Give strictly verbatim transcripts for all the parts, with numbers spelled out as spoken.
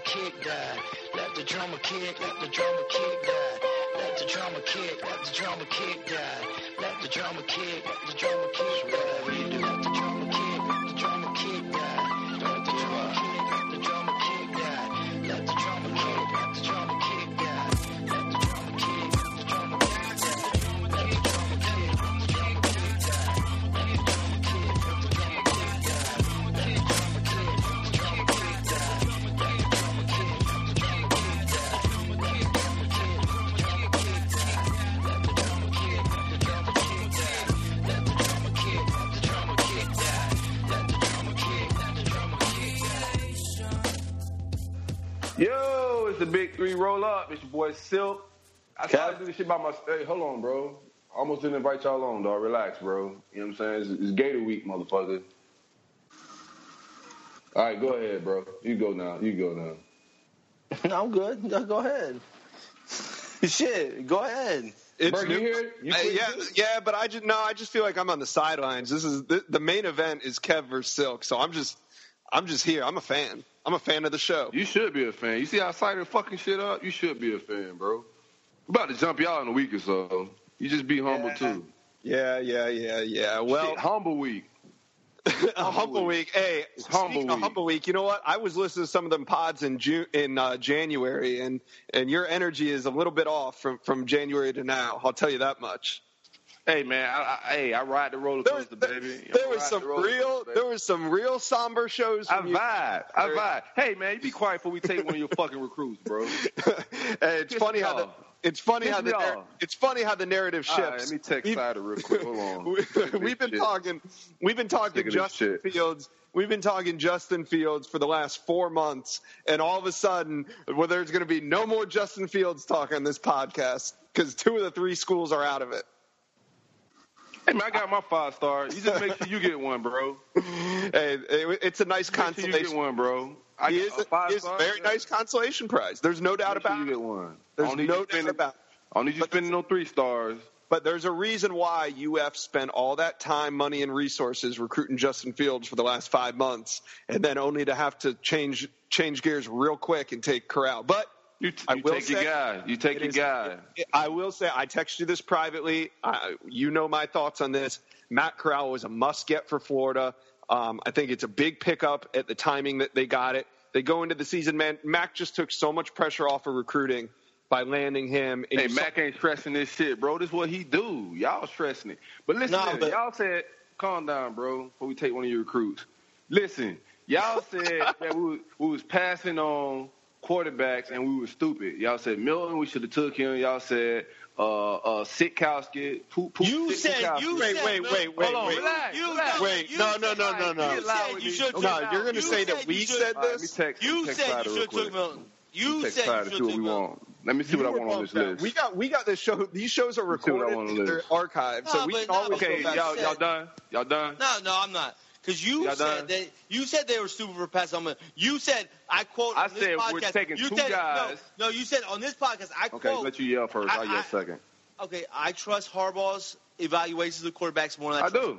kick die. Let the drummer kick, let the drummer kick die. Let the drummer kick, let the drummer kick die. Let the drummer kick, let the drummer kick die. Let the drummer kick, let the drummer kick die. Let the drummer kick, let the drummer kick die. Let the drummer kick, let the drummer kick die. Let the drummer kick, let the drummer kick die. Let the drummer kick, let the drummer kick die. Let the drummer kick, let the drummer kick die. Let the drummer kick, let the drummer kick die. Let the drummer kick, let the drummer kick die. Let the drummer kick, let the drummer kick die. Let the drummer kick, let the drummer kick die. Let the drummer kick, let the drummer kick die. Let the drummer kick, let the drummer kick die. Yo, it's the Big Three Roll Up. It's your boy Silk. I tried to do this shit by myself. Hey, hold on, bro. Almost didn't invite y'all on, dog. Relax, bro. You know what I'm saying? It's, it's Gator Week, motherfucker. All right, go ahead, bro. You go now. You go now. I'm good. Go ahead. Shit, go ahead. It's Bro, you new. hear it? You Uh, quit yeah, too? yeah, but I just no, I just feel like I'm on the sidelines. This is the, the main event is Kev versus Silk, so I'm just, I'm just here. I'm a fan. I'm a fan of the show. You should be a fan. You see how Cider fucking shit up? You should be a fan, bro. We're about to jump y'all in a week or so. You just be humble, Yeah. too. Yeah, yeah, yeah, yeah. Well, Shit, humble week. a humble week. Hey, It's speaking humble of week. humble week, you know what? I was listening to some of them pods in June, in uh, January, and and your energy is a little bit off from from January to now. I'll tell you that much. Hey, man, I, I, hey, I ride the roller There was, coaster, baby. there I was ride some the roller real, coaster, baby. there was some real somber shows. I From you. vibe. I vibe. Hey, man, you be quiet before we take one of your fucking recruits, bro. Hey, it's Piss funny me how the off. it's funny Piss how me the nar- off. it's funny how the narrative All shifts. right, let me text We've- Cider real quick. Hold on. we, Sick of we've this been shit. talking. We've been talking Sick of this Justin shit. Fields. We've been talking Justin Fields for the last four months, and all of a sudden, well, there's going to be no more Justin Fields talk on this podcast because two of the three schools are out of it. Hey, man, I got my five star. You just make sure you get one, bro. Hey, it- it's a nice Make sure you get consolation. one, bro. I He get is a a, five he is a star. very yeah. nice consolation prize. There's no doubt Make sure about you it. get one. I There's don't need no you doubt spending, about it. I don't need you But spending no three stars. But there's a reason why U F spent all that time, money, and resources recruiting Justin Fields for the last five months, and then only to have to change change gears real quick and take Corral. But You, t- I you will take your say guy. You take it your is- guy. it- it- I will say I texted you this privately. I, you know my thoughts on this. Matt Corral was a must get for Florida. Um, I think it's a big pickup at the timing that they got it. They go into the season, man. Mac just took so much pressure off of recruiting by landing him. And Hey, you saw- Mac ain't stressing this shit, bro. This is what he do. Y'all stressing it. But listen, Nah, to but- y'all said, calm down, bro, before we take one of your recruits. Listen, y'all said that we was, we was passing on quarterbacks and we were stupid. Y'all said Milton, we should have took him. Y'all said uh, uh, Sitkowski. Poop, poop, You Sitkowski. said you Wait, said wait, no, wait, wait, hold on, wait. relax, You- relax. wait, You no, said- no, no, no, no. You said you should. No, you're going to you say that said we you should- said All right, let me this? text, let me You text said Cider you real should quick. took Milton. Let me You text said Cider you to should see what took we Milton. want. Let me see You what I were want on bumped this out. list. We got we got this show. These shows are Let me see what I recorded. want on and the They're list. archived, so No, we but can no, always but Okay, go back. y'all, said- y'all done? Y'all done? No, no, I'm not. Because you Y'all said done? that you said they were stupid for passing on Milton. You said I quote. I on this said we're podcast, taking you two said, guys. No, no, you said on this podcast. I Okay, quote. let you yell first. I- I'll yell I- second. Okay, I trust Harbaugh's evaluations of quarterbacks more than I, I trust. do.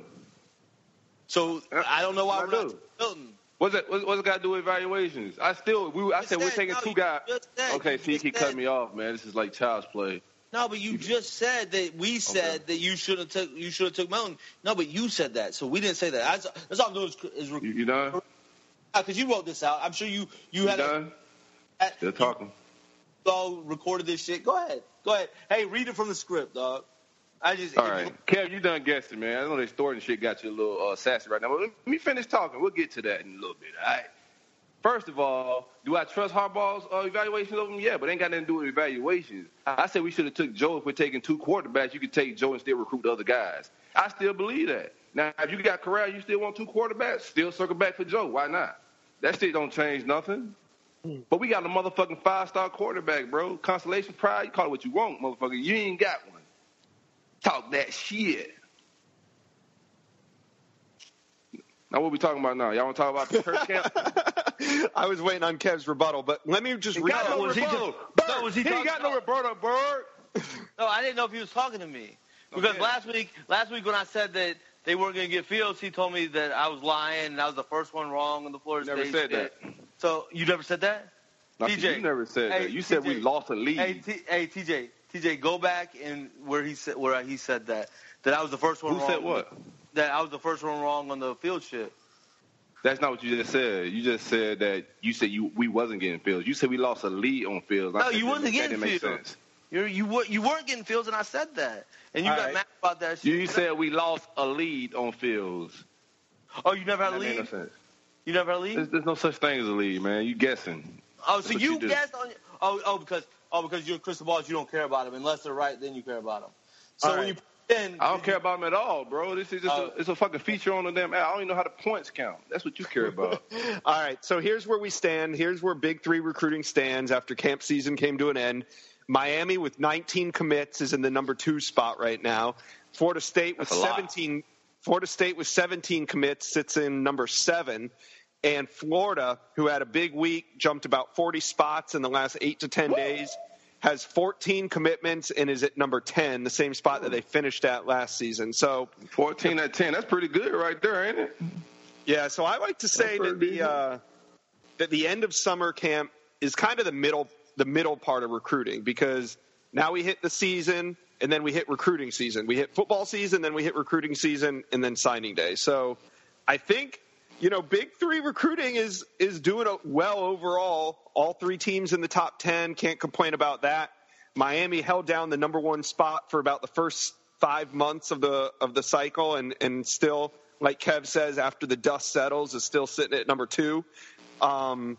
So Yeah, I don't know why I we're do. not taking Milton. What's that? What's, what's it got to do with evaluations? I still, we, I You said we're said- taking no, two you guys. just said- Okay, you see, just he said- cut me off, man. This is like child's play. No, but you just said that we said that you should have took you should have took Milton. No, but you said that, so we didn't say that. That's, that's all I'm doing is, is You, you done? because you wrote this out. I'm sure you you, You had a, done? a, Still talking. you all recorded this shit. Go ahead, go ahead. Hey, read it from the script, dog. I just All right, Kev, you done guessing, man. I know that story and shit got you a little uh, sassy right now. But let me finish talking. We'll get to that in a little bit. All right. First of all, do I trust Harbaugh's uh, evaluations of him? Yeah, but it ain't got nothing to do with evaluations. I said we should have took Joe. If we're taking two quarterbacks, you could take Joe and still recruit the other guys. I still believe that. Now, if you got Corral, you still want two quarterbacks, still circle back for Joe. Why not? That shit don't change nothing. But we got a motherfucking five-star quarterback, bro. Consolation prize, you call it what you want, motherfucker. You ain't got one. Talk that shit. Now what we talking about now? Y'all want to talk about Kirk Camp? I was waiting on Kev's rebuttal, but let me just He read got out. no was he rebuttal. just- Bird, no, was he he ain't talking got no about- rebuttal, Bird. No, I didn't know if he was talking to me because Okay. last week, last week when I said that they weren't going to get Fields, he told me that I was lying and I was the first one wrong on the Florida Never State said shit. that. So you never said that? No, T J, you never said hey, that. You said T J, we lost a lead. Hey, T, hey, T J, T J, go back and where he said where he said that that I was the first one Who wrong. said what? That I was the first one wrong on the field shit. That's not what you just said. You just said that you said you we wasn't getting Fields. You said we lost a lead on Fields. I No, said you that, wasn't that getting didn't make Fields. sense. You you were you weren't getting Fields, and I said that, and you All got right. mad about that shit. You said we lost a lead on Fields. Oh, you never had a That made no lead. sense. You never had a lead. There's, there's no such thing as a lead, man. You guessing. Oh, so That's what you, you do. guessed on. Oh, oh, because oh because you're crystal balls. You don't care about them unless they're right. Then you care about them. So All when right. you put in, I don't care about them at all, bro. This is just Oh. a, it's a fucking feature on the damn app. I don't even know how the points count. That's what you care about. All right, so here's where we stand. Here's where Big Three recruiting stands after camp season came to an end. Miami with nineteen commits is in the number two spot right now. Florida State with That's a lot. seventeen. Florida State with seventeen commits sits in number seven, and Florida, who had a big week, jumped about forty spots in the last eight to ten days, has fourteen commitments and is at number ten, the same spot that they finished at last season. So, fourteen at ten. That's pretty good right there, ain't it? yeah, so I like to say That's that pretty the uh, that the end of summer camp is kind of the middle the middle part of recruiting, because now we hit the season and then we hit recruiting season. We hit football season, then we hit recruiting season, and then signing day. So I think, you know, Big Three recruiting is is doing well overall. All three teams in the top ten, can't complain about that. Miami held down the number one spot for about the first five months of the of the cycle, and and still, like Kev says, after the dust settles, is still sitting at number two. Um,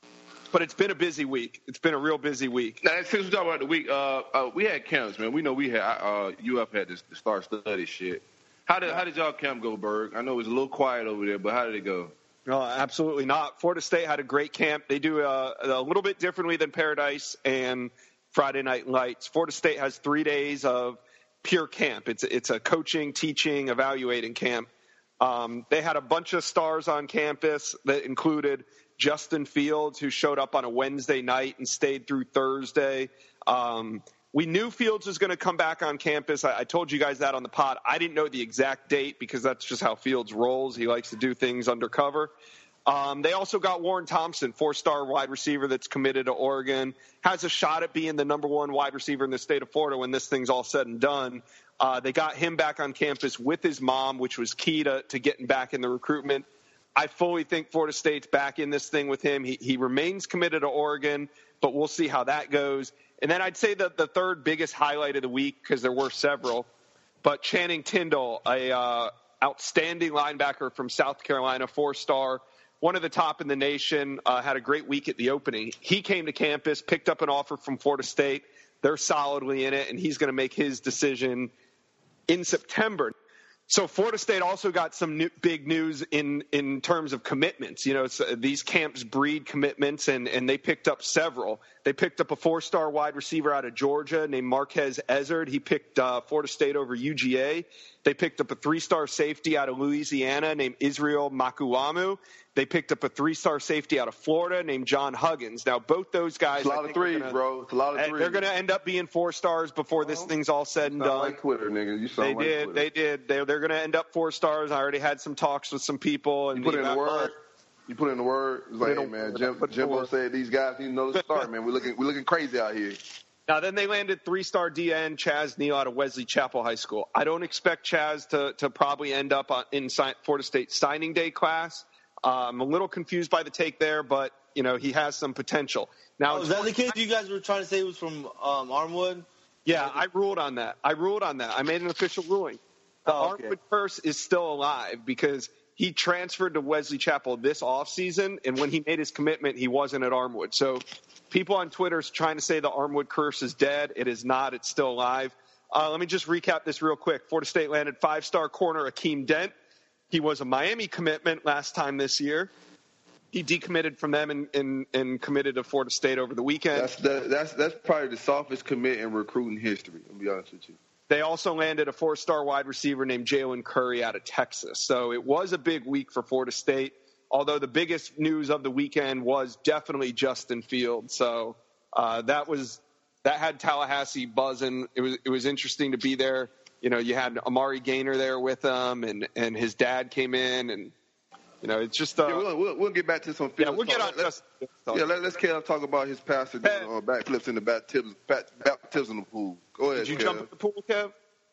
but it's been a busy week. It's been a real busy week. Now, since we talk about the week, uh, uh, we had camps, man. We know we had uh, U F had this the start study shit. How did how did y'all camp go, Berg? I know it was a little quiet over there, but how did it go? No, absolutely not. Florida State had a great camp. They do a, a little bit differently than Paradise and Friday Night Lights. Florida State has three days of pure camp. It's it's a coaching, teaching, evaluating camp. Um, they had a bunch of stars on campus that included Justin Fields, who showed up on a Wednesday night and stayed through Thursday. Um, we knew Fields was going to come back on campus. I, I told you guys that on the pod. I didn't know the exact date because that's just how Fields rolls. He likes to do things undercover. Um, they also got Warren Thompson, four-star wide receiver that's committed to Oregon, has a shot at being the number one wide receiver in the state of Florida when this thing's all said and done. Uh, they got him back on campus with his mom, which was key to, to getting back in the recruitment. I fully think Florida State's back in this thing with him. He, he remains committed to Oregon, but we'll see how that goes. And then I'd say that the third biggest highlight of the week, because there were several, but Channing Tindall, a uh, outstanding linebacker from South Carolina, four-star, one of the top in the nation, uh, had a great week at the opening. He came to campus, picked up an offer from Florida State. They're solidly in it, and he's going to make his decision in September. So Florida State also got some new, big news in, in terms of commitments. You know, it's, uh, these camps breed commitments, and, and they picked up several. They picked up a four-star wide receiver out of Georgia named Marquez Ezzard. He picked uh, Florida State over U G A. They picked up a three-star safety out of Louisiana named Israel Makuamu. They picked up a three-star safety out of Florida named John Huggins. Now, both those guys, It's a lot I of think, are threes, gonna- bro. It's a lot of threes. they're going to end up being four stars before this thing's all said and Sound done. like Twitter, nigga. You sound They like did. Twitter. They did. They, they're going to end up four stars. I already had some talks with some people. And You put in the about- word. You put in the word. It's like, in hey, a man, word. Jim, Put in the Jimbo word. said these guys need to know the start, man. We're looking, we're looking crazy out here. Now, then they landed three-star D N Chaz Neal out of Wesley Chapel High School. I don't expect Chaz to, to probably end up on, in si- Florida State signing day class. Uh, I'm a little confused by the take there, but, you know, he has some potential. Now, Oh, is that the kid you guys were trying to say was from um, Armwood? yeah, I ruled on that. I ruled on that. I made an official ruling. The Oh, okay. Armwood curse is still alive because he transferred to Wesley Chapel this offseason, and when he made his commitment, he wasn't at Armwood. So people on Twitter are trying to say the Armwood curse is dead. It is not. It's still alive. Uh, let me just recap this real quick. Florida State landed five-star corner Akeem Dent. He was a Miami commitment last time this year. He decommitted from them and, and, and committed to Florida State over the weekend. That's the, that's that's probably the softest commit in recruiting history. I'll be honest with you. They also landed a four-star wide receiver named Jalen Curry out of Texas. So it was a big week for Florida State, although the biggest news of the weekend was definitely Justin Fields. So uh, that was that had Tallahassee buzzing. It was it was interesting to be there. You know, you had Amari Gaynor there with him, and, and his dad came in, and You know, it's just uh, Yeah, we'll, we'll, we'll get back to some yeah, Fields we'll get talk. on. Let's, Just, yeah, let, let's Kev talk about his pastor doing uh, backflips in the baptism, baptism pool. Go ahead, Did you Kev. jump in the pool, Kev?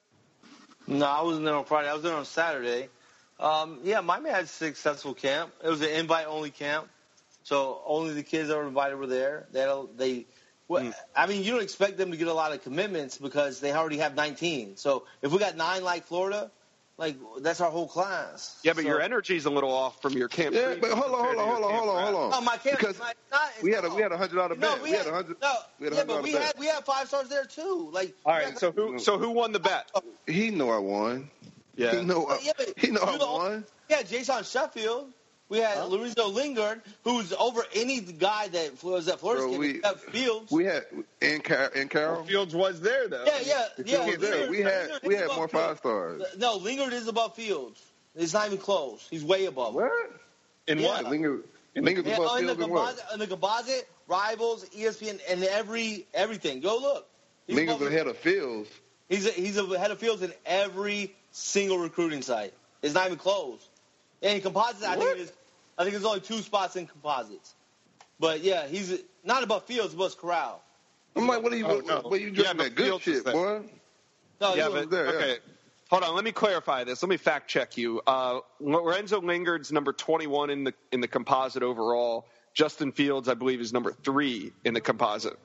No, I wasn't there on Friday. I was there on Saturday. Um, yeah, Miami had a successful camp. It was an invite-only camp, so only the kids that were invited were there. They, had a, they, well, mm. I mean, you don't expect them to get a lot of commitments because they already have nineteen. So if we got nine like Florida, like that's our whole class. Yeah, but so, your energy's a little off from your camp. Yeah, but hold on, hold on, hold on, hold on, hold on. No, my camp because my, not, we had a no. we had a hundred dollar bet. No, we, we had had a hundred. No, we had a yeah, hundred but we bet. had we had five stars there too. Like, all right, so who so who won the bet? He know I won. Yeah, he know. I, yeah, but he know I know, won. Yeah, Jason Sheffield. We had huh? Lorenzo Lingard, who's over any guy that was at Florida. Bro, we, Fields. We had in Car- in Carroll. Well, Fields was there though. Yeah, yeah, yeah. Lingard, there. We had Lingard we had more five stars. No, Lingard is above Fields. It's not even close. He's way above. What? In yeah. what? Lingard. In Lingard's yeah, above oh, in Fields the and composite, what? in the composite, Rivals, E S P N, and every everything. Go look. He's Lingard's ahead of Fields. He's a, he's ahead of Fields in every single recruiting site. It's not even close. And in composites, I think it is. I think there's only two spots in composites. But yeah, he's not above Fields, above Corral. I'm like, what are you? Oh, what, no. what are you drinking Yeah, that good Fields shit, boy? No, yeah, he but there, okay. Yeah. Hold on, let me clarify this. Let me fact check you. Uh, Lorenzo Lingard's number twenty-one in the in the composite overall. Justin Fields, I believe, is number three in the composite.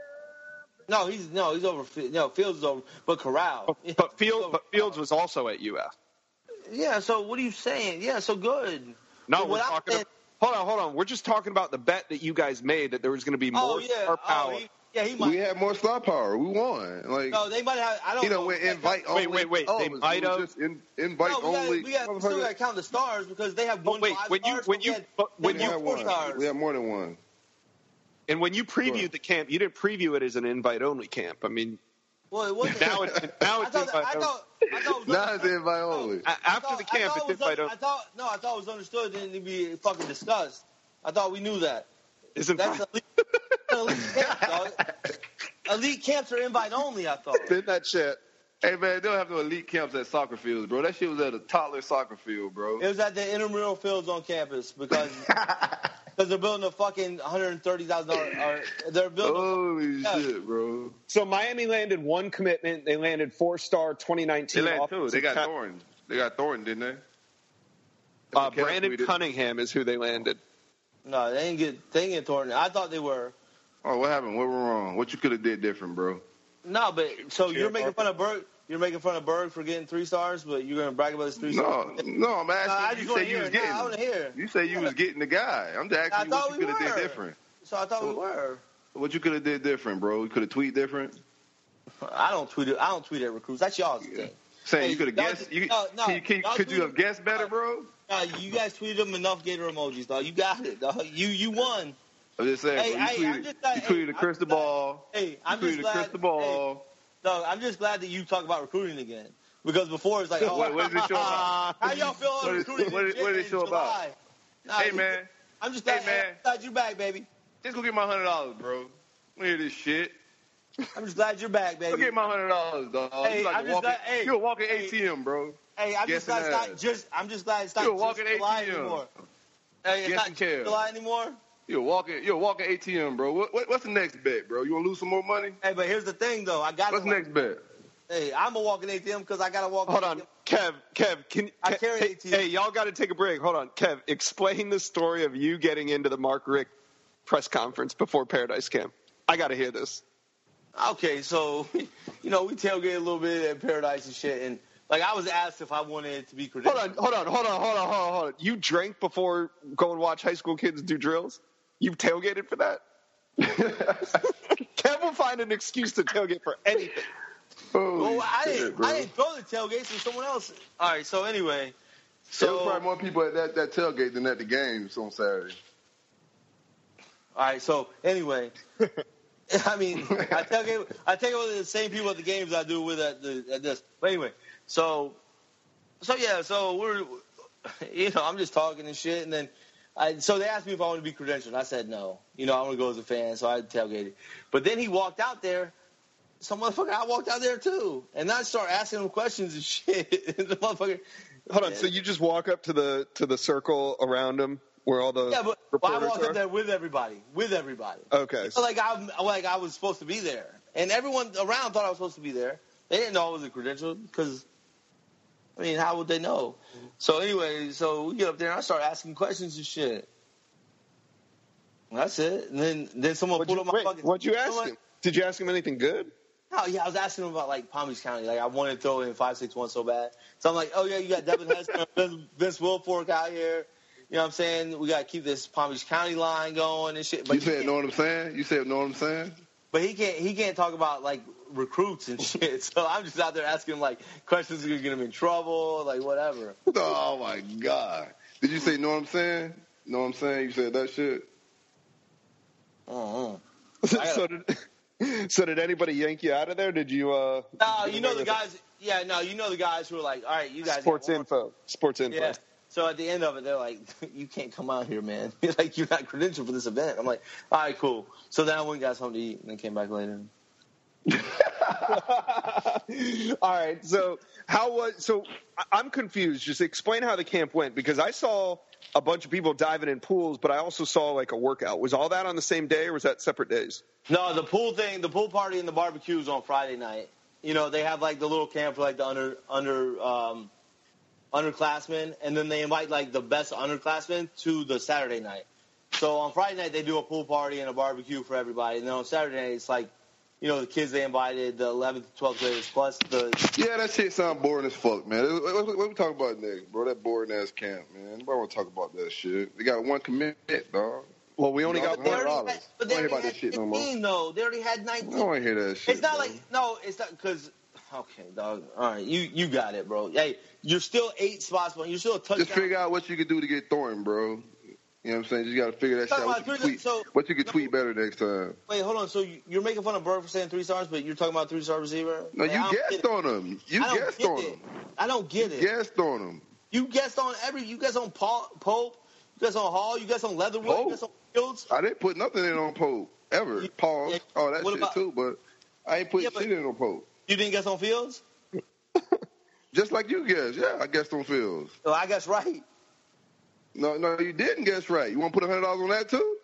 No, he's no, he's over. No, Fields is over, but Corral. But, but Fields, but Fields was also at U F. Yeah. So what are you saying? Yeah. So good. No, but we're talking. Saying, about, hold on, hold on. We're just talking about the bet that you guys made that there was going to be more oh, yeah. star power. Oh, he, yeah, he might. We had more star power. We won. Like no, they might have. I don't you know. know. We're invite only. Wait, wait, wait. Oh, they might have just in, invite no, we only. Got, we, got, we still got to count the stars because they have but one wait, five when you stars. when you had, but when you four stars. We have more than one. And when you previewed sure. the camp, you didn't preview it as an invite-only camp. I mean, well, it wasn't. now it's now it's invite-only. I thought, I thought it was now it's invite-only. After thought, the camp, it's invite-only. I thought no, I thought it was understood. It didn't be fucking discussed. I thought we knew that. Isn't That's elite, elite camp, dog. Elite camps are invite-only. I thought. Did that shit. Hey, man, they don't have no elite camps at soccer fields, bro. That shit was at a toddler soccer field, bro. It was at the intramural fields on campus because because they're building a fucking one hundred thirty thousand dollars. They're building. Holy yeah. shit, bro. So Miami landed one commitment. They landed four-star twenty nineteen. They landed two. They got cap- Thornton. They got Thornton, didn't they? Uh, Brandon Cunningham is who they landed. No, they didn't get they didn't get Thornton. I thought they were. Oh, what happened? What went wrong? What you could have did different, bro? No, but so you're making fun of Berg. You're making fun of Berg for getting three stars, but you're gonna brag about his three stars. No, no, I'm asking. No, I you just say wanna you hear was it. getting. No, I wanna hear. You say you was getting the guy. I'm just asking I you thought what you we could have were. did different. So I thought so, we were. What you could have did different, bro? You could have tweet different. I don't tweet it. I don't tweet at recruits. That's y'all's Yeah. thing. Saying Hey, you could have y'all- guessed. You, no, no, can you, can, y'all could you have tweeted- guessed better, bro? No, you guys tweeted them enough Gator emojis, dog. You got it, dog. You you won. I'm just saying, Hey, bro. You hey, tweeted, I'm just glad- you hey, tweeted a I'm crystal just glad- ball. Hey, I'm you just tweeted glad. a crystal ball. Hey, dog, I'm just glad that you talk about recruiting again. Because before it's like, oh, What- what did it show about? how y'all feel What on did- recruiting what in did- what did it in show about? July? Nah, Hey, you- man. I'm just glad, Hey, man. I'm glad you're back, baby. Just go get my hundred dollars, bro. Let me hear this shit. I'm just glad you're back, baby. Go get my hundred dollars, dog. Hey, you like I'm a just walking, glad- hey, you're a walking hey. A T M, bro. Hey, I'm just glad Guessing it's not ass. just. I'm just glad it's not You're just walking July A T M. anymore. Hey, it's Guessing not just Kev. July anymore. You're a walking, you're a walking A T M, bro. What, what, what's the next bet, bro? You want to lose some more money? Hey, but here's the thing, though. I got. What's the next bet? Hey, I'm a walking A T M because I got to walk. Hold on, Kev. Kev, can I Kev, carry hey, A T M. hey, y'all got to take a break. Hold on, Kev. Explain the story of you getting into the Mark Richt press conference before Paradise Camp. I got to hear this. Okay, so you know we tailgated a little bit at Paradise and shit, and like I was asked if I wanted to be credentialed. Hold on, hold on, hold on, hold on, hold on, hold on. You drank before going watch high school kids do drills? You tailgated for that? Kev will find an excuse to tailgate for anything. Holy Well, I shit, didn't. bro. I didn't throw the tailgates for someone else. All right, so anyway, There was so probably more people at that, that tailgate than at the games on Saturday. all right, so anyway. I mean, I tailgate. I tailgate with the same people at the games I do with at the at this. But anyway, so so yeah, so we're you know I'm just talking and shit, and then I so they asked me if I wanted to be credentialed. I said no. You know I want to go as a fan, so I tailgated. But then he walked out there. Some motherfucker, I walked out there too, and I started asking him questions and shit. And the motherfucker, Hold on. So you just walk up to the to the circle around him where all the yeah, but reporters I walked are? up there with everybody, with everybody. Okay. So like I like I was supposed to be there, and everyone around thought I was supposed to be there. They didn't know it was a credential because, I mean, how would they know? So anyway, so we get up there and I start asking questions and shit. And that's it. And then then someone What'd pulled you, up my wait, fucking. what'd you ask someone, him? Did you ask him anything good? Oh, yeah, I was asking him about, like, Palm Beach County. Like, I wanted to throw in five six one so bad. So I'm like, oh, yeah, you got Devin Hester, Vince, Vince Wilfork out here. You know what I'm saying? We got to keep this Palm Beach County line going and shit. But You said, know what I'm saying? You said, know what I'm saying? But he can't he can't talk about, like, recruits and shit. So I'm just out there asking him, like, questions that are going to get him in trouble, like, whatever. Oh, my God. Did you say, know what I'm saying? Know what I'm saying? You said that shit? Uh-huh. so did so did anybody yank you out of there? Did you? Uh, No, you know the guys. Yeah, no, you know the guys who are like, all right, you guys. Sports info. Sports info. Yeah. So at the end of it, they're like, you can't come out here, man. Like, you're not credentialed for this event. I'm like, all right, cool. So then I went and got something to eat and then came back later. All right. So how was? So I- I'm confused. Just explain how the camp went because I saw a bunch of people diving in pools, but I also saw like a workout. Was all that on the same day, or was that separate days? No, the pool thing, the pool party and the barbecue is on Friday night. You know, they have like the little camp for like the under under um, underclassmen, and then they invite like the best underclassmen to the Saturday night. So on Friday night they do a pool party and a barbecue for everybody, and then on Saturday night it's like, you know, the kids they invited, the eleventh to twelfth graders plus the. Yeah, that shit sound boring as fuck, man. What, what, what we talking about next, bro? That boring ass camp, man. Nobody want to talk about that shit. They got one commitment, dog. Well, we only No, got But they one one. already dollars. had, but they Don't hear already about had that shit no more. fifteen though. They already had nineteen. I don't want to hear that shit. It's not bro. like no, it's not because. Okay, dog. All right, you you got it, bro. Hey, you're still eight spots, but you're still a touchdown. Just figure out what you can do to get Thornton, bro. You know what I'm saying? You just got to figure that shit Talking out. What about you, three- tweet, so- what you can no. tweet better next time. Wait, hold on. So you- you're making fun of Bird for saying three stars, but you're talking about three star receiver? No, Like, I you don't get guessed it. on him. You I don't guessed get on it. him. I don't get it. Guessed on him. You guessed on every. You guessed on Paul, Pope. You guessed on Hall. You guessed on Leatherwood. Pope? You guessed on Fields. I didn't put nothing in on Pope ever. You- Pause. yeah, Oh, that what shit about- too, but I ain't put Yeah, but- shit in on Pope. You didn't guess on Fields. Just like you guessed. Yeah, I guessed on Fields. So I guess right. No, no, you didn't guess right. You want to put one hundred dollars on that too?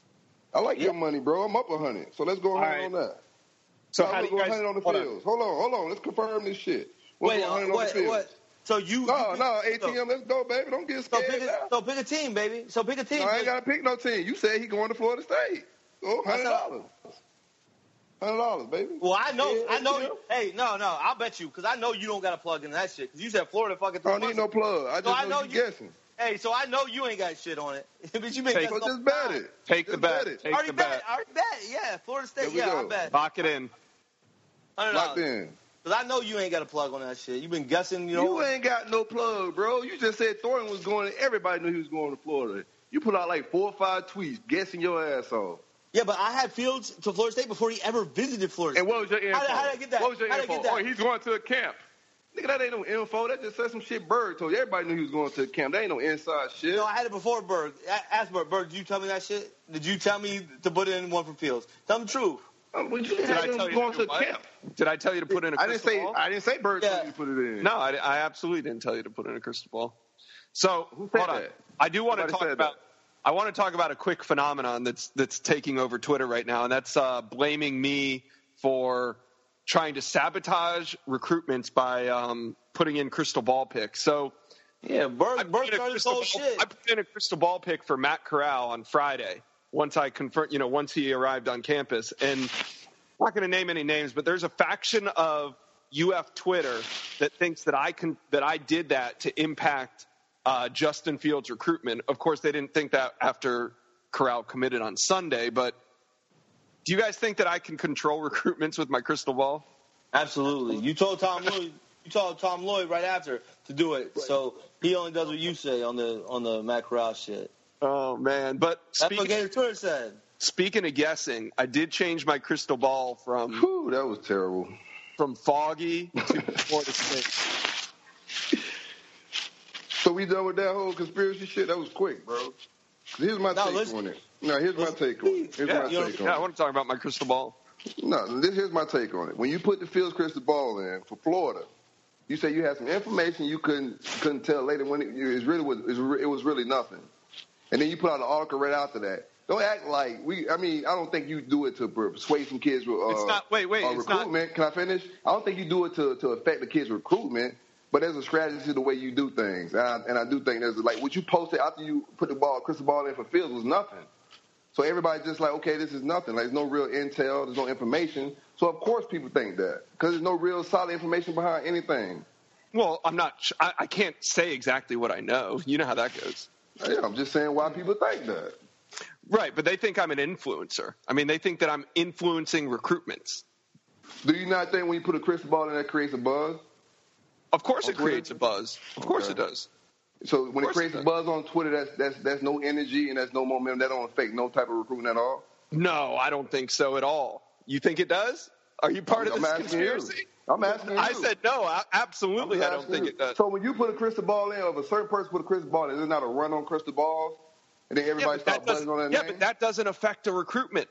I like Yeah. your money, bro. I'm up one hundred. So let's go one hundred right. on that. So No, how do let's you go guys? one hundred on the hold on. Fields. Hold on, hold on. Let's confirm this shit. We'll Wait, go one hundred uh, on what, the Fields. what? So you? No, you no, pick- A T M, let's go, baby. Don't get So scared pick, a, now. so pick a team, baby. So pick a team. No, I ain't got to pick no team. You said he going to Florida State. Go one hundred dollars. one hundred dollars, baby. Well, I know, Yeah, I know. yeah. You, hey, no, no, I'll bet you because I know you don't got to plug in that shit because you said Florida fucking. I three don't need months no ago. plug. I just So I know, know you you- guessing. Hey, so I know you ain't got shit on it. But you been Take- So guessing just all bet the it. time. Take the Just bet. it. Take Already the bet. bet. Already bet. Yeah, Florida State. There we Yeah, go. I bet. Lock it in. Hundred Locked dollars. in. Because I know you ain't got a plug on that shit. You've been guessing. You know. You ain't got no plug, bro. You just said Thornton was going. Everybody knew he was going to Florida. You put out like four or five tweets guessing your ass off. Yeah, but I had Fields to Florida State before he ever visited Florida And State. what was your info? How did- how did I get that? What was your How did I info? get that? Oh, he's going to a camp. Nigga, that ain't no info. That just said some shit Bird told you. Everybody knew he was going to a camp. That ain't no inside shit. No, I had it before Berg. A- Ask Berg. Berg, did you tell me that shit? Did you tell me to put in one for Fields? Tell me the truth. Um, well, you Did had I him tell you going to to do a what? camp. Did I tell you to put in a I didn't crystal say. ball? I didn't say Bird Yeah. told you to put it in. No, I, I absolutely didn't tell you to put in a crystal ball. So Who said hold on. that? I do want to Nobody talk said about. that. I want to talk about a quick phenomenon that's that's taking over Twitter right now, and that's uh, blaming me for trying to sabotage recruitments by um, putting in crystal ball picks. So Yeah, I Berg, put Berg in a started this crystal whole ball- shit. I put in a crystal ball pick for Matt Corral on Friday. Once I confirm, you know, once he arrived on campus, and I'm not going to name any names, but there's a faction of U F Twitter that thinks that I can that I did that to impact uh, Justin Fields' recruitment. Of course, they didn't think that after Corral committed on Sunday. But do you guys think that I can control recruitments with my crystal ball? Absolutely. You told Tom Lloyd. You told Tom Lloyd right after to do it. So he only does what you say on the on the Matt Corral shit. Oh man! But That's what speaking, Gator Twitter said. speaking of guessing, I did change my crystal ball from Whew, that was terrible. from foggy to Florida State. So we done with that whole conspiracy shit? That was quick, bro. Here's my No, take listen- on it. No, here's my take on it. Here's Yeah, my you know, take yeah, I on it. want to talk about my crystal ball. No, this here's my take on it. When you put the Fields crystal ball in for Florida, You say you had some information you couldn't couldn't tell later when it, it really was it was really nothing, and then you put out an article right after that. Don't act like we. I mean, I don't think you do it to persuade some kids. Uh, it's not. Wait, wait. Uh, it's recruitment. Not, Can I finish? I don't think you do it to to affect the kids' recruitment. But there's a strategy to the way you do things, and I, and I do think there's like what you posted after you put the ball, crystal ball in for Fields was nothing. So everybody's just like, okay, this is nothing. Like there's no real intel, there's no information. So of course people think that because there's no real solid information behind anything. Well, I'm not. I, I can't say exactly what I know. You know how that goes. Yeah, I'm just saying why people think that. Right, but they think I'm an influencer. I mean, they think that I'm influencing recruitments. Do you not think when you put a crystal ball in that creates a buzz? Of course it creates a buzz. Of course Okay. it does. So when it creates it a buzz on Twitter, that's that's that's no energy and that's no momentum. That don't affect no type of recruiting at all. No, I don't think so at all. You think it does? Are you part I'm of this asking conspiracy? You. I'm asking you. I said no. I, absolutely, I I'm don't asking think you. it does. So when you put a crystal ball in, or if a certain person put a crystal ball in, is it not a run on crystal balls? And then Yeah, everybody but that start buzzing on that yeah, name? but that doesn't affect the recruitment.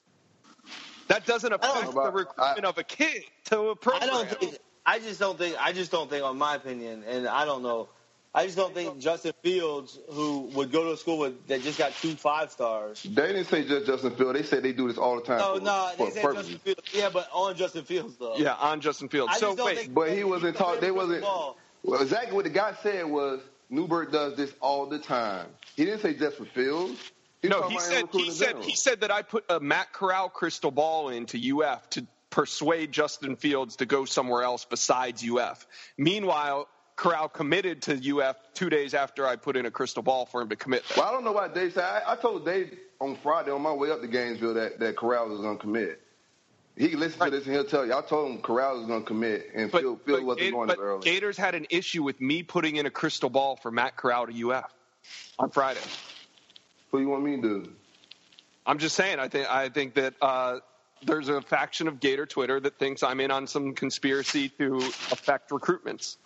That doesn't affect about- the recruitment I- of a kid to a program. I don't think. I just don't think. I just don't think, on my opinion, and I don't know. I just don't think Justin Fields, who would go to a school with, that just got two five stars. They didn't say just Justin Fields. They said they do this all the time. No, for, no, for they said purposes. Justin Fields. Yeah, but on Justin Fields though. Yeah, on Justin Fields. I So just don't wait, think- But he wasn't He taught. They played the wasn't. ball. Well, exactly what the guy said was Newbert does this all the time. He didn't say just for Fields. He was no, talking he about said recruiting he in said general. he said that I put a Matt Corral crystal ball into U F to persuade Justin Fields to go somewhere else besides U F. Meanwhile, Corral committed to U F two days after I put in a crystal ball for him to commit there. Well, I don't know why Dave said. I, I told Dave on Friday on my way up to Gainesville that, that Corral was going to commit. He can listen Right. to this and he'll tell you. I told him Corral was going to commit, and But, Field, Field but wasn't Gat- going but as early. Gators had an issue with me putting in a crystal ball for Matt Corral to U F on Friday. What do you want me to do? I'm just saying. I think I think that uh, there's a faction of Gator Twitter that thinks I'm in on some conspiracy to affect recruitments.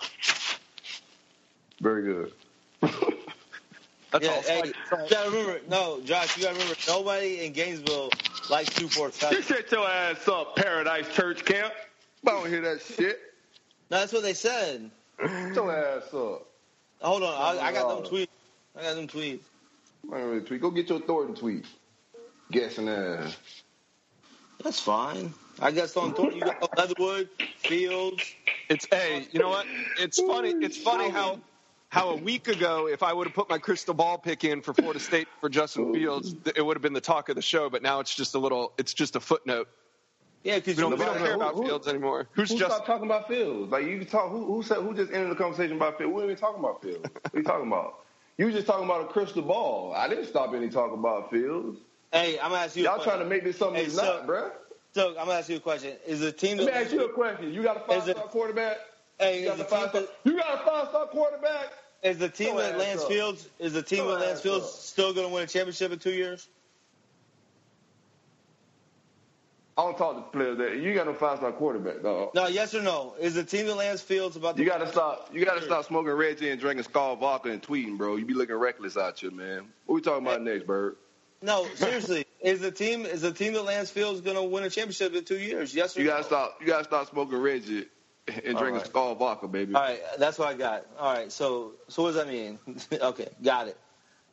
Very good. That's Yeah, all. So hey, I- you gotta remember, no, Josh, you gotta remember, nobody in Gainesville likes two four seven. You shut your ass up, Paradise Church Camp. I don't hear that shit. No, that's what they said. Shut your ass up. Hold on, I, I got them tweets. I got them tweets. I ain't really tweet. Go get your Thornton tweet. Guessing ass. That's fine. I guess on Thornton, you got Leatherwood, Fields. It's hey, you know what? It's funny. It's funny how how a week ago, if I would have put my crystal ball pick in for Florida State for Justin Fields, it would have been the talk of the show. But now it's just a little. It's just a footnote. Yeah, because We don't, we Nobody- don't care who- about who- Fields anymore. Who's Who just stopped talking about Fields? Like you can talk. Who, who said? Who just ended the conversation about Fields? We ain't even talking about Fields. What are you talking about? You were just talking about a crystal ball. I didn't stop any talk about Fields. hey, I'm gonna ask you. a Y'all question. trying to make this something Hey, it's so- not, bruh. So I'm gonna ask you a question. Is the team Let that me ask you a question. You got a five Is it- star quarterback? hey, You is got, the a team five star, that, you got a five star quarterback? is the team Go that ahead, Lance so. Fields is the team Go that Lance ahead, Fields so. still gonna win a championship in two years? I don't talk to players that you ain't got no five star quarterback, dog. No, yes or no? Is the team that Lance Fields about to You gotta stop. You gotta stop smoking Reggie and drinking Skull vodka and tweeting, bro. You be looking reckless out here, man. What we talking about next, Bird? No, seriously. Is the team is the team that Lance Fields gonna win a championship in two years? Yes or You no? gotta stop. You gotta stop smoking Reggie and All drinking right. Skull vodka, baby. All right, that's what I got. All right, so so what does that mean? Okay, got it.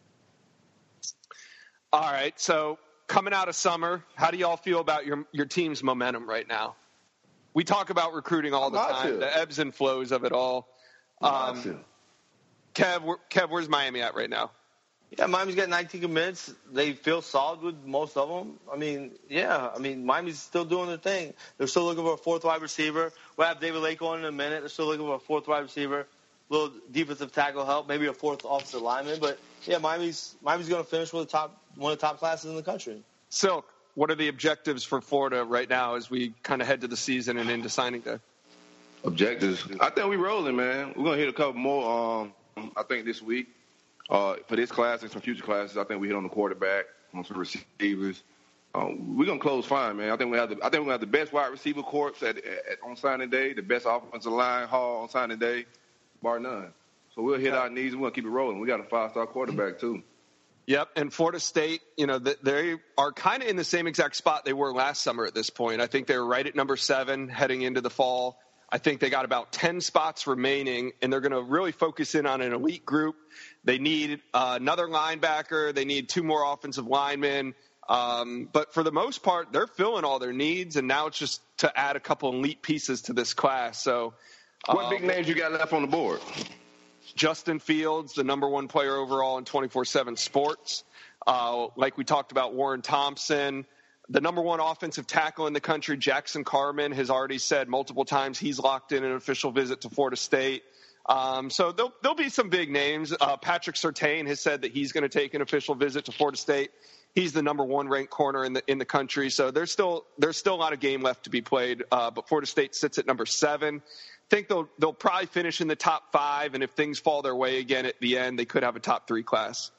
all right. So coming out of summer, how do y'all feel about your your team's momentum right now? We talk about recruiting all the I'm time, not the ebbs and flows of it all. Um, Listen. Kev, where, Kev, where's Miami at right now? Yeah, Miami's got nineteen commits. They feel solid with most of them. I mean, yeah, I mean, Miami's still doing their thing. They're still looking for a fourth wide receiver. We'll have David Lake on in a minute. They're still looking for a fourth wide receiver, a little defensive tackle help, maybe a fourth offensive lineman. But yeah, Miami's Miami's going to finish with the top one of the top classes in the country. Silk, what are the objectives for Florida right now as we kind of head to the season and into signing day? Objectives. I think we rolling, man. We're gonna hit a couple more. Um, I think this week uh, for this class and some future classes. I think we hit on the quarterback, on some receivers. Um, we're gonna close fine, man. I think we have the. I think we have the best wide receiver corps at, at on signing day. The best offensive line haul on signing day, bar none. So we'll hit our knees and we're gonna keep it rolling. We got a five star quarterback too. Yep, and Florida State, you know, they are kind of in the same exact spot they were last summer at this point. I think they were right at number seven heading into the fall. I think they got about ten spots remaining, and they're going to really focus in on an elite group. They need uh, another linebacker. They need two more offensive linemen. Um, but for the most part, they're filling all their needs, and now it's just to add a couple elite pieces to this class. So, what uh, big names you got left on the board? Justin Fields, the number one player overall in twenty-four seven Sports. Uh, like we talked about, Warren Thompson. The number one offensive tackle in the country, Jackson Carman, has already said multiple times he's locked in an official visit to Florida State. Um, so there'll, there'll be some big names. Uh, Patrick Surtain has said that he's going to take an official visit to Florida State. He's the number one ranked corner in the in the country. So there's still there's still a lot of game left to be played. Uh, but Florida State sits at number seven. I think they'll they'll probably finish in the top five, and if things fall their way again at the end, they could have a top three class.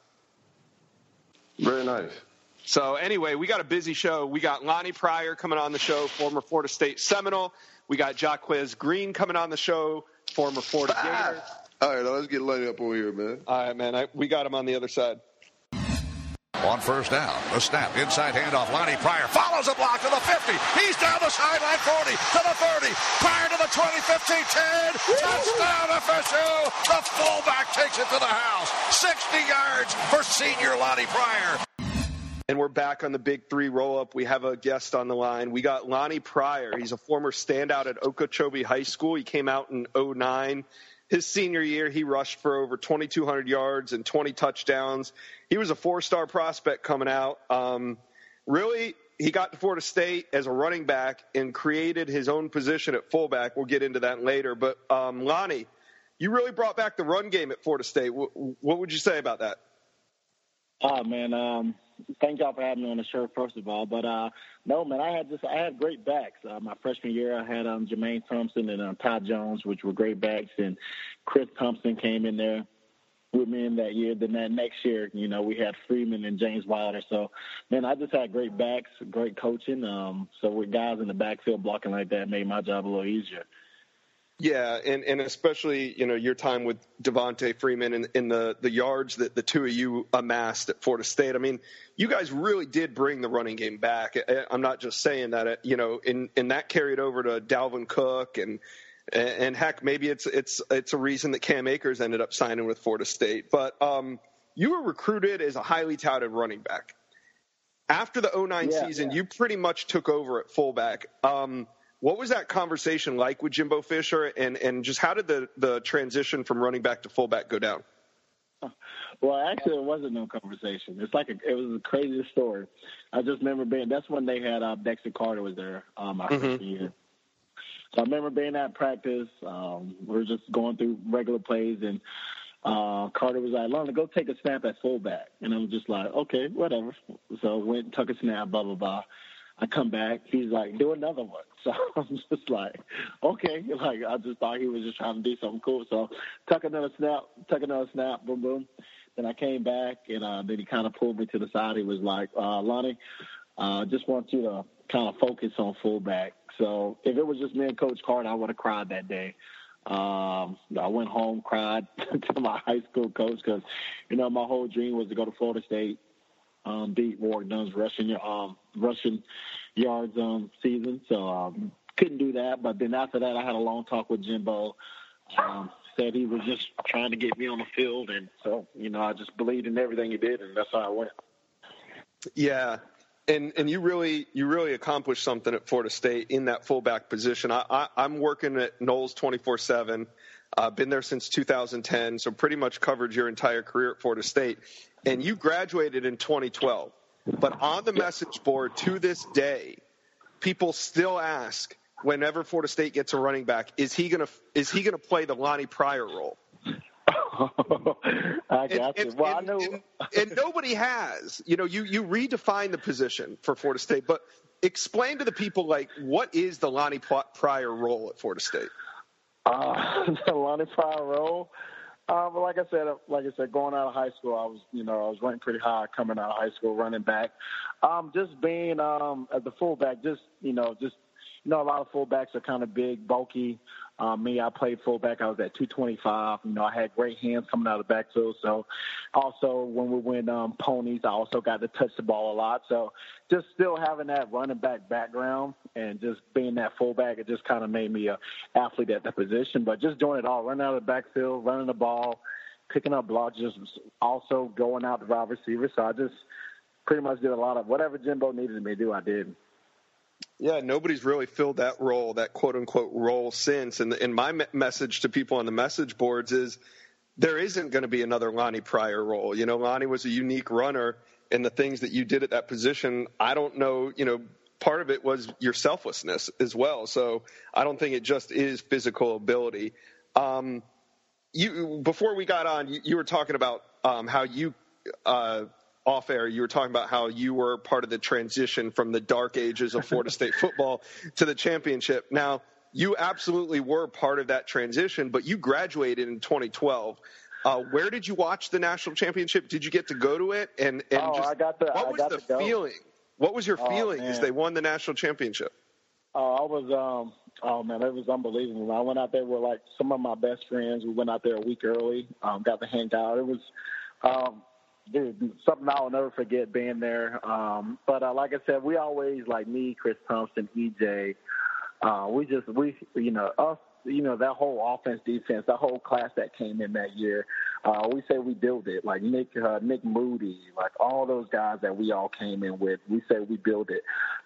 Very nice. So anyway, we got a busy show. We got Lonnie Pryor coming on the show, former Florida State Seminole. We got Jaquez Green coming on the show, former Florida Gator. All right, now let's get Lonnie up over here, man. All right, man. I, we got him on the other side. On first down, a snap, inside handoff. Lonnie Pryor follows a block to the fifty. He's down the sideline, forty to the thirty. Pryor to the twenty, fifteen, ten. Touchdown official. The fullback takes it to the house. sixty yards for senior Lonnie Pryor. And we're back on the Big Three roll-up. We have a guest on the line. We got Lonnie Pryor. He's a former standout at Okeechobee High School. He came out in oh nine. His senior year, he rushed for over twenty-two hundred yards and twenty touchdowns. He was a four-star prospect coming out. Um, really, he got to Florida State as a running back and created his own position at fullback. We'll get into that later. But, um, Lonnie, you really brought back the run game at Florida State. W- what would you say about that? Oh, man, um, thank y'all for having me on the show, first of all. But, uh, no, man, I had just I had great backs. Uh, my freshman year, I had um, Jermaine Thompson and uh, Todd Jones, which were great backs. And Chris Thompson came in there with me in that year. Then that next year, you know, we had Freeman and James Wilder. So, man, I just had great backs, great coaching. Um, so with guys in the backfield blocking like that made my job a little easier. Yeah, and, and especially, you know, your time with Devontae Freeman and, and the, the yards that the two of you amassed at Florida State. I mean, you guys really did bring the running game back. I'm not just saying that, you know, and, and that carried over to Dalvin Cook and, and heck, maybe it's it's it's a reason that Cam Akers ended up signing with Florida State. But um, you were recruited as a highly touted running back. After the oh nine yeah, season, yeah. you pretty much took over at fullback. Um What was that conversation like with Jimbo Fisher, and, and just how did the, the transition from running back to fullback go down? Well, actually, it wasn't no conversation. It's like a, it was the craziest story. I just remember being. That's when they had uh, Dexter Carter was there um, my Mm-hmm. freshman year. So I remember being at practice. Um, we were just going through regular plays, and uh, Carter was like, "Lonnie, go take a snap at fullback," and I was just like, "Okay, whatever." So I went and took a snap, blah blah blah. I come back, he's like, do another one. So I'm just like, okay. Like, I just thought he was just trying to do something cool. So took another snap, took another snap, boom, boom. Then I came back, and uh, then he kind of pulled me to the side. He was like, uh, Lonnie, I uh, just want you to kind of focus on fullback. So if it was just me and Coach Carter, I would have cried that day. Um, I went home, cried to my high school coach because, you know, my whole dream was to go to Florida State. Um, beat Warwick Dunn's rushing um, rushing yards um, season, so um, couldn't do that. But then after that, I had a long talk with Jimbo. Um, said he was just trying to get me on the field, and so you know I just believed in everything he did, and that's how I went. Yeah, and and you really you really accomplished something at Florida State in that fullback position. I, I, I'm working at Knowles twenty-four seven. I've uh, been there since two thousand ten, so pretty much covered your entire career at Florida State. And you graduated in twenty twelve. But on the message board to this day, people still ask, whenever Florida State gets a running back, is he gonna is he gonna play the Lonnie Pryor role? I got and, you. Well, and, I know. And, and nobody has. You know, you you redefine the position for Florida State, but explain to the people, like, what is the Lonnie Pryor role at Florida State? Uh, the Lonnie Pryor role. Uh, but like I said, like I said, going out of high school, I was, you know, I was ranked pretty high coming out of high school, running back. Um, just being um, at the fullback, just you know, just you know, a lot of fullbacks are kind of big, bulky. Um, me, I played fullback. I was at two twenty-five. You know, I had great hands coming out of the backfield. So, also when we went um, ponies, I also got to touch the ball a lot. So, just still having that running back background and just being that fullback, it just kind of made me a athlete at that position. But just doing it all, running out of the backfield, running the ball, picking up blocks, just also going out to wide receiver. So I just pretty much did a lot of whatever Jimbo needed me to do, I did. Yeah, nobody's really filled that role, that quote-unquote role since. And, and my me- message to people on the message boards is there isn't going to be another Lonnie Pryor role. You know, Lonnie was a unique runner, and the things that you did at that position, I don't know, you know, part of it was your selflessness as well. So I don't think it just is physical ability. Um, you before we got on, you, you were talking about um, how you uh, – off air, you were talking about how you were part of the transition from the dark ages of Florida State football to the championship. Now, you absolutely were part of that transition, but you graduated in twenty twelve. Uh, where did you watch the national championship? Did you get to go to it? And, and oh, just, I got the, what I was got the to go. feeling? What was your oh, feeling man. as they won the national championship? Oh, I was, um, oh man, it was unbelievable. I went out there with like some of my best friends. We went out there a week early, um, got to hang out. It was, um, dude, something I'll never forget being there. Um, but uh, like I said, we always, like me, Chris Thompson, E J, uh, we just, we, you know, us, you know, that whole offense, defense, that whole class that came in that year, uh, we say we built it. Like Nick, uh, Nick Moody, like all those guys that we all came in with, we say we built it.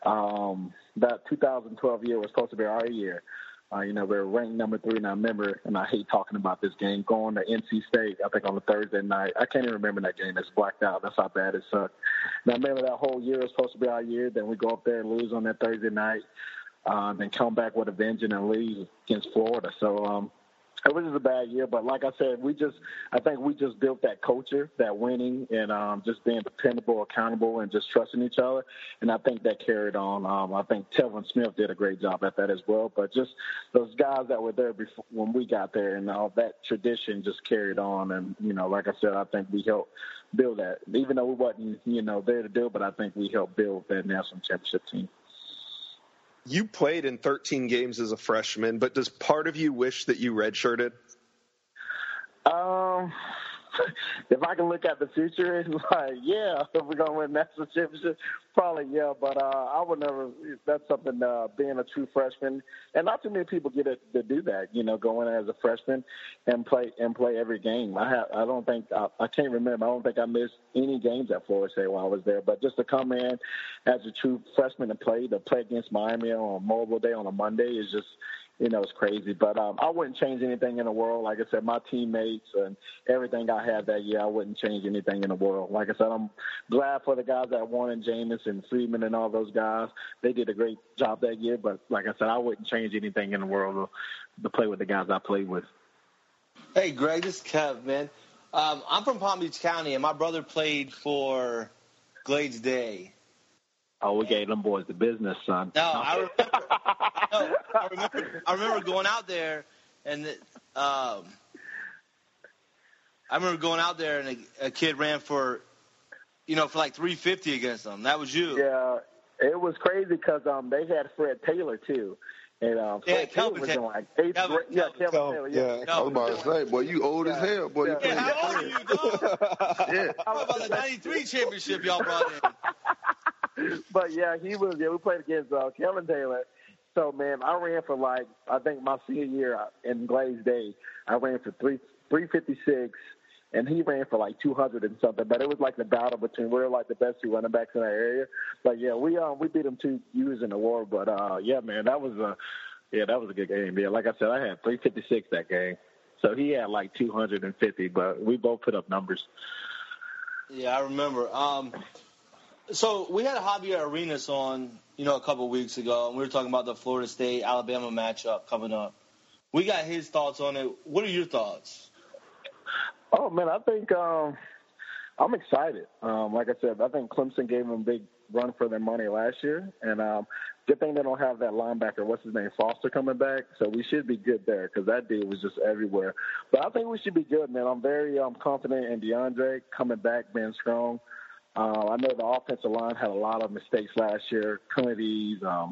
Um, that two thousand twelve year was supposed to be our year. Uh, you know, we're ranked number three, and I remember, and I hate talking about this game, going to N C State, I think on a Thursday night. I can't even remember that game. It's blacked out. That's how bad it sucked. And I remember that whole year was supposed to be our year. Then we go up there and lose on that Thursday night, uh, then come back with a vengeance and lose against Florida. So, um, it was just a bad year, but like I said, we just, I think we just built that culture, that winning, and um, just being dependable, accountable, and just trusting each other. And I think that carried on. Um, I think Telvin Smith did a great job at that as well. But just those guys that were there before when we got there, and all that tradition just carried on. And you know, like I said, I think we helped build that, even though we wasn't, you know, there to do it. But I think we helped build that national championship team. You played in thirteen games as a freshman, but does part of you wish that you redshirted? Um, if I can look at the future, it's like, yeah, if we're going to win national championship, probably, yeah. But uh, I would never, that's something, uh, being a true freshman, and not too many people get it to do that, you know, go in as a freshman and play and play every game. I have, I don't think, I, I can't remember, I don't think I missed any games at Florida State while I was there. But just to come in as a true freshman and play, to play against Miami on Memorial Day on a Monday is just, you know, it's crazy. But um, I wouldn't change anything in the world. Like I said, my teammates and everything I had that year, I wouldn't change anything in the world. Like I said, I'm glad for the guys that won, and Jameis and Freeman and all those guys. They did a great job that year. But like I said, I wouldn't change anything in the world to, to play with the guys I played with. Hey, Greg, this is Kev, man. Um, I'm from Palm Beach County, and my brother played for Glades Day. Oh, we gave them boys the business, son. No, I remember. no, I remember. I remember going out there, and um, I remember going out there, and a, a kid ran for, you know, for like three fifty against them. That was you. Yeah, it was crazy because um, they had Fred Taylor too, and um, Fred Yeah, Taylor Kelvin was Taylor. in like eighth Kelvin- grade. Yeah, Kelvin. Kelvin Taylor. Yeah. Yeah, I was about to say, boy, you old as hell, boy. You Yeah. Yeah, playing how old are you, dog? Yeah. How about the ninety-three championship y'all brought in? But yeah, he was. Yeah, we played against uh, Kelvin Taylor. So man, I ran for like I think my senior year in Glades Day, I ran for three three fifty six, and he ran for like two hundred and something. But it was like the battle between we were like the best two running backs in that area. But yeah, we um we beat them two years in the war. But uh yeah, man, that was a yeah that was a good game. Yeah, like I said, I had three fifty six that game. So he had like two hundred and fifty, but we both put up numbers. Yeah, I remember. Um, so we had Javier Arenas on, you know, a couple of weeks ago, and we were talking about the Florida State-Alabama matchup coming up. We got his thoughts on it. What are your thoughts? Oh, man, I think um, I'm excited. Um, like I said, I think Clemson gave them a big run for their money last year, and um, good thing they don't have that linebacker, what's his name, Foster, coming back, so we should be good there because that dude was just everywhere. But I think we should be good, man. I'm very um, confident in DeAndre coming back, being strong. Uh, I know the offensive line had a lot of mistakes last year, penalties, um,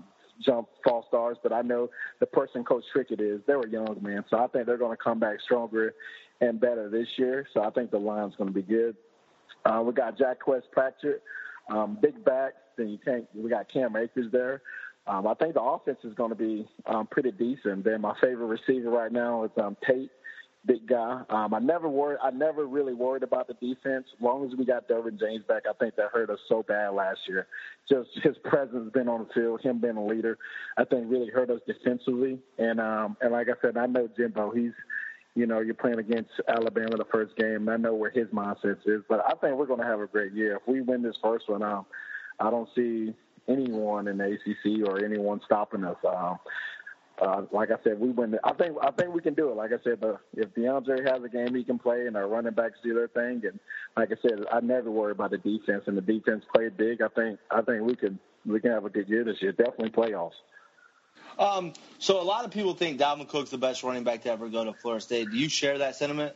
jump false stars, but I know the person Coach Trickett is, they were young, man. So I think they're going to come back stronger and better this year. So I think the line's going to be good. Uh, we got Jack Quest Pratchett, um, big back. Then you can't. We got Cam Akers there. Um, I think the offense is going to be um, pretty decent. Then my favorite receiver right now is um, Tate. Big guy. Um, I never worried. I never really worried about the defense. As long as we got Derwin James back, I think that hurt us so bad last year. Just his presence being on the field, him being a leader, I think really hurt us defensively. And um, and like I said, I know Jimbo. He's, you know, you're playing against Alabama the first game. And I know where his mindset is, but I think we're going to have a great year if we win this first one. Um, I don't see anyone in the A C C or anyone stopping us. Um, Uh, like I said, we win. I think I think we can do it. Like I said, the, if DeAndre has a game he can play and our running backs do their thing, and like I said, I never worry about the defense. And the defense played big. I think I think we can we can have a good year this year. Definitely playoffs. Um, so a lot of people think Dalvin Cook's the best running back to ever go to Florida State. Do you share that sentiment?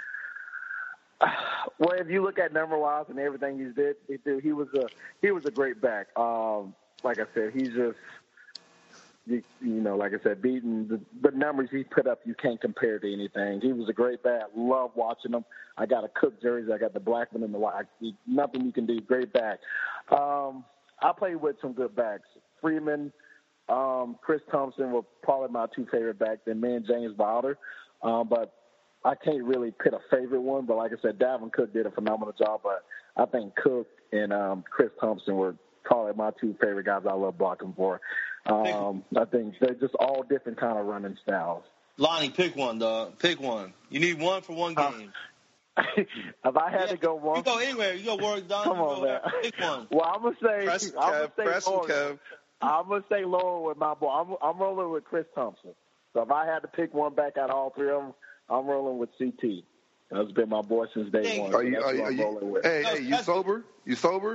Well, if you look at number wise and everything he did, he did, he was a he was a great back. Um, like I said, he's just. You, you know, like I said, beating the, the numbers he put up, you can't compare to anything. He was a great back. Love watching him. I got a Cook jersey. I got the black one and the white. Nothing you can do. Great back. Um, I played with some good backs. Freeman, um, Chris Thompson were probably my two favorite backs, and me and James Wilder. Um, but I can't really pick a favorite one. But like I said, Dalvin Cook did a phenomenal job. But I think Cook and um, Chris Thompson were probably my two favorite guys I love blocking for. Um, I think they're just all different kind of running styles. Lonnie, pick one, dog. Pick one. You need one for one game. Uh, if I had yeah, to go one, you go anywhere. You go work done. Come on, go man. Pick one. Well, I'm gonna say, Press I'm gonna Kev, say press lower. Kev. I'm gonna say lower with my boy. I'm, I'm rolling with Chris Thompson. So if I had to pick one back out of all three of them, I'm rolling with C T. That's been my boy since day one. Are you, are you, are you, hey, hey, you sober? You sober?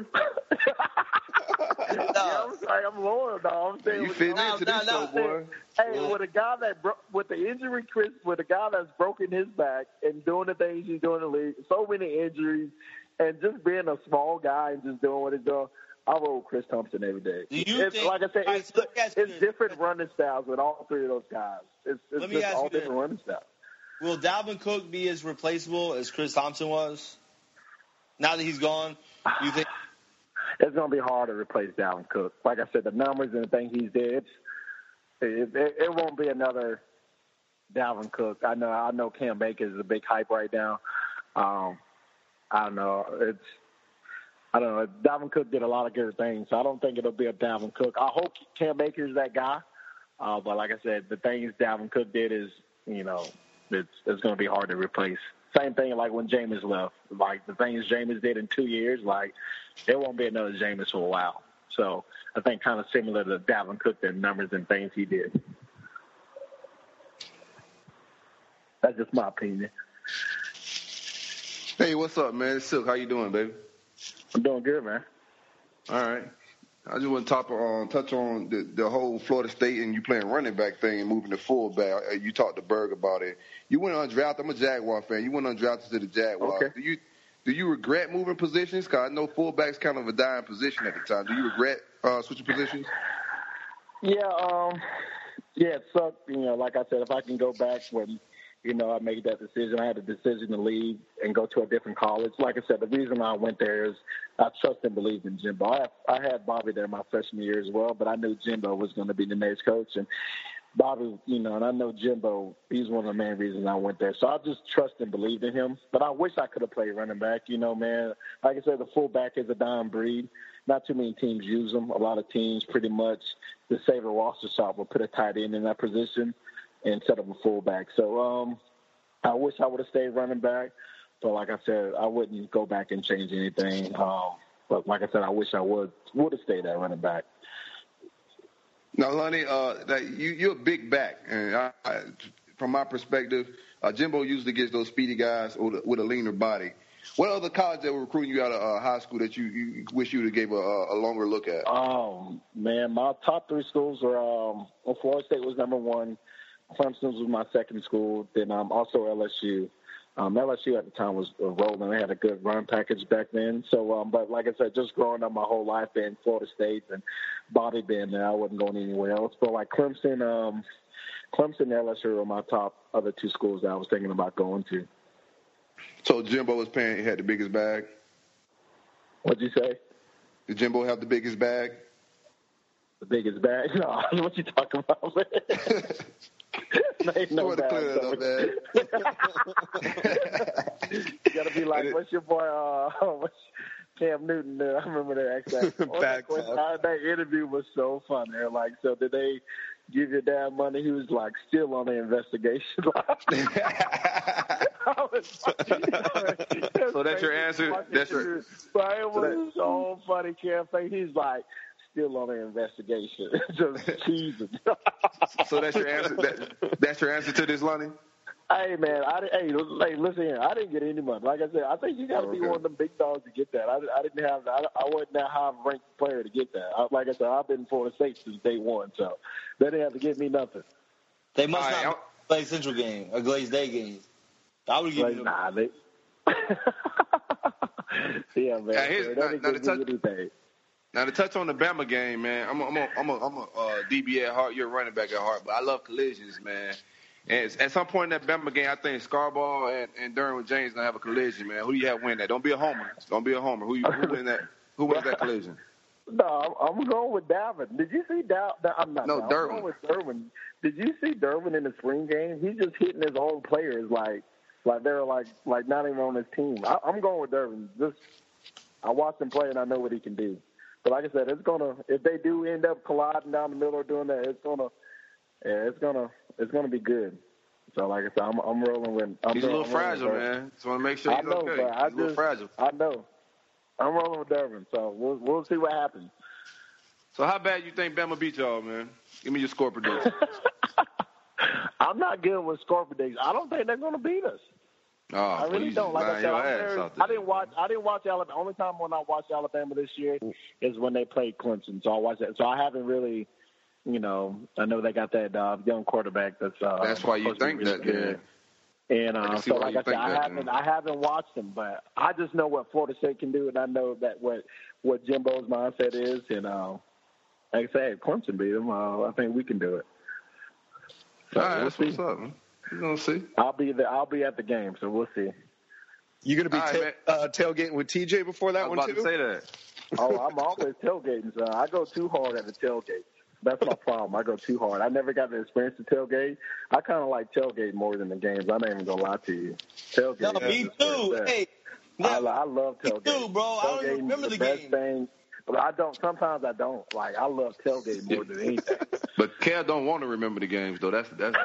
Yeah, I'm sorry, I'm loyal, dog. I'm saying You with- fit no, into no, this no. show, boy. Hey, with a guy that bro- with the injury, Chris, with a guy that's broken his back and doing the things he's doing in the league, so many injuries, and just being a small guy and just doing what he's doing, I roll with Chris Thompson every day. Do you It's, think- like I said, all right, it's, so let me ask you it's this. different running styles with all three of those guys. It's, it's Let me just ask all you this. different running styles. Will Dalvin Cook be as replaceable as Chris Thompson was? Now that he's gone, you think? It's going to be hard to replace Dalvin Cook. Like I said, the numbers and the thing he's did, it, it, it won't be another Dalvin Cook. I know I know Cam Akers is a big hype right now. Um, I don't know. It's I don't know. Dalvin Cook did a lot of good things, so I don't think it'll be a Dalvin Cook. I hope Cam Akers is that guy. Uh, but like I said, the things Dalvin Cook did is, you know, it's it's going to be hard to replace. Same thing like when Jameis left. Like the things Jameis did in two years, like there won't be another Jameis for a while. So I think kind of similar to Dalvin Cook, the numbers and things he did. That's just my opinion. Hey, what's up, man? It's Silk. How you doing, baby? I'm doing good, man. All right. I just want to top on, touch on the, the whole Florida State and you playing running back thing and moving to fullback. Uh, You talked to Berg about it. You went undrafted. I'm a Jaguar fan. You went undrafted to the Jaguars. Okay. Do you do you regret moving positions? Because I know fullback's kind of a dying position at the time. Do you regret uh, switching positions? Yeah, um, yeah, it sucked. You know, like I said, if I can go back when, you know, I made that decision, I had a decision to leave and go to a different college. Like I said, the reason I went there is I trust and believe in Jimbo. I, I had Bobby there my freshman year as well, but I knew Jimbo was going to be the next coach. And Bobby, you know, and I know Jimbo, he's one of the main reasons I went there. So I just trust and believed in him. But I wish I could have played running back. You know, man, like I said, the fullback is a dying breed. Not too many teams use them. A lot of teams pretty much, to save a roster spot, will put a tight end in that position instead of a fullback. So um, I wish I would have stayed running back. But like I said, I wouldn't go back and change anything. Um, but like I said, I wish I would would have stayed at running back. Now, Lonnie, uh, that you, you're a big back. And I, I, from my perspective, uh, Jimbo usually gets those speedy guys with a, with a leaner body. What other college that were recruiting you out of uh, high school that you, you wish you would have gave a, a longer look at? Um, man, my top three schools were um, well, Florida State was number one. Clemson was my second school. Then um, also L S U. Um, L S U at the time was rolling. They had a good run package back then. So, um, but like I said, just growing up my whole life in Florida State and Bobby being there, I wasn't going anywhere else. But like Clemson, um, Clemson and L S U were my top other two schools that I was thinking about going to. So Jimbo was paying, had the biggest bag? What'd you say? Did Jimbo have the biggest bag? The biggest bag? No, what you talking about, man? Ain't no to clear that up, man. You gotta be like, what's your boy, uh, what's Cam Newton? Uh, I remember that exact Back that, that interview was so fun. They're like, so did they give your dad money? He was like, still on the investigation. So that's your answer? That's your... But it was so funny, Cam. He's like, still on the investigation. Just teasing. So that's your answer? That, that's your answer to this, Lonnie? Hey, man. I, hey, hey, listen here. I didn't get any money. Like I said, I think you got to oh, be okay. one of them big dogs to get that. I, I didn't have I, I wasn't that high-ranked player to get that. I, like I said, I've been in Florida State since day one, so they didn't have to give me nothing. They must All not right, play Central game, a Glazed Day game. I would give Like, you nah, they. Yeah, man. Yeah, here's- They now- didn't now give the me touch- anything. Now, to touch on the Bama game, man, I'm a, I'm a, I'm a, I'm a uh, D B at heart. You're a running back at heart, but I love collisions, man. And at some point in that Bama game, I think Scarborough and, and Derwin James gonna have a collision, man. Who do you have win that? Don't be a homer. Don't be a homer. Who you who win that? Who wins that collision? No, I'm, I'm going with Dalvin. Did you see Dalvin? I'm not. No, I'm Derwin. going with Derwin. Did you see Derwin in the spring game? He's just hitting his own players like, like they're like, like not even on his team. I, I'm going with Derwin. Just, I watched him play and I know what he can do. But like I said, it's gonna. If they do end up colliding down the middle or doing that, it's gonna. Yeah, it's gonna. It's gonna be good. So like I said, I'm, I'm rolling with. I'm He's a little I'm fragile, with man. Just want to make sure I he's know, okay. but I He's a little just, fragile. I know. I'm rolling with Derwin, so we'll we'll see what happens. So how bad you think Bama beat y'all, man? Give me your score prediction. I'm not good with score predictions. I don't think they're gonna beat us. Oh, I really you don't. Like I lying said, your I'm ass very, out there. I didn't watch. I didn't watch Alabama. The only time when I watched Alabama this year is when they played Clemson. So I watched that. So I haven't really, you know, I know they got that uh, young quarterback that's. Uh, That's why you supposed to be think really that, good. And I uh, can see so, why like you I said, think I that, haven't. man. I haven't watched them, but I just know what Florida State can do, and I know that what what Jimbo's mindset is. And uh, like I said, Clemson beat them. Uh, I think we can do it. So All right, we'll that's see. what's up, man. We're gonna see. I'll be there. I'll be at the game, so we'll see. You going to be All right, ta- man. uh, tailgating with T J before I that was one about too? to say that. Oh, I'm always tailgating. So I go too hard at the tailgate. That's my problem. I go too hard. I never got to experience the tailgate. I kind of like tailgate more than the games. I'm not even gonna lie to you. Tailgate. No, that's me just where too. it's at. Hey, I, now, I love me tailgate. too, bro. I don't even Tailgating's remember the the best game. thing. But I don't. Sometimes I don't. Like I love tailgate more than anything. But Kel don't want to remember the games though. That's that's.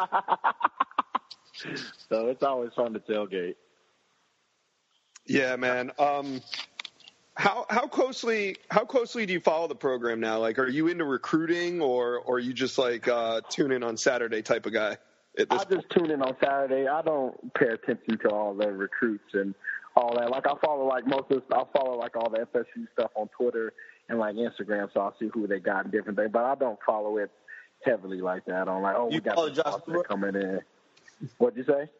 So it's always fun to tailgate. Yeah, man. Um, how how closely how closely do you follow the program now? Like, are you into recruiting, or or are you just like uh, tune in on Saturday type of guy? At this I just tune in on Saturday. I don't pay attention to all the recruits and all that. Like I follow like most of I follow like all the F S U stuff on Twitter and like Instagram, so I'll see who they got and different things. But I don't follow it heavily like that. I'm like, oh, we You got follow this Josh prospect Stewart? coming in. What'd you say?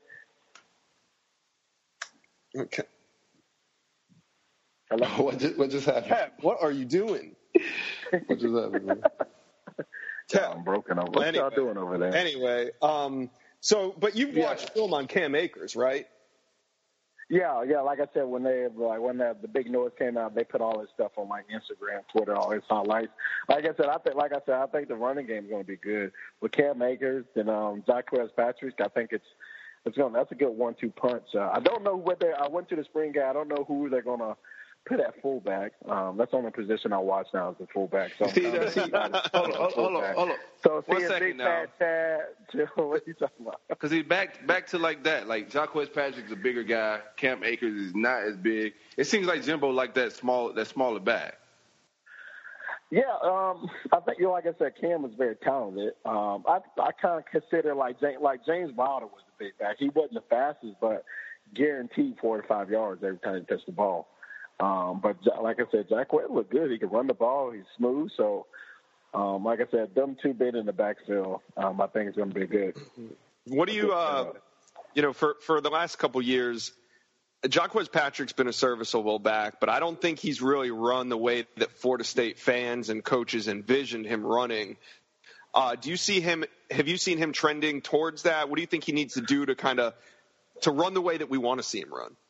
Okay. Hello? What just, what just happened? Ted, what are you doing? What just happened, man? Yeah, I'm broken over. What Anyway. y'all doing over there? Anyway, um, so but you've Yeah. watched film on Cam Akers, right? Yeah, yeah. Like I said, when they like when the, the big noise came out, they put all this stuff on like Instagram, Twitter, all his highlights. Like I said, I think, like I said, I think the running game is going to be good with Cam Akers and um, Jacquez Patrick. I think it's it's going. That's a good one-two punch. Uh, I don't know what they. I went to the spring game. I don't know who they're going to put at fullback. Um, that's the only position I watch now is the fullback. So See, that, see, hold on, hold on, hold on, hold on. So One seeing second Big now. Fat Chad, what you talking about? Because he's back back to like that. Like Jacquez Patrick's a bigger guy. Cam Akers is not as big. It seems like Jimbo like that small that smaller back. Yeah, um, I think you know, like I said, Cam was very talented. Um, I I kind of consider like James, like James Wilder was a big back. He wasn't the fastest, but guaranteed forty-five yards every time he touched the ball. Um, but like I said, Jack Webb looked good. He could run the ball. He's smooth. So, um, like I said, them two being in the backfield, um, I think it's going to be good. What do you uh, you know, for, for the last couple years, Jacquez Patrick's been a serviceable back, but I don't think he's really run the way that Florida State fans and coaches envisioned him running. Uh, do you see him? Have you seen him trending towards that? What do you think he needs to do to kind of to run the way that we want to see him run?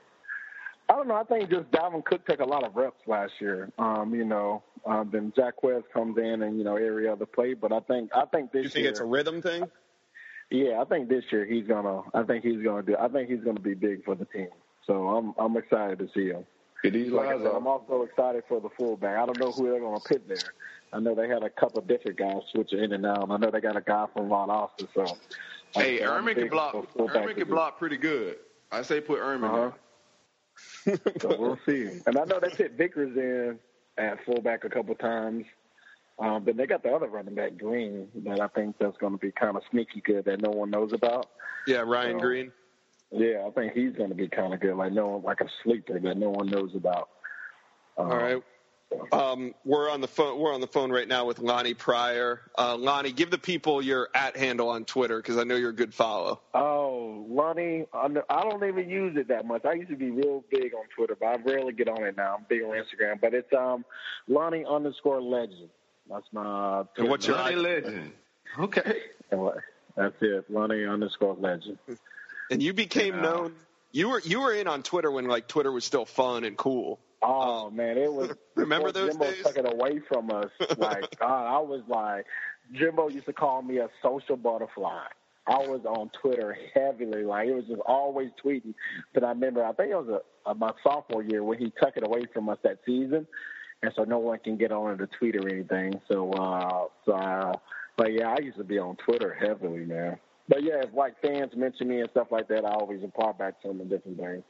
I don't know. I think just Dalvin Cook took a lot of reps last year. Um, you know, uh, then Jacquez comes in and you know every other play. But I think I think this you think year, it's a rhythm thing? Yeah, I think this year he's gonna. I think he's gonna do. I think he's gonna be big for the team. So I'm I'm excited to see him. Like I said, I'm also excited for the fullback. I don't know who they're gonna put there. I know they had a couple of different guys switching in and out. I know they got a guy from Ron Austin. So hey, I'm Ehrman can block. Ehrman can block pretty good. I say put Ehrman uh-huh. in. So we'll see. And I know they put Vickers in at fullback a couple times. Um, but they got the other running back, Green, that I think that's going to be kind of sneaky good that no one knows about. Yeah, Ryan so, Green. Yeah, I think he's going to be kind of good, like no one, like a sleeper that no one knows about. Um, All right. Um, we're on the phone. We're on the phone right now with Lonnie Pryor. Uh, Lonnie, give the people your at handle on Twitter because I know you're a good follow. Oh, Lonnie, I don't even use it that much. I used to be real big on Twitter, but I rarely get on it now. I'm big on Instagram, but it's um, Lonnie underscore Legend. That's my. And what's your Lonnie Legend? Okay. That's it, Lonnie underscore Legend. And you became yeah. known. You were you were in on Twitter when like Twitter was still fun and cool. Oh um, man, it was. Remember those Jimbo days? Took it away from us. Like God, I was like, Jimbo used to call me a social butterfly. I was on Twitter heavily, like it was just always tweeting. But I remember, I think it was a, a, my sophomore year when he took it away from us that season, and so no one can get on to tweet or anything. So, uh, so, uh, but yeah, I used to be on Twitter heavily, man. But yeah, if like fans mention me and stuff like that, I always reply back to them and different things.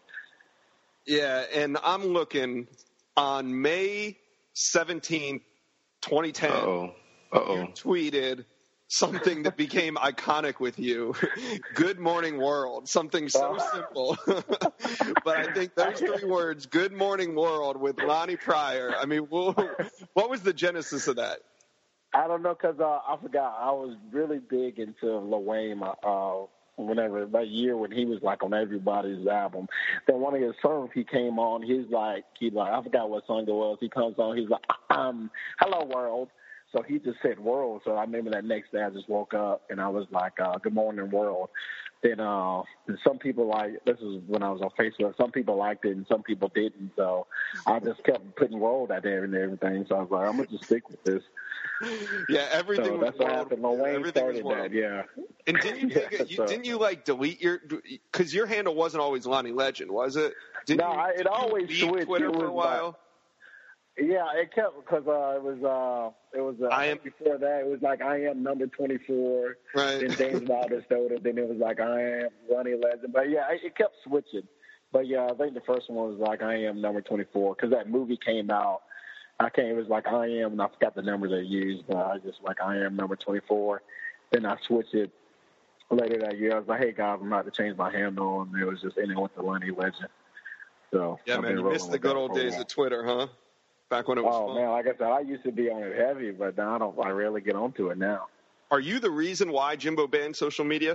Yeah, and I'm looking on May seventeenth, twenty ten. Uh-oh. Uh-oh. You tweeted something that became iconic with you. Good morning, world. Something so simple. But I think those three words, good morning, world, with Lonnie Pryor. I mean, what was the genesis of that? I don't know, because uh, I forgot. I was really big into Lil Wayne, uh, whenever, that year when he was, like, on everybody's album. Then one of his songs he came on, he's like, he like, I forgot what song it was. He comes on, he's like, um, hello, world. So he just said world. So I remember that next day I just woke up and I was like, uh, good morning, world. Then uh, some people like, this is when I was on Facebook, some people liked it and some people didn't. So I just kept putting world out there and everything. So I was like, I'm going to just stick with this. Yeah, everything so was that's world. What happened. Lil Wayne everything started was world. That, yeah. And didn't you, take yeah, a, you so. didn't you like delete your, because your handle wasn't always Lonnie Legend, was it? Didn't no, you, I, it did always you switched. Twitter it for a while? Like, yeah, it kept because uh, it was uh, it was uh, I am, before that it was like I am number twenty-four. Right. Then James Wilder stole it. Then it was like I am Lonnie Legend. But yeah, it, it kept switching. But yeah, I think the first one was like I am number twenty-four because that movie came out. I can't. It was like I am, and I forgot the number they used. But I just like I am number twenty-four. Then I switched it later that year. I was like, hey guys, I'm about to change my handle, and it was just ending with the Lonnie Legend. So yeah, I've man, you missed the good old days of Twitter, huh? Back when it was oh, fun. man, like I said, I used to be on it heavy, but now I don't. I rarely get onto it now. Are you the reason why Jimbo banned social media?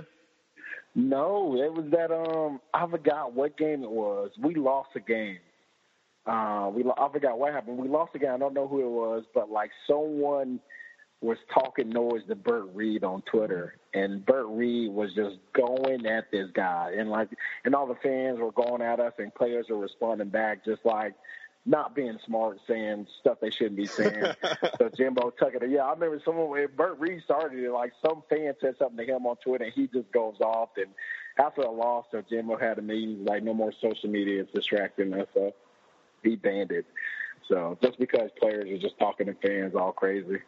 No, it was that um I forgot what game it was. We lost a game. Uh, we I forgot what happened. We lost a game. I don't know who it was, but like someone was talking noise to Burt Reed on Twitter, and Burt Reed was just going at this guy, and like, and all the fans were going at us, and players were responding back, just like not being smart, saying stuff they shouldn't be saying. So Jimbo took it. Yeah, I remember someone when Burt Reed started it, like some fan said something to him on Twitter, and he just goes off. And after a loss, so Jimbo had a meeting like no more social media is distracting us. So he banned it. So just because players are just talking to fans all crazy.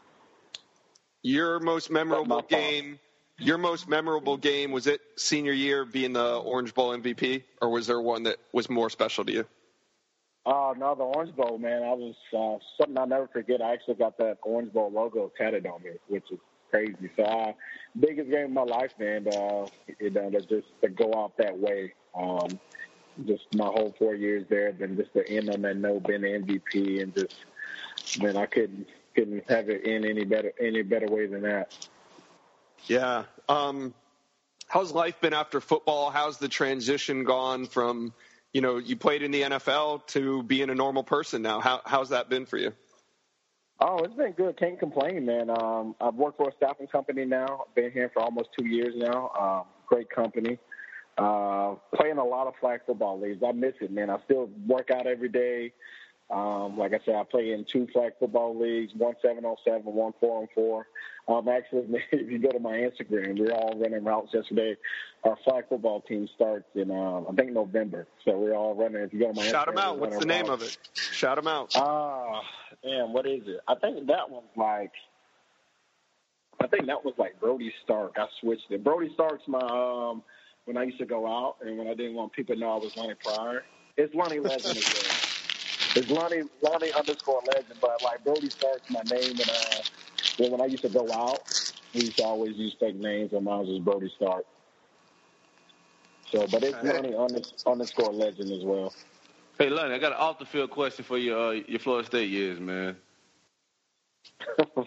Your most memorable game, your most memorable game, was it senior year being the Orange Bowl M V P, or was there one that was more special to you? Oh, uh, no, the Orange Bowl, man. I was uh, something I'll never forget. I actually got that Orange Bowl logo tatted on me, which is crazy. So, uh, biggest game of my life, man. Uh, you know, to just to go out that way. Um, just my whole four years there, then just to end on that note, being the M V P, and just, man, I couldn't couldn't have it in any better any better way than that. Yeah. Um, how's life been after football? How's the transition gone from, you know, you played in the N F L to being a normal person now? How, how's that been for you? Oh, it's been good. Can't complain, man. Um, I've worked for a staffing company now. I've been here for almost two years now. Um, great company. Uh, playing a lot of flag football leagues. I miss it, man. I still work out every day. Um, like I said, I play in two flag football leagues, one seven on seven, one four on four. Um, actually, if you go to my Instagram, we're all running routes yesterday. Our flag football team starts in, um, I think, November. So we're all running. If you go to my Shout Instagram, them out. What's the name routes. of it? Shout them out. Ah, uh, damn, what is it? I think that one's like, I think that was like Brody Stark. I switched it. Brody Stark's my, um, when I used to go out and when I didn't want people to know I was Lonnie Pryor. It's Lonnie Legend as well. It's Lonnie, Lonnie underscore Legend, but like Brody Stark's my name. And uh, then when I used to go out, we used to always use fake names, and mine was just Brody Stark. So, but it's Lonnie underscore Legend as well. Hey, Lonnie, I got an off the field question for your uh, your Florida State years, man. What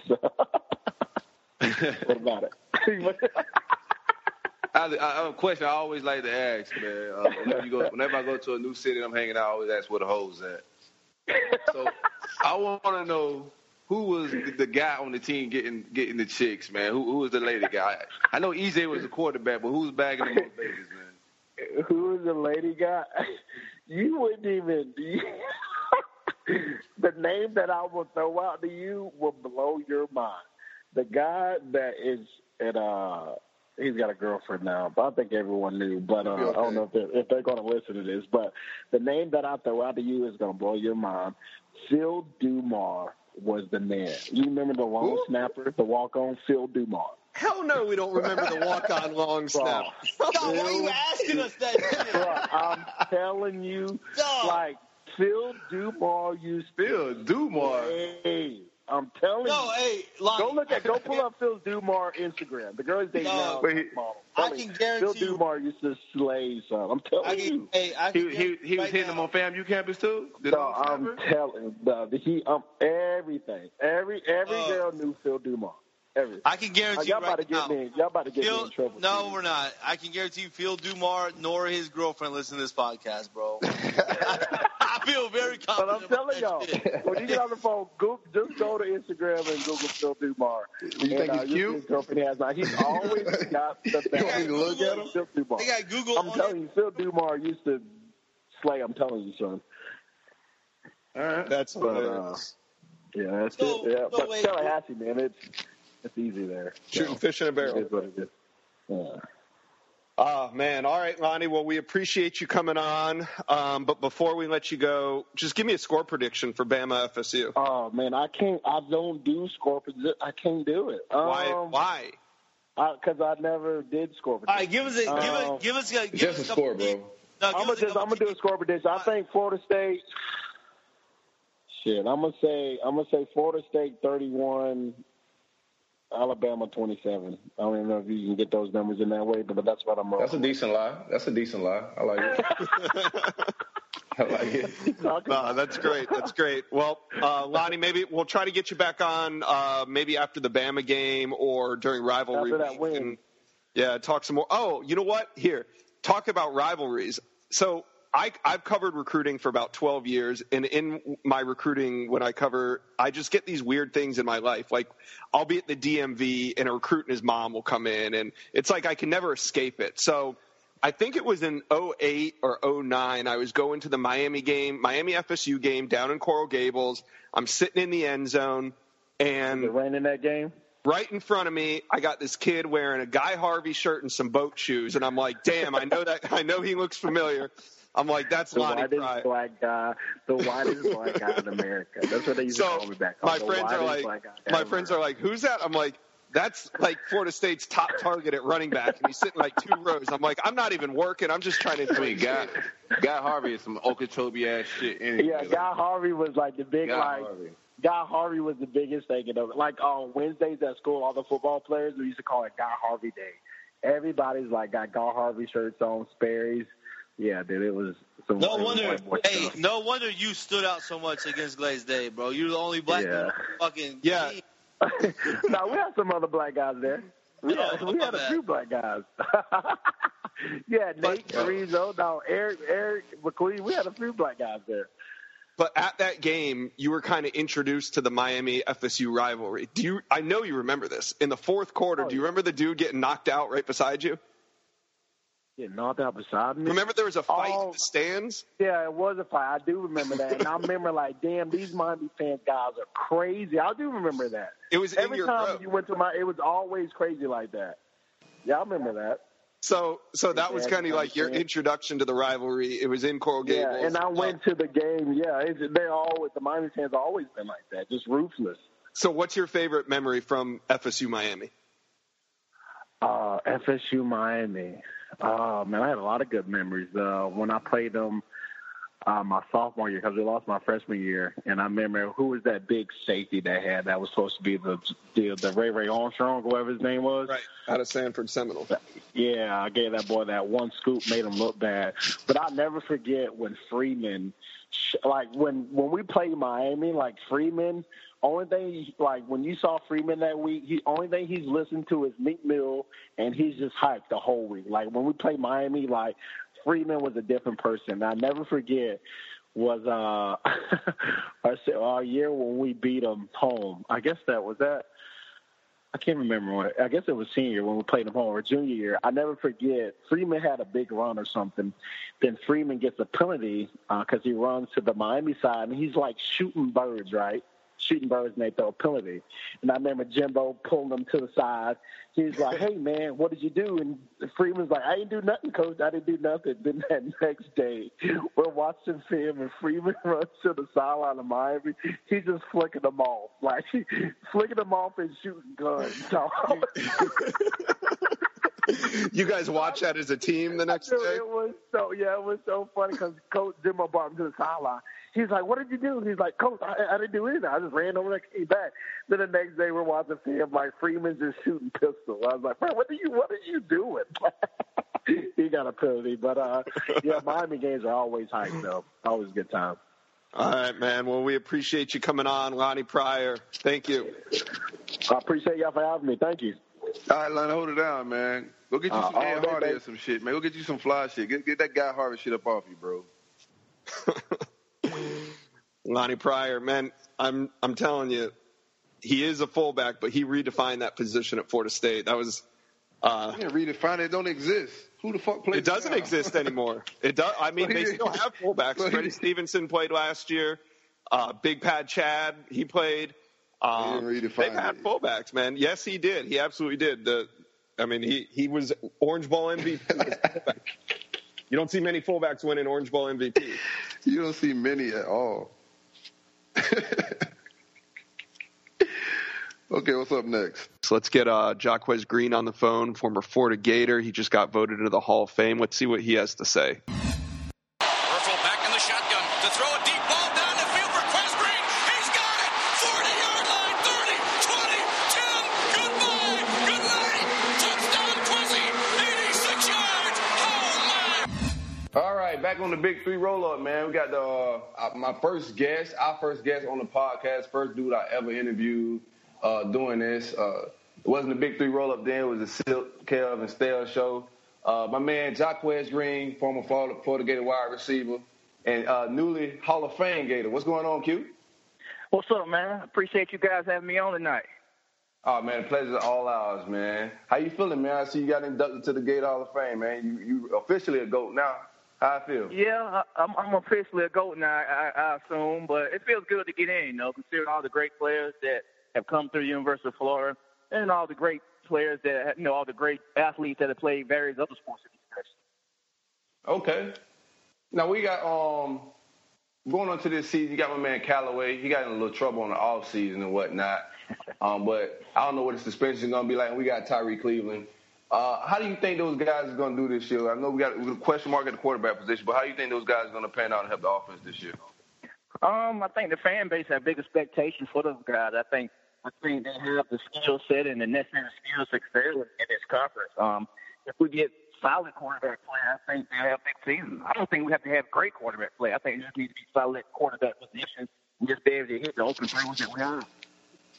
about it? I, I have a question I always like to ask, man. Uh, whenever, you go, whenever I go to a new city and I'm hanging out, I always ask where the hoes at. So I want to know who was the, the guy on the team getting getting the chicks, man. Who, who was the lady guy? I know E J was the quarterback, but who's bagging the most babies, man? Who was the lady guy? You wouldn't even. You, the name that I will throw out to you will blow your mind. The guy that is at uh. He's got a girlfriend now, but I think everyone knew. But uh, okay. I don't know if they're, if they're going to listen to this. But the name that I throw out to you is going to blow your mind. Phil Dumar was the man. You remember the long Ooh. snapper, the walk-on Phil Dumar? Hell no, we don't remember the walk-on long snap. God, why are you asking us that? Bro, I'm telling you, Dog. like Phil Dumar used Phil Dumar. Hey. I'm telling no, you. hey, Lonnie. Go look at, go pull up Phil Dumar Instagram. The girl's dating no, now. I can guarantee Phil Dumar used to slay some. I'm telling I can, you. Hey, I can he he, he was right hitting now. them on FAMU campus too. The no, I'm telling you, he um everything. Every every uh, girl knew Phil Dumar. Everything. I can guarantee y'all you right about to get now. me. Y'all about to get Phil, me in trouble. No, too. we're not. I can guarantee you, Phil Dumar nor his girlfriend listen to this podcast, bro. I feel very confident. But I'm telling y'all, when you get on the phone, go, just go to Instagram and Google Phil Dumar. You and, think uh, he's cute? His girlfriend has not. He's always got the best. You look at him? Phil Dumar. They got Google. I'm telling you, Phil Dumar used to slay. I'm telling you, son. All right, that's but, uh, yeah, that's so, it. Yeah, so but wait, Tallahassee, man, it's it's easy there. Shooting so, fish in a barrel. It is what it is. Yeah. Oh, man. All right, Lonnie. Well, we appreciate you coming on. Um, but before we let you go, just give me a score prediction for Bama F S U. Oh, man, I can't. I don't do score prediction. I can't do it. Um, Why? Why? Because I, I never did score prediction. All right, give us a, um, give us, give us a, give just us a score, bro. No, I'm gonna just, I'm gonna do a score prediction. I think Florida State. Shit, I'm gonna say, I'm gonna say Florida State thirty-one. Alabama twenty-seven. I don't even know if you can get those numbers in that way, but that's what I'm rolling. That's a decent lie. That's a decent lie. I like it. I like it. No, that's great. That's great. Well, uh, Lonnie, maybe we'll try to get you back on uh, maybe after the Bama game or during rivalry after that week. win. And, yeah, talk some more. Oh, you know what? Here, talk about rivalries. So I, I've covered recruiting for about twelve years, and in my recruiting, when I cover, I just get these weird things in my life. Like, I'll be at the D M V, and a recruit and his mom will come in, and it's like I can never escape it. So I think it was in oh eight or oh nine, I was going to the Miami game, Miami F S U game down in Coral Gables. I'm sitting in the end zone, and Did it rain in that game? Right in front of me, I got this kid wearing a Guy Harvey shirt and some boat shoes, and I'm like, damn, I know that. I know he looks familiar. I'm like, that's the Lonnie whitest Pryor. black guy, the whitest black guy in America. That's what they used so to call me back. My the friends are like, my friends are like, who's that? I'm like, that's like Florida State's top target at running back, and he's sitting like two rows. I'm like, I'm not even working. I'm just trying to. I mean, Guy, Guy Harvey is some Okeechobee ass shit. Anyway. Yeah, Guy Harvey was like the big Guy like. Harvey. Guy Harvey was the biggest thing. You know, like on Wednesdays at school, all the football players, we used to call it Guy Harvey Day. Everybody's like got Guy Harvey shirts on, Sperry's. Yeah, dude, it was. Some no wonder. Hey, stuff. no wonder you stood out so much against Glaze Day, bro. You're the only black yeah. dude fucking. Yeah. No, we have some other black guys there. We had, we had a few black guys. yeah, Nate Rizzo, no, Eric, Eric McQueen. We had a few black guys there. But at that game, you were kind of introduced to the Miami F S U rivalry. Do you? I know you remember this. In the fourth quarter, oh, do you yeah. remember the dude getting knocked out right beside you? Getting knocked out beside me? Remember there was a fight oh, in the stands? Yeah, it was a fight. I do remember that. And I remember, like, damn, these Miami fans guys are crazy. I do remember that. It was Every in your time group. you went to my, it was always crazy like that. Yeah, I remember that. So, so that was kind of like your introduction to the rivalry. It was in Coral Gables. Yeah, and I went to the game. Yeah, it's, they always the Miami fans have always been like that, just ruthless. So, what's your favorite memory from F S U Miami? Uh, F S U Miami. Oh man, I had a lot of good memories. Uh, when I played them uh, my sophomore year, because we lost my freshman year, and I remember who was that big safety they had that was supposed to be the the, the Ray Ray Armstrong, whoever his name was. Right, out of Sanford Seminole. Yeah, I gave that boy that one scoop, made him look bad. But I'll never forget when Freeman, like when when we played Miami, like Freeman, only thing, like when you saw Freeman that week, he only thing he's listened to is Meek Mill, and he's just hyped the whole week. Like when we played Miami, like Freeman was a different person. I'll never forget was uh our, our year when we beat them home. I guess that was that. I can't remember what. I guess it was senior when we played them home, or junior year. I never forget. Freeman had a big run or something. Then Freeman gets a penalty because uh, he runs to the Miami side, and he's like shooting birds, right? Shooting birds, and they throw a penalty. And I remember Jimbo pulling him to the side. He's like, "Hey man, what did you do?" And Freeman's like, "I didn't do nothing, coach. I didn't do nothing." Then that next day, we're watching film, and Freeman runs to the sideline of Miami. He's just flicking them off, like flicking them off and shooting guns. You guys watch that as a team the next Dude, day? It was so yeah, it was so funny because Coach Jimbo brought him to the sideline. He's like, "What did you do?" He's like, "Coach, I, I didn't do anything. I just ran over there, came back." Then the next day we're watching film like Freeman's just shooting pistols. I was like, "Man, what are you? What are you doing?" He got a penalty, but uh, yeah, Miami games are always hyped though. Always a good time. All right, man. Well, we appreciate you coming on, Lonnie Pryor. Thank you. I appreciate y'all for having me. Thank you. All right, Lonnie, hold it down, man. Go get you some uh, Ed Hardy or some shit, man. Go get you some fly shit. Get, get that Guy Harvey shit up off you, bro. Lonnie Pryor, man, I'm I'm telling you, he is a fullback, but he redefined that position at Florida State. That was uh, yeah, redefine it. It don't exist. Who the fuck plays? It doesn't now? exist anymore. It does. I mean, they still have fullbacks. Freddie Stevenson played last year. Uh, Big Pad Chad, he played. Um, they've had it. fullbacks, man. Yes, he did. He absolutely did. The, I mean, he, he was Orange Bowl M V P. You don't see many fullbacks winning Orange Bowl M V P. You don't see many at all. Okay, what's up next? So let's get uh, Jaquez Green on the phone, former Florida Gator. He just got voted into the Hall of Fame. Let's see what he has to say. Werfel back in the shotgun to throw a deep ball down the field for Quez Green. He's got it! forty-yard line, thirty, twenty, ten, goodbye, good night. Touchdown, Quizzy, eighty-six yards. Oh, my. All right, back on the Big Three roll-up, man. We got the uh, my first guest, our first guest on the podcast, first dude I ever interviewed uh, doing this. Uh, it wasn't the Big Three roll-up then. It was the Silk, Kev, and Stale show. Uh, my man, Jaquez Green, former Florida, Florida Gator wide receiver, and uh, newly Hall of Fame Gator. What's going on, Q? What's up, man? Appreciate you guys having me on tonight. Oh, man, the pleasure's all ours, man. How you feeling, man? I see you got inducted to the Gator Hall of Fame, man. You you officially a GOAT now. How I feel? Yeah, I'm, I'm officially a GOAT now, I, I assume, but it feels good to get in, you know, considering all the great players that have come through the University of Florida and all the great players that, you know, all the great athletes that have played various other sports. Okay. Now, we got, um, going on to this season, you got my man Callaway. He got in a little trouble in the offseason and whatnot. um, but I don't know what the suspension is going to be like. And we got Tyree Cleveland. Uh, how do you think those guys are going to do this year? I know we got a question mark at the quarterback position, but how do you think those guys are going to pan out and help the offense this year? Um, I think the fan base have big expectations for those guys. I think I think they have the skill set and the necessary skills to excel in this conference. Um, if we get solid quarterback play, I think they'll have a big season. I don't think we have to have great quarterback play. I think it just needs to be solid quarterback position and just be able to hit the open throws that we have.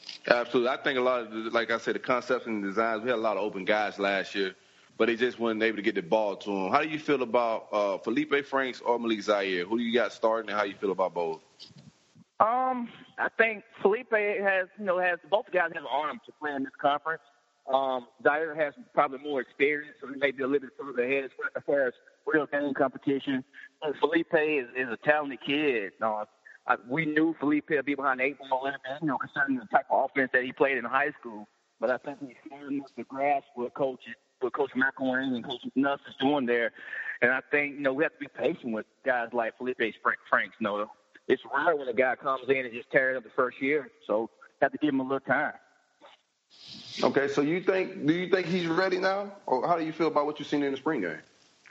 Absolutely. I think a lot of, the, like I said, the concepts and the designs, we had a lot of open guys last year, but they just weren't able to get the ball to them. How do you feel about uh, Felipe Franks or Malik Zaire? Who do you got starting, and how you feel about both? Um, I think Felipe has, you know, has both guys have an arm to play in this conference. Um, Zaire has probably more experience, so he may be a little bit further ahead as far as real game competition. And Felipe is, is a talented kid. Uh, I, we knew Felipe would be behind the eight ball a little bit, you know, concerning the type of offense that he played in high school. But I think he's smart enough to grasp what Coach, what Coach McElwain and Coach Nuss is doing there. And I think, you know, we have to be patient with guys like Felipe Franks. You know, it's rare when a guy comes in and just tears up the first year. So have to give him a little time. Okay, so you think, do you think he's ready now? Or how do you feel about what you've seen in the spring game?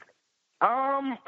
Um,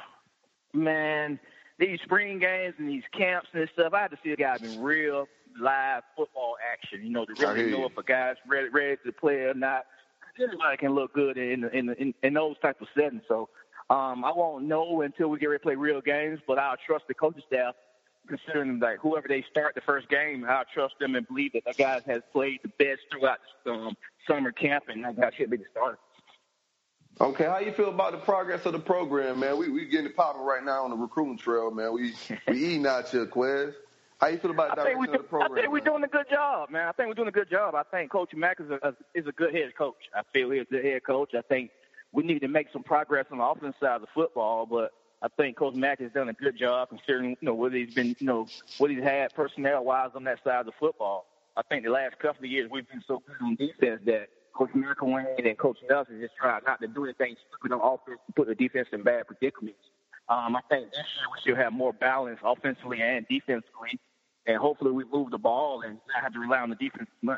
man, these spring games and these camps and stuff, I had to see a guy in real live football action, you know, to really know if a guy's ready, ready to play or not. Anybody can look good in the, in, the, in in those type of settings. So um, I won't know until we get ready to play real games, but I'll trust the coaching staff, considering like whoever they start the first game, I'll trust them and believe that the guys has played the best throughout the um, summer camp, and that guy should be the starter. Okay, how you feel about the progress of the program, man? We we getting it popping right now on the recruiting trail, man. We we eating out here, Quez. How you feel about the direction do, of the program? I think we're doing a good job, man. I think we're doing a good job. I think Coach Mack is a, is a good head coach. I feel he's a good head coach. I think we need to make some progress on the offensive side of the football, but I think Coach Mack has done a good job considering, you know, what he's been, you know, what he's had personnel-wise on that side of the football. I think the last couple of years we've been so good on defense that Coach McElwain and Coach Nelson just tried not to do anything stupid on offense to put the defense in bad predicaments. Um, I think this year we should have more balance offensively and defensively, and hopefully we move the ball and not have to rely on the defense much.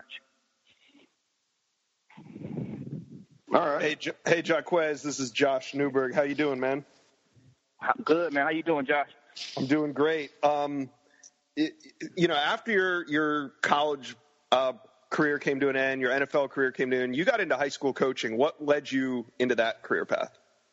All right. Hey, J- hey, Jaquez, this is Josh Newberg. How you doing, man? I'm good, man. How you doing, Josh? I'm doing great. Um, it, you know, after your your college uh, career came to an end, your N F L career came to an end, you got into high school coaching. What led you into that career path?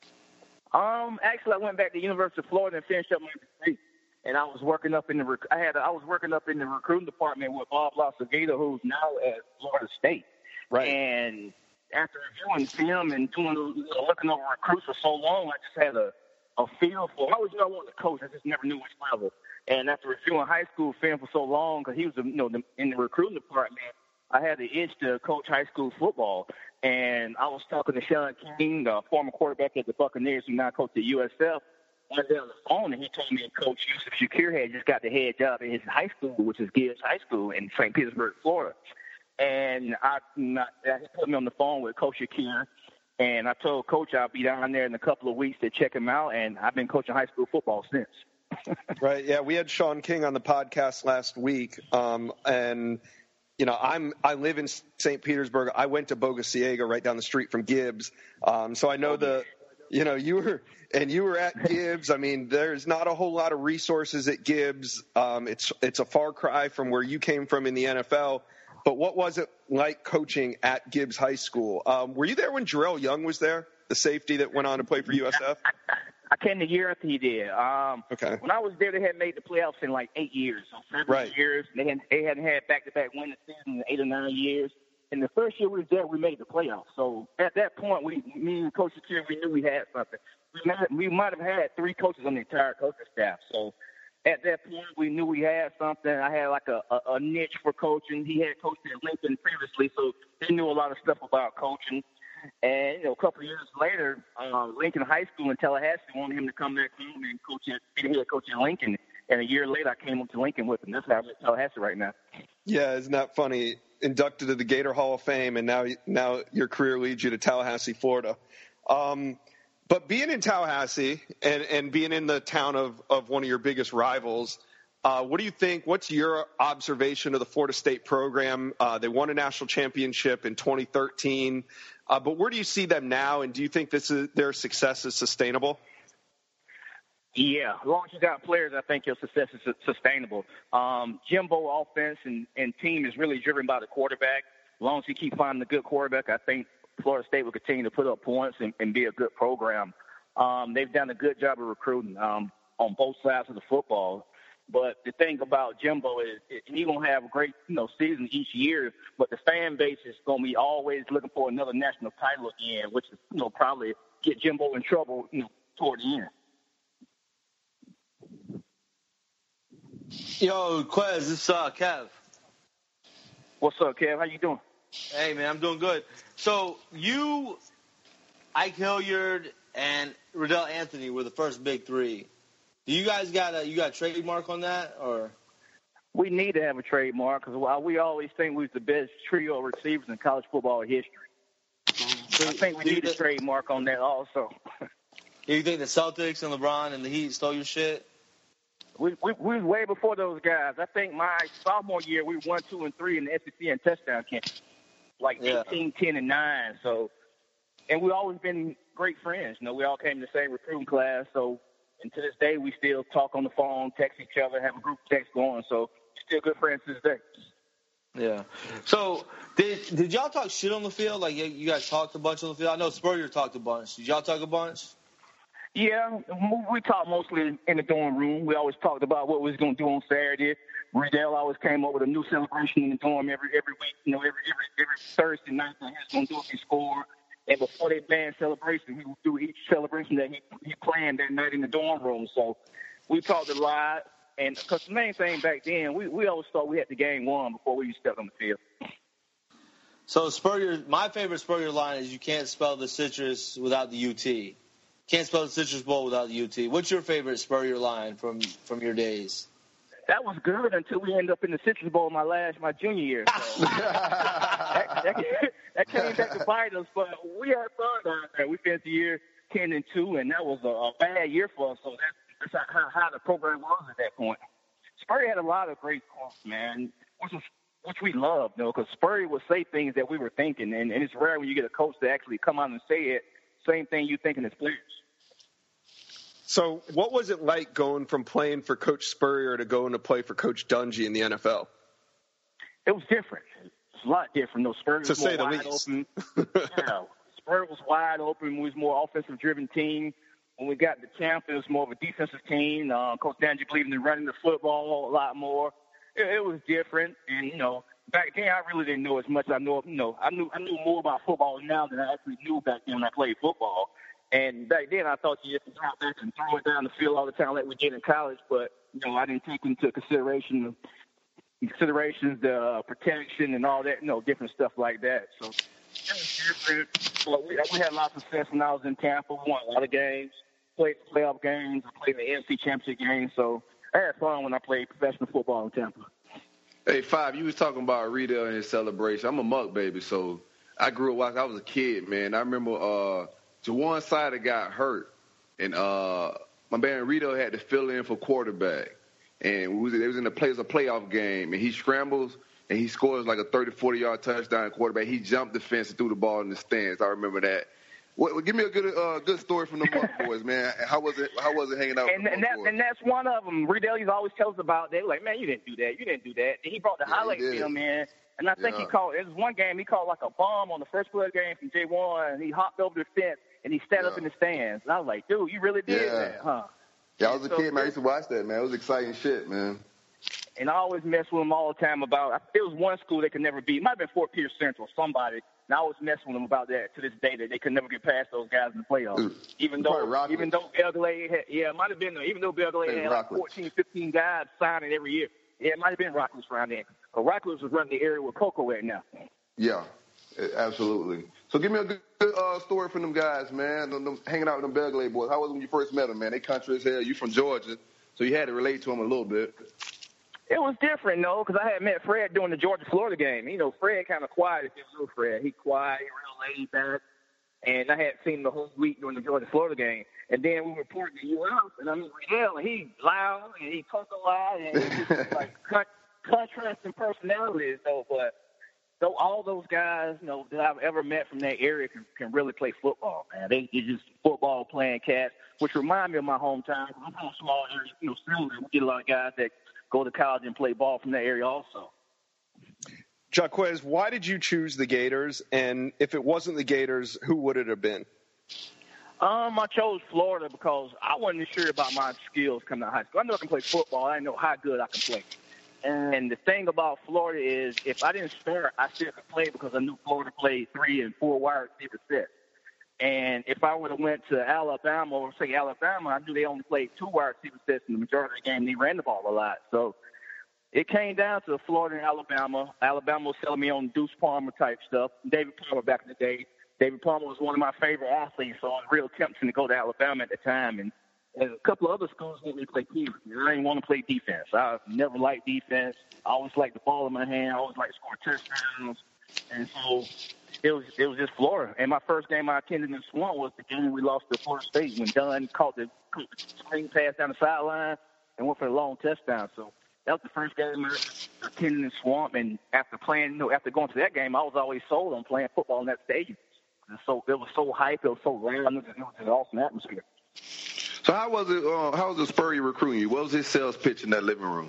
Um, actually, I went back to the University of Florida and finished up my degree. And I was working up in the rec- I had a, I was working up in the recruiting department with Bob Lasagita, who's now at Florida State. Right. And after reviewing film and doing you know, looking over recruits for so long, I just had a a feel for. I always knew I wanted to coach. I just never knew which level. And after reviewing high school film for so long, because he was, you know, in the recruiting department, I had the itch to coach high school football. And I was talking to Sean King, the former quarterback at the Buccaneers, who now coaches at U S F. I was on the phone, and he told me Coach Yusuf Shakir had just got the head job in his high school, which is Gibbs High School in Saint Petersburg, Florida. And I, I he put me on the phone with Coach Shakir. And I told Coach I'll be down there in a couple of weeks to check him out, and I've been coaching high school football since. Right, yeah, we had Sean King on the podcast last week, um, and you know, I'm I live in Saint Petersburg. I went to Boca Ciega right down the street from Gibbs, um, so I know the, you know, you were and you were at Gibbs. I mean, there's not a whole lot of resources at Gibbs. Um, it's it's a far cry from where you came from in the N F L. But what was it like coaching at Gibbs High School? Um, were you there when Jarrell Young was there, the safety that went on to play for U S F? I came the year after he did. Um, okay. When I was there, they hadn't made the playoffs in like eight years. So seven right. years. They hadn't, they hadn't had back-to-back winning seasons in eight or nine years. And the first year we were there, we made the playoffs. So at that point, we, me and Coach Shakir, we knew we had something. We might, we might have had three coaches on the entire coaching staff. So at that point, we knew we had something. I had like a, a, a niche for coaching. He had coached at Lincoln previously, so he knew a lot of stuff about coaching. And, you know, a couple of years later, uh, Lincoln High School in Tallahassee wanted him to come back home and coach at, be the head coach at Lincoln. And a year later, I came up to Lincoln with him. That's how I'm at Tallahassee right now. Yeah, isn't that funny? Inducted to the Gator Hall of Fame, and now now your career leads you to Tallahassee, Florida. Um, But being in Tallahassee and, and being in the town of, of one of your biggest rivals, uh, what do you think? What's your observation of the Florida State program? Uh, they won a national championship in twenty thirteen. Uh, but where do you see them now, and do you think this is, their success is sustainable? Yeah, as long as you got players, I think your success is sustainable. Um, Jimbo offense and, and team is really driven by the quarterback. As long as you keep finding a good quarterback, I think Florida State will continue to put up points and, and be a good program. Um, they've done a good job of recruiting um, on both sides of the football. But the thing about Jimbo is, is he's going to have a great, you know, season each year, but the fan base is going to be always looking for another national title again, which is, you know, probably get Jimbo in trouble, you know, toward the end. Yo, Quez, this is uh, Kev. What's up, Kev? How you doing? Hey, man, I'm doing good. So you, Ike Hilliard, and Riddell Anthony were the first big three. Do you guys got a you got a trademark on that, or? We need to have a trademark because while we always think we're the best trio of receivers in college football history, so I think we need a trademark on that also. You think the Celtics and LeBron and the Heat stole your shit? We we we was way before those guys. I think my sophomore year we won two and three in the S E C and touchdown camp, like Yeah. eighteen, ten, and nine. So, and we always been great friends. You know, we all came in the same recruiting class. So, and to this day, we still talk on the phone, text each other, have a group text going. So, still good friends to this day. Yeah. So did did y'all talk shit on the field? Like you, you guys talked a bunch on the field. I know Spurrier talked a bunch. Did y'all talk a bunch? Yeah, we talked mostly in the dorm room. We always talked about what we was going to do on Saturday. Riddell always came up with a new celebration in the dorm every every week. You know, every every every Thursday night that he was going to do if he scored. And before they banned celebration, he would do each celebration that he he planned that night in the dorm room. So we talked a lot. And because the main thing back then, we, we always thought we had the game won before we stepped on the field. So Spurrier, my favorite Spurrier line is you can't spell the citrus without the U T. Can't spell the Citrus Bowl without the U T. What's your favorite Spurrier line from, from your days? That was good until we ended up in the Citrus Bowl my last, my junior year. So that, that, that came back to bite us, but we had fun down there. We finished the year ten and two, and that was a, a bad year for us. So that's, that's how, how the program was at that point. Spurrier had a lot of great quotes, man, which was which we loved, you know, because Spurrier would say things that we were thinking, and, and it's rare when you get a coach to actually come out and say it. Same thing you thinking as players. So what was it like going from playing for Coach Spurrier to going to play for Coach Dungy in the N F L? It was different. It's a lot different. No, Spurrier was To say more the wide least. open. Yeah, Spurrier was wide open. We was more offensive-driven team. When we got to camp, it was more of a defensive team. Uh, Coach Dungy believed in running the football a lot more. It, it was different, and you know, back then I really didn't know as much. I know, you know, I knew I knew more about football now than I actually knew back then when I played football. And back then, I thought you just drop back and throw it down the field all the time like we did in college. But you know, I didn't take into consideration considerations the uh, protection and all that, you know, different stuff like that. So it was different. But we, we had a lot of success when I was in Tampa. We won a lot of games, played playoff games, I played the N F C Championship game. So I had fun when I played professional football in Tampa. Hey, Five, you was talking about Riddell and his celebration. I'm a Muck baby, so I grew up watching. I was a kid, man. I remember uh, Jawan Sider got hurt, and uh, my man Riddell had to fill in for quarterback. And we was, they was in the play, it was a playoff game, and he scrambles, and he scores like a thirty, forty-yard touchdown quarterback. He jumped the fence and threw the ball in the stands. I remember that. Well, give me a good uh, good story from the Muck boys, man. How was it? How was it hanging out And, with the and, Muck that, boys? and that's one of them. Riddell used to always tell us about. They were like, man, you didn't do that. You didn't do that. And he brought the Yeah, he highlight did. film in. And I think Yeah. he called, it was one game, he called like a bomb on the first play of the game from J one, and he hopped over the fence, and he sat up Yeah. in the stands. And I was like, dude, you really did Yeah. that, huh? Yeah, I was a So- kid, man. I used to watch that, man. It was exciting shit, man. And I always mess with him all the time about, it was one school they could never beat. It might have been Fort Pierce Central, somebody. And I always mess with them about that to this day, that they could never get past those guys in the playoffs. Even Probably though, Rockledge. even though Bell Glade had, yeah, it might have been, even though Bell Glade Maybe had like Rockledge. fourteen, fifteen guys signing every year. Yeah, it might have been Rockledge around there. But Rockledge was running the area where Coco at now. Yeah, eh, absolutely. So give me a good, good uh, story from them guys, man. Them, them, hanging out with them Belgrade boys. How was it when you first met them, man? They country as hell. You from Georgia, so you had to relate to them a little bit. It was different, though, because I had met Fred during the Georgia-Florida game. You know, Fred kind of quiet if you know Fred. He quiet, he real laid back. And I had seen him the whole week during the Georgia-Florida game. And then we were reporting to U F, and I mean, Riddell, and he loud, and he talk a lot, and it's just like con- contrasting personalities, though. But though all those guys, you know, that I've ever met from that area can, can really play football, man. They, they're just football-playing cats, which remind me of my hometown. I'm from a small area, you know, similar. We get a lot of guys that go to college and play ball from that area also. Jaquez, why did you choose the Gators? And if it wasn't the Gators, who would it have been? Um, I chose Florida because I wasn't sure about my skills coming out of high school. I know I can play football. I didn't know how good I can play. And the thing about Florida is if I didn't start, I still could play because I knew Florida played three and four wide receiver sets. And if I would have went to Alabama or, say, Alabama, I knew they only played two wide receiver sets in the majority of the game. They ran the ball a lot. So it came down to Florida and Alabama. Alabama was selling me on Deuce Palmer type stuff. David Palmer back in the day. David Palmer was one of my favorite athletes, so it was real tempting to go to Alabama at the time. And, and a couple of other schools let me play defense. I didn't want to play defense. I never liked defense. I always liked the ball in my hand. I always liked to score touchdowns. And so it was it was just Florida. And my first game I attended in Swamp was the game we lost to Florida State when Dunn caught the screen pass down the sideline and went for a long touchdown. So that was the first game I attended in Swamp. And after playing, you know, after going to that game, I was always sold on playing football in that stadium. So it was so hype. It was so loud. It was, it was an awesome atmosphere. So how was it? Uh, how was the Spurrier recruiting you? What was his sales pitch in that living room?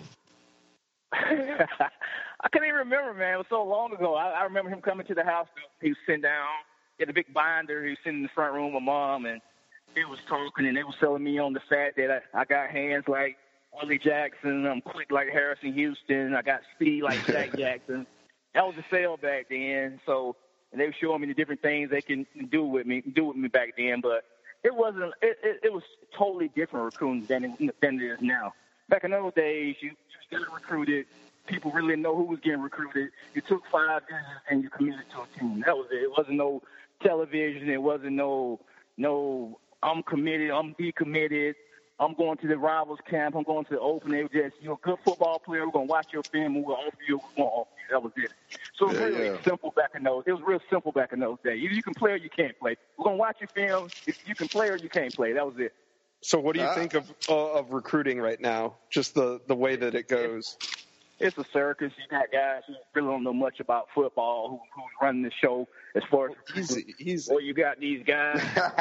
I can't even remember, man. It was so long ago. I, I remember him coming to the house. He was sitting down. He had a big binder. He was sitting in the front room with Mom, and he was talking, and they were selling me on the fact that I, I got hands like Willie Jackson. I'm quick like Harrison Houston. I got speed like Shaq Jackson. That was the sale back then. So. And they were showing me the different things they can do with me, do with me back then. But it wasn't. It, it, it was totally different recruiting than it, than it is now. Back in those days, you just got recruited. People really didn't know who was getting recruited. You took five years and you committed to a team. That was it. It wasn't no television. It wasn't no no. I'm committed. I'm decommitted. I'm going to the rivals camp. I'm going to the open. They were just, you're a good football player. We're going to watch your film. We're going to offer you. We're going to offer you. That was it. So it was Yeah, really yeah. simple back in those. It was real simple back in those days. Either you can play or you can't play. We're going to watch your film. If you can play or you can't play. That was it. So what do you Ah. think of uh, of recruiting right now? Just the, the way that it goes. It's a circus. You got guys who really don't know much about football who, who's running the show as far as He's he's or you got these guys.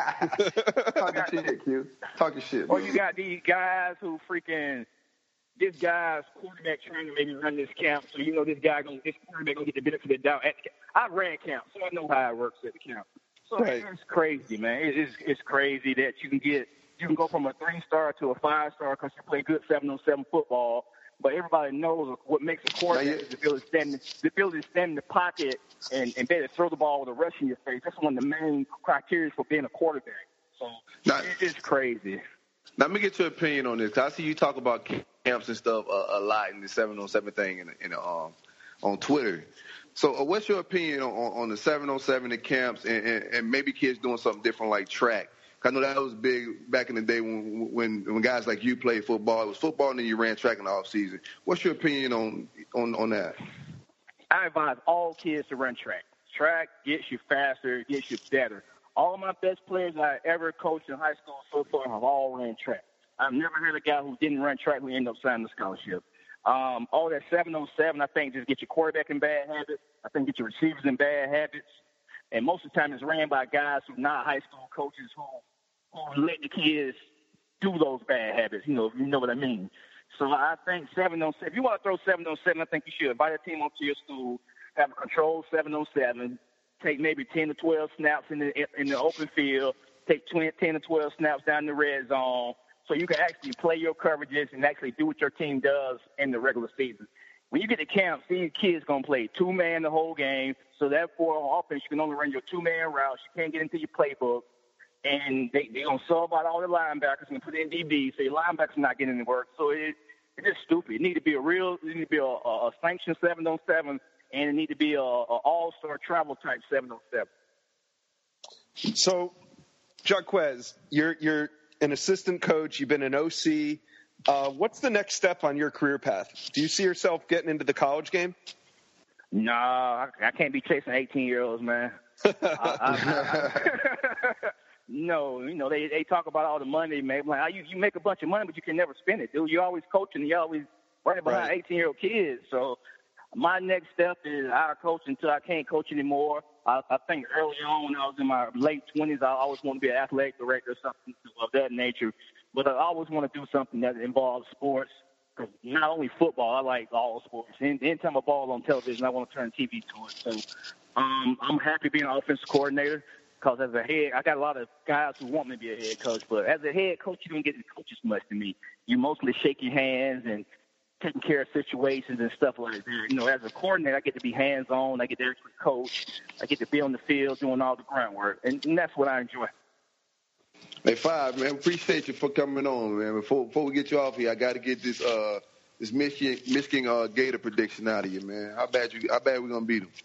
Talk your shit, Q. Talk your shit. Or you got these guys who freaking this guy's quarterback trying to maybe run this camp, so you know this guy gonna this quarterback gonna get the benefit of the doubt at the camp. I ran camp, so I know how it works at the camp. So Right. it's crazy, man. It- It's it's crazy that you can get you can go from a three star to a five star because you play good seven on seven football. But everybody knows what makes a quarterback Now, you- is the ability to stand, the ability to stand in the pocket and, and be able to throw the ball with a rush in your face. That's one of the main criteria for being a quarterback. So Now- it, it's crazy. Now, let me get your opinion on this. 'Cause I see you talk about camps and stuff a, a lot in the seven on seven thing in, in um, on Twitter. So uh, what's your opinion on, on, on the seven on seven at camps and, and, and maybe kids doing something different like track? 'Cause I know that was big back in the day when, when when guys like you played football. It was football and then you ran track in the off season. What's your opinion on on, on that? I advise all kids to run track. Track gets you faster, gets you better. All of my best players I ever coached in high school so far have all ran track. I've never heard a guy who didn't run track who ended up signing a scholarship. Um, all that seven on seven, I think, just get your quarterback in bad habits. I think get your receivers in bad habits. And most of the time it's ran by guys who are not high school coaches who, who let the kids do those bad habits, you know, if you know what I mean. So I think seven on seven, if you want to throw seven on seven, I think you should invite a team onto your school, have a controlled seven on seven, take maybe ten to twelve snaps in the in the open field, take twenty, ten to twelve snaps down the red zone, so you can actually play your coverages and actually do what your team does in the regular season. When you get to camp, these kids going to play two-man the whole game, so therefore on offense you can only run your two-man routes. You can't get into your playbook. And they, they're going to sub out all the linebackers and put in D B, so your linebackers not getting any work. So it, it's just stupid. It need to be a real, it need to be a, a, a sanctioned seven on seven, and it need to be a, a all-star travel type seven on seven. So, Jaquez, you're you're an assistant coach. You've been an O C. Uh, what's the next step on your career path? Do you see yourself getting into the college game? Nah, I, I can't be chasing eighteen-year-olds, man. I, I, I, no, you know, they, they talk about all the money they make. Like, you, you make a bunch of money, but you can never spend it, dude. You're always coaching. You're always right behind Right. eighteen-year-old kids. So my next step is out of coaching until I can't coach anymore. I, I think early on when I was in my late twenties, I always wanted to be an athletic director or something of that nature. But I always want to do something that involves sports. Because not only football, I like all sports. And anytime a ball on television, I want to turn T V to it. So um, I'm happy being an offensive coordinator Because as a head, I got a lot of guys who want me to be a head coach, but as a head coach, you don't get to coach as much to me. You mostly shaking hands and taking care of situations and stuff like that. You know, as a coordinator, I get to be hands-on. I get to actually coach. I get to be on the field doing all the grunt work, and, and that's what I enjoy. Hey, Five, man, appreciate you for coming on, man. Before before we get you off here, I got to get this uh this Michigan Michigan uh, Gator prediction out of you, man. How bad you? How bad we gonna beat them?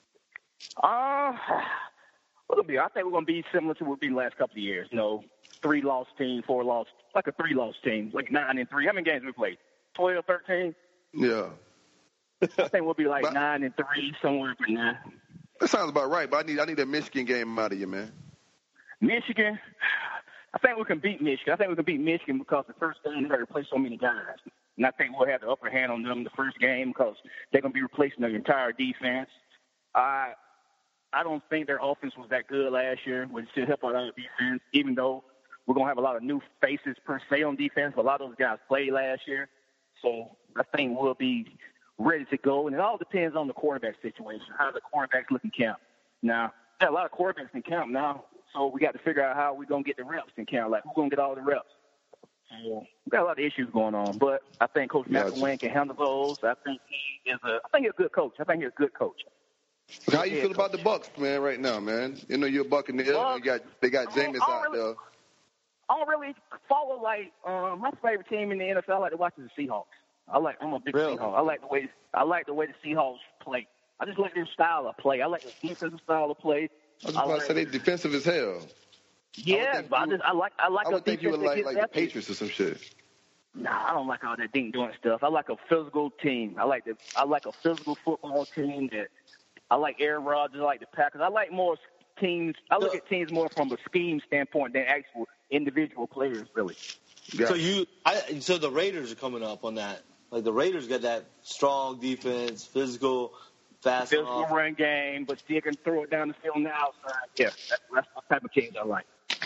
Uh, It'll be. I think we're going to be similar to what we've been the last couple of years. You know, three loss team, four loss, like a three loss team, like nine and three. How many games we played? Twelve, thirteen. Yeah. I think we'll be like but, nine and three, somewhere in there. That sounds about right. But I need I need that Michigan game out of you, man. Michigan. I think we can beat Michigan. I think we can beat Michigan because the first game they got to replace so many guys, and I think we'll have the upper hand on them the first game because they're going to be replacing their entire defense. I. I don't think their offense was that good last year, which should help out our defense, even though we're going to have a lot of new faces per se on defense. But a lot of those guys played last year. So I think we'll be ready to go. And it all depends on the quarterback situation, how the quarterbacks look in camp. Now, there are a lot of quarterbacks in camp now, so we got to figure out how we're going to get the reps in camp. Like, who's going to get all the reps? So we got a lot of issues going on. But I think Coach Gotcha. McElwain can handle those. I think he is a – I think he's a good coach. I think he's a good coach. How you feel about the Bucks, man, right now, man? You know you're a Buccaneer. Well, they got they got Jameis out really, there. I don't really follow like um, my favorite team in the N F L. I like to watch is the Seahawks. I like I'm a big Really? Seahawks. I like the way I like the way the Seahawks play. I just like their style of play. I like the defensive style of play. I was about like, to say they defensive as hell. Yeah, but I just I like I like I a would think you defense would that like gets like the after you. Patriots or some shit. Nah, I don't like all that ding doing stuff. I like a physical team. I like the I like a physical football team that. I like Aaron Rodgers. I like the Packers. I like more teams. I look at teams more from a scheme standpoint than actual individual players, really. So you, I, so the Raiders are coming up on that. Like the Raiders got that strong defense, physical, fast Physical off. run game, but still can throw it down the field on the outside. Yeah, that's, that's the type of teams I like.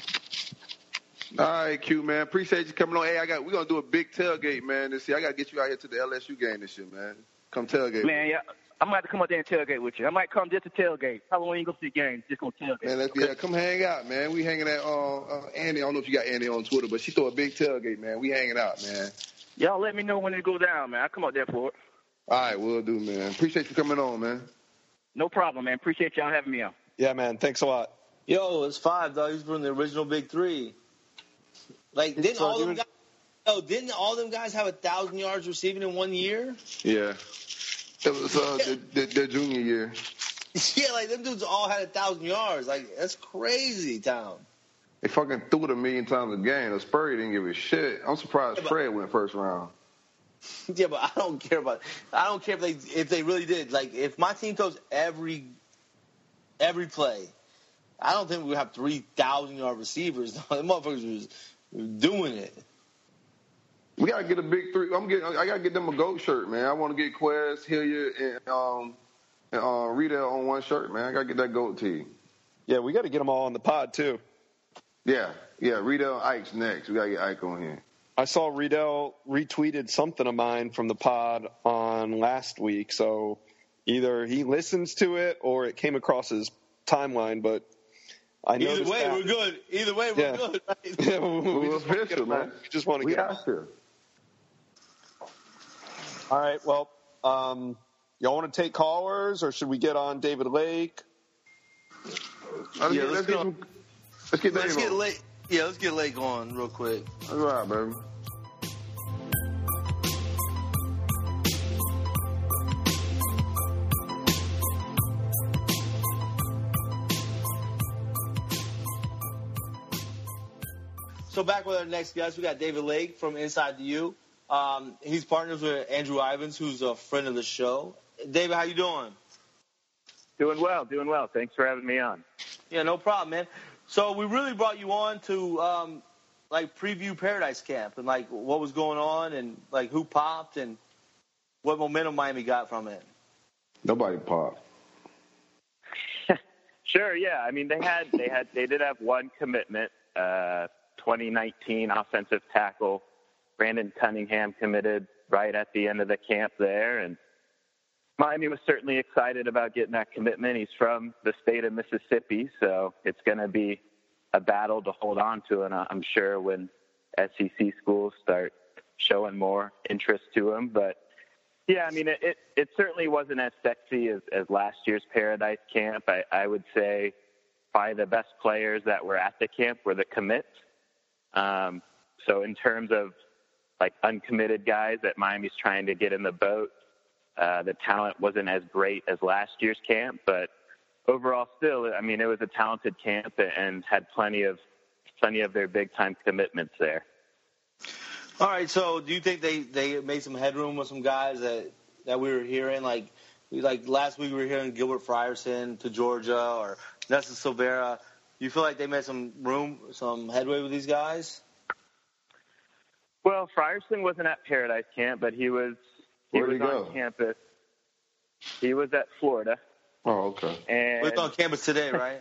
All right, Q, man. Appreciate you coming on. Hey, I got we're gonna do a big tailgate, man. This year, I gotta get you out here to the L S U game this year, man. Come tailgate, man. Yeah. I might have to come out there and tailgate with you. I might come just to tailgate. Probably when you go see games, just go tailgate. Man, let's, yeah, come hang out, man. We hanging at uh, uh, Andy. I don't know if you got Andy on Twitter, but she throw a big tailgate, man. We hanging out, man. Y'all let me know when it goes down, man. I'll come out there for it. All right, we'll do, man. Appreciate you coming on, man. No problem, man. Appreciate y'all having me on. Yeah, man. Thanks a lot. Yo, it's Five, dog. He's from the original Big Three. Like, didn't all them guys? Oh, didn't all them guys have a thousand yards receiving in one year? Yeah. It was uh, Yeah. their, their junior year. Yeah, like them dudes all had a thousand yards. Like that's crazy, town. They fucking threw it a million times a game. The Spurrier didn't give a shit. I'm surprised Yeah, but- Fred went first round. Yeah, but I don't care about. I don't care if they if they really did. Like if my team throws every every play, I don't think we would have three thousand yard receivers. The motherfuckers was, was doing it. We gotta get a big three. I'm getting. I gotta get them a gold shirt, man. I want to get Quez, Hilliard, and um, and uh, Rita on one shirt, man. I gotta get that gold tee. Yeah, we got to get them all on the pod too. Yeah, yeah. Rita, Ike's next. We gotta get Ike on here. I saw Riedel retweeted something of mine from the pod on last week, so either he listens to it or it came across his timeline. But I know Either way, that. we're good. Either way, we're Yeah. good. Right? Yeah, we, we We're just wanna get official, them man. on. We just want to We get them have to. All right. Well, um, y'all want to take callers, or should we get on David Lake? Let's Yeah, get, let's let's get, go. some, let's get Let's Dave get on. late. Yeah, let's get Lake on real quick. That's right, baby. So back with our next guest, we got David Lake from Inside the U. Um, he's partners with Andrew Ivins, who's a friend of the show. David, how you doing? Doing well, doing well. Thanks for having me on. Yeah, no problem, man. So we really brought you on to um, like preview Paradise Camp and like what was going on and like who popped and what momentum Miami got from it. Nobody popped. Sure, yeah. I mean, they had they had they did have one commitment. Uh, twenty nineteen offensive tackle Brandon Cunningham committed right at the end of the camp there, and Miami was certainly excited about getting that commitment. He's from the state of Mississippi, so it's going to be a battle to hold on to, and I'm sure when S E C schools start showing more interest to him. But, yeah, I mean, it, it, it certainly wasn't as sexy as, as last year's Paradise Camp. I, I would say probably the best players that were at the camp were the commits. Um, so in terms of, like, uncommitted guys that Miami's trying to get in the boat, uh, the talent wasn't as great as last year's camp. But overall still, I mean, it was a talented camp and had plenty of plenty of their big-time commitments there. All right, so do you think they, they made some headroom with some guys that, that we were hearing? Like like last week we were hearing Gilbert Frierson to Georgia or Nesta Silvera. Do you feel like they made some room, some headway with these guys? Well, Frierson wasn't at Paradise Camp, but he was he Where'd was he on go? campus. He was at Florida. Oh, okay. And He was on campus today, right?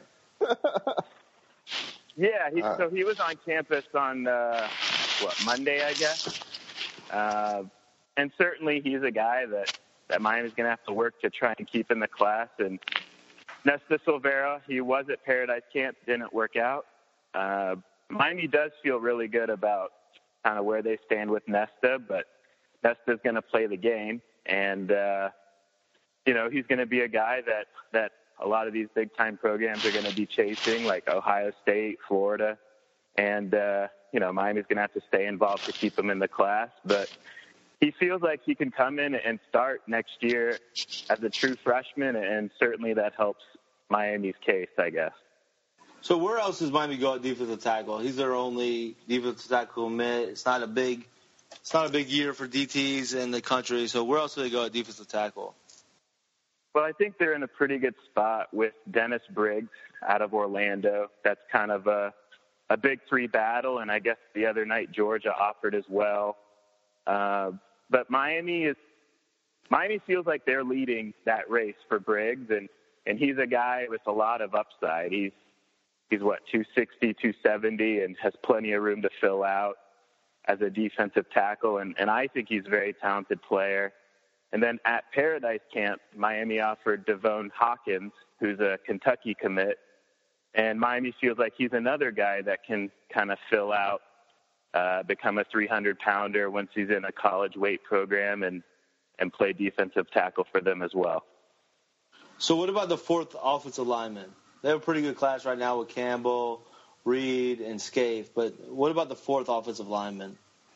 yeah, he, Uh, so he was on campus on uh, what Monday, I guess. Uh, and certainly he's a guy that that Miami's going to have to work to try and keep in the class. And Nesta Silvera, he was at Paradise Camp, didn't work out. Uh, Miami does feel really good about kind of where they stand with Nesta, but Nesta's going to play the game, and uh, you know he's going to be a guy that that a lot of these big-time programs are going to be chasing, like Ohio State, Florida, and uh, you know Miami's going to have to stay involved to keep him in the class. But he feels like he can come in and start next year as a true freshman, and certainly that helps Miami's case, I guess. So where else does Miami go at defensive tackle? He's their only defensive tackle commit. It's not a big, it's not a big year for D Ts in the country. So where else do they go at defensive tackle? Well, I think they're in a pretty good spot with Dennis Briggs out of Orlando. That's kind of a a big three battle, and I guess the other night Georgia offered as well. Uh, but Miami is Miami feels like they're leading that race for Briggs, and and he's a guy with a lot of upside. He's He's, what, two sixty, two seventy, and has plenty of room to fill out as a defensive tackle. And, and I think he's a very talented player. And then at Paradise Camp, Miami offered Devon Hawkins, who's a Kentucky commit. And Miami feels like he's another guy that can kind of fill out, uh, become a three hundred pounder once he's in a college weight program and, and play defensive tackle for them as well. So what about the fourth offensive lineman? They have a pretty good class right now with Campbell, Reed, and Scaife. But what about the fourth offensive lineman?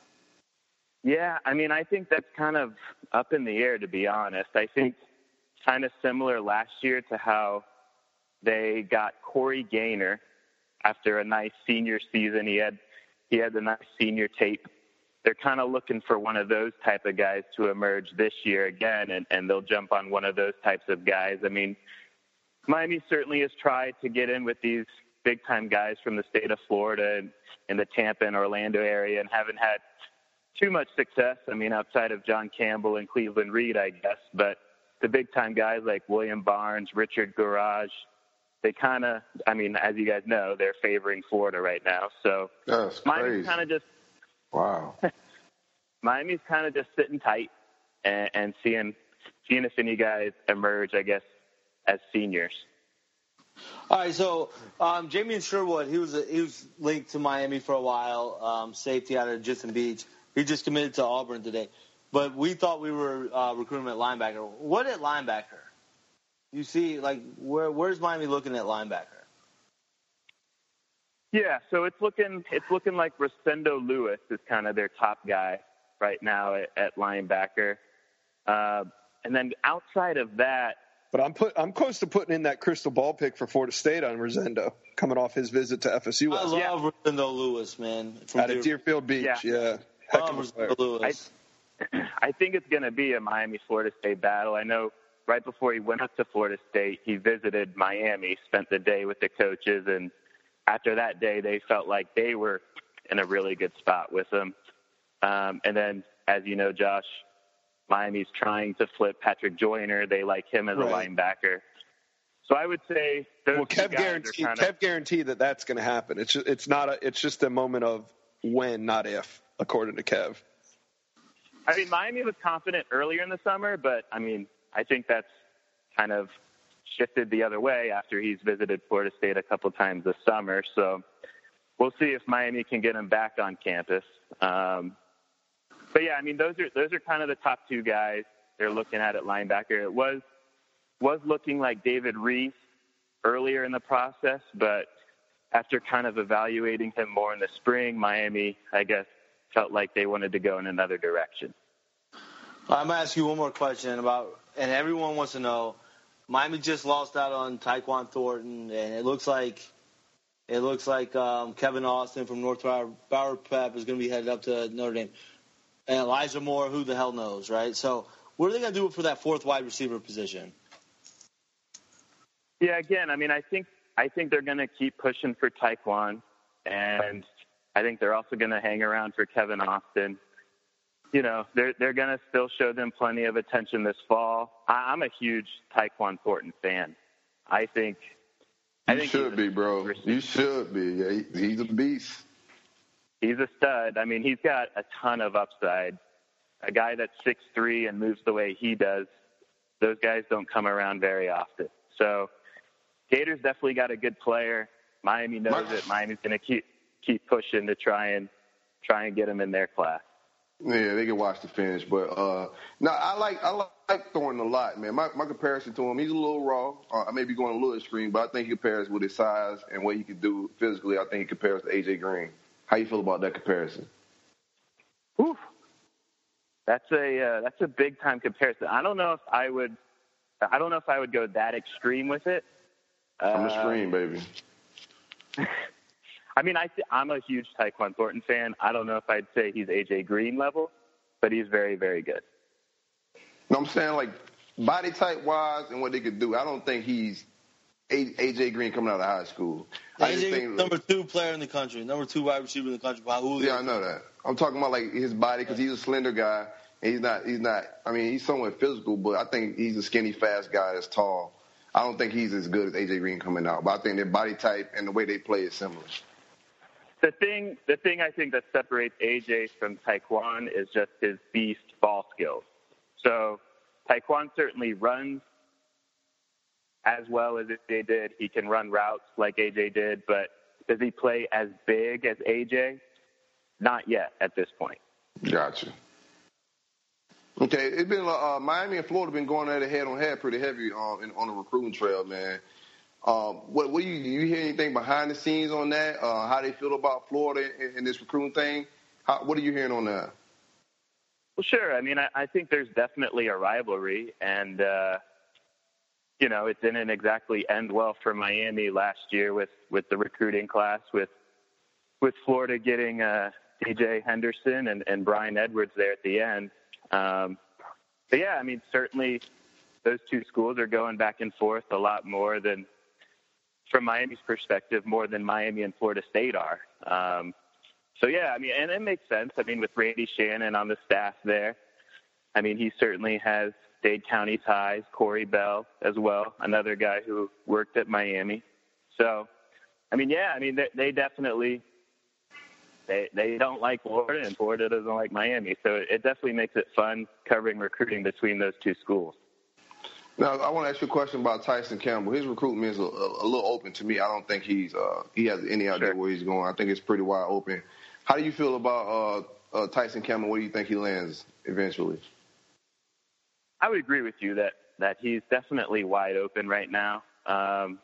Yeah, I mean, I think that's kind of up in the air, to be honest. I think kind of similar last year to how they got Corey Gaynor after a nice senior season. He had he had the nice senior tape. They're kind of looking for one of those type of guys to emerge this year again, and, and they'll jump on one of those types of guys. I mean, Miami certainly has tried to get in with these big-time guys from the state of Florida and in the Tampa and Orlando area and haven't had too much success. I mean, outside of John Campbell and Cleveland Reed, I guess. But the big-time guys like William Barnes, Richard Garage, they kind of, I mean, as you guys know, they're favoring Florida right now. So That's Miami's crazy. kind of just Wow. Miami's kind of just sitting tight and, and seeing seeing if any guys emerge, I guess, as seniors. All right, so um, Jamie Sherwood, he was a, he was linked to Miami for a while, um, safety out of Justin Beach. He just committed to Auburn today. But we thought we were uh, recruiting him at linebacker. What at linebacker? You see, like, where where's Miami looking at linebacker? Yeah, so it's looking it's looking like Rosendo Lewis is kind of their top guy right now at, at linebacker. Uh, and then outside of that, But I'm put I'm close to putting in that crystal ball pick for Florida State on Rosendo, coming off his visit to F S U. I love Yeah. Rosendo Lewis, man. From Out of Deerfield Beach, Yeah. yeah. Heck Oh, of a player. Rosendo Lewis. I think it's going to be a Miami-Florida State battle. I know right before he went up to Florida State, he visited Miami, spent the day with the coaches, and after that day, they felt like they were in a really good spot with him. Um, and then, as you know, Josh, Miami's trying to flip Patrick Joyner. They like him as a Right. linebacker. So I would say those Well, two Kev guys guarantee are kind of, Kev guarantee that that's going to happen. It's just, it's not a it's just a moment of when, not if, according to Kev. I mean, Miami was confident earlier in the summer, but I mean, I think that's kind of shifted the other way after he's visited Florida State a couple times this summer. So we'll see if Miami can get him back on campus. Um, but yeah, I mean, those are those are kind of the top two guys they're looking at at linebacker. It was was looking like David Reese earlier in the process, but after kind of evaluating him more in the spring, Miami, I guess, felt like they wanted to go in another direction. I'm going to ask you one more question about, and everyone wants to know, Miami just lost out on Tyquan Thornton, and it looks like it looks like um, Kevin Austin from North Bauer Prep is going to be headed up to Notre Dame. And Elijah Moore, who the hell knows, right? So what are they going to do for that fourth wide receiver position? Yeah, again, I mean, I think I think they're going to keep pushing for Tyquan, and I think they're also going to hang around for Kevin Austin. You know, they're they're going to still show them plenty of attention this fall. I, I'm a huge Tyquan Thornton fan. I think. I you think should be, bro. Receiver. You should be. Yeah, he, he's a beast. He's a stud. I mean, he's got a ton of upside. A guy that's six three and moves the way he does, those guys don't come around very often. So Gators definitely got a good player. Miami knows My, it. Miami's going to keep keep pushing to try and try and get him in their class. Yeah, they can watch the finish, but uh, no, I like I like Thornton a lot, man. My my comparison to him, he's a little raw. Uh, I may be going a little extreme, but I think he compares with his size and what he could do physically. I think he compares to A J Green. How you feel about that comparison? Whew. That's a uh, that's a big time comparison. I don't know if I would I don't know if I would go that extreme with it. I'm uh, extreme, baby. I mean, I th- I'm a huge Tyquan Thornton fan. I don't know if I'd say he's A J Green level, but he's very, very good. No, I'm saying, like, body type wise and what they could do. I don't think he's A- AJ Green coming out of high school. I A J just think, number two player in the country, number two wide receiver in the country. Wow, yeah, I know that. I'm talking about like his body because he's a slender guy. And he's not. He's not. I mean, he's somewhat physical, but I think he's a skinny, fast guy that's tall. I don't think he's as good as A J Green coming out, but I think their body type and the way they play is similar. The thing, the thing I think that separates A J from Tyquan is just his beast ball skills. So Tyquan certainly runs as well as A J did. He can run routes like A J did, but does he play as big as A J? Not yet at this point. Gotcha. Okay, it's been uh, Miami and Florida been going at it head on head pretty heavy um, in, on the recruiting trail, man. Um, what, what do you, you hear anything behind the scenes on that? Uh, how they feel about Florida in, in this recruiting thing? How, what are you hearing on that? Well, sure. I mean, I, I think there's definitely a rivalry, and uh, you know, it didn't exactly end well for Miami last year with, with the recruiting class, with with Florida getting uh, D J Henderson and, and Brian Edwards there at the end. Um, but yeah, I mean, certainly those two schools are going back and forth a lot more than, from Miami's perspective, more than Miami and Florida State are. Um, so yeah, I mean, and it makes sense. I mean, with Randy Shannon on the staff there, I mean, he certainly has Dade County ties, Corey Bell as well, another guy who worked at Miami. So, I mean, yeah, I mean, they, they definitely, They they don't like Florida, and Florida doesn't like Miami. So it definitely makes it fun covering recruiting between those two schools. Now, I want to ask you a question about Tyson Campbell. His recruitment is a, a, a little open to me. I don't think he's uh, he has any idea sure. where he's going. I think it's pretty wide open. How do you feel about uh, uh, Tyson Campbell? Where do you think he lands eventually? I would agree with you that, that he's definitely wide open right now. Um,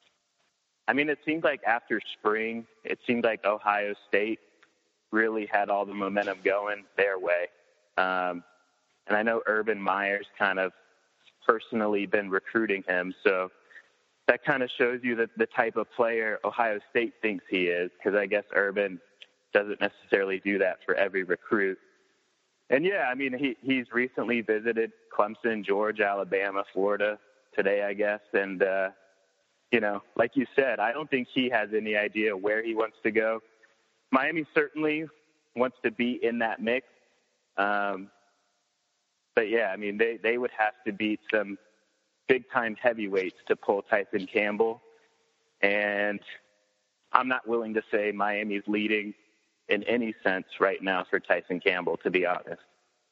I mean, it seemed like after spring, it seemed like Ohio State really had all the momentum going their way. Um, and I know Urban Meyer's kind of personally been recruiting him. So that kind of shows you that the type of player Ohio State thinks he is, because I guess Urban doesn't necessarily do that for every recruit. And yeah, I mean, he, he's recently visited Clemson, Georgia, Alabama, Florida today, I guess. And, uh, you know, like you said, I don't think he has any idea where he wants to go. Miami certainly wants to be in that mix. Um, but, yeah, I mean, they, they would have to beat some big-time heavyweights to pull Tyson Campbell. And I'm not willing to say Miami's leading in any sense right now for Tyson Campbell, to be honest.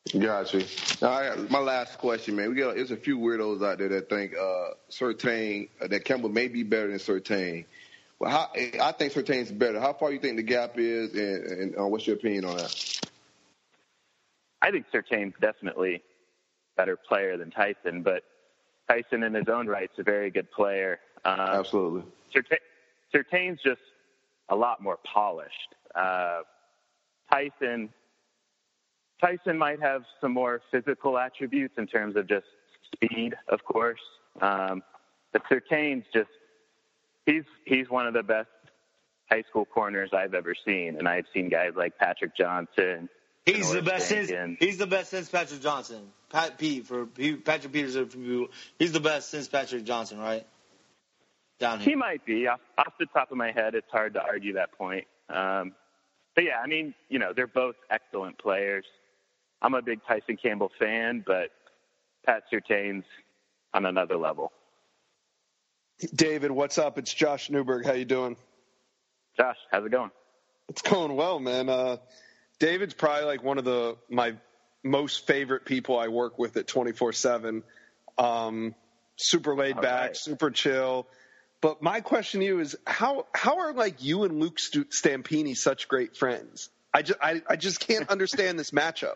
Gotcha. All right, my last question, man. We got there's a few weirdos out there that think uh, Surtain uh, that Kemba may be better than Surtain. Well, how, I think Surtain's better. How far you think the gap is, and, and uh, what's your opinion on that? I think Surtain's definitely a better player than Tyson, but Tyson in his own right is a very good player. Um, Absolutely. Surtain, Surtain's just a lot more polished. Uh, Tyson. Tyson might have some more physical attributes in terms of just speed, of course. Um, but Surtain's just, he's, he's one of the best high school corners I've ever seen. And I've seen guys like Patrick Johnson. He's the best since, Jenkins. he's the best since Patrick Johnson. Pat Pete for Patrick Peterson for people. He's the best since Patrick Johnson, right? Down here. He might be. Off, off the top of my head, it's hard to argue that point. Um, but yeah, I mean, you know, they're both excellent players. I'm a big Tyson Campbell fan, but Pat Surtain's on another level. David, what's up? It's Josh Newberg. How you doing? Josh, how's it going? It's going well, man. Uh, David's probably like one of the my most favorite people I work with at twenty-four seven. Um, super laid All back, right. super chill. But my question to you is, how how are like you and Luke St- Stampini such great friends? I just I, I just can't understand this matchup.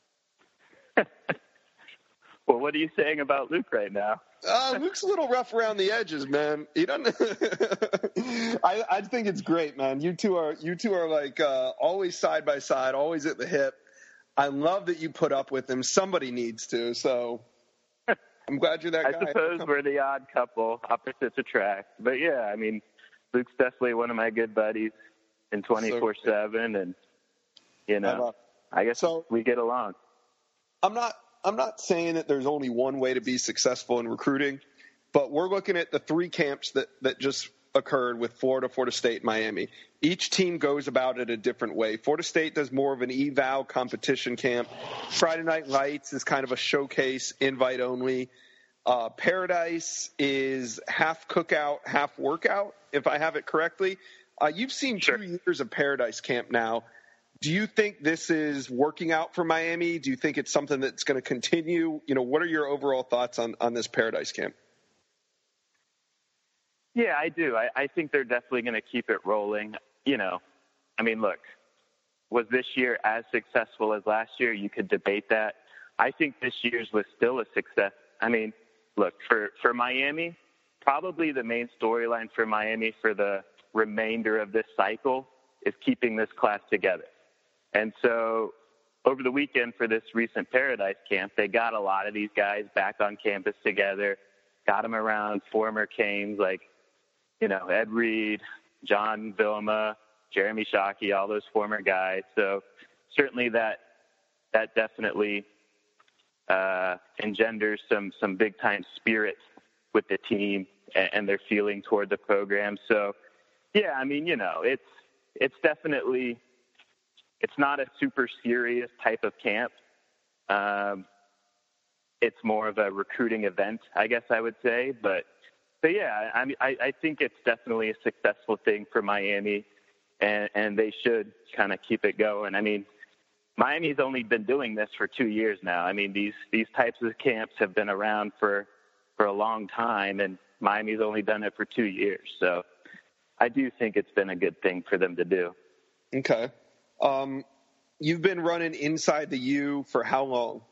Well, what are you saying about Luke right now? Uh, Luke's a little rough around the edges, man. He doesn't. I, I think it's great, man. You two are you two are like uh, always side by side, always at the hip. I love that you put up with him. Somebody needs to, so I'm glad you're that I guy. suppose we're the odd couple, opposites attract. But yeah, I mean, Luke's definitely one of my good buddies in twenty-four seven, and you know, I guess so, we get along. I'm not. I'm not saying that there's only one way to be successful in recruiting, but we're looking at the three camps that, that just occurred with Florida, Florida State, Miami. Each team goes about it a different way. Florida State does more of an eval competition camp. Friday Night Lights is kind of a showcase, invite only. Uh, Paradise is half cookout, half workout, if I have it correctly. Uh, you've seen Sure. two years of Paradise camp now. Do you think this is working out for Miami? Do you think it's something that's going to continue? You know, what are your overall thoughts on, on this Paradise camp? Yeah, I do. I, I think they're definitely going to keep it rolling. You know, I mean, look, was this year as successful as last year? You could debate that. I think this year's was still a success. I mean, look, for, for Miami, probably the main storyline for Miami for the remainder of this cycle is keeping this class together. And so over the weekend for this recent Paradise camp, they got a lot of these guys back on campus together, got them around former Canes like, you know, Ed Reed, John Vilma, Jeremy Shockey, all those former guys. So certainly that that definitely uh, engenders some some big-time spirit with the team and, and their feeling toward the program. So, yeah, I mean, you know, it's it's definitely – it's not a super serious type of camp. Um, it's more of a recruiting event, I guess I would say. But, but yeah, I mean, I, I think it's definitely a successful thing for Miami, and, and they should kind of keep it going. I mean, Miami's only been doing this for two years now. I mean, these these types of camps have been around for for a long time, and Miami's only done it for two years. So I do think it's been a good thing for them to do. Okay. Um, you've been running Inside the U for how long?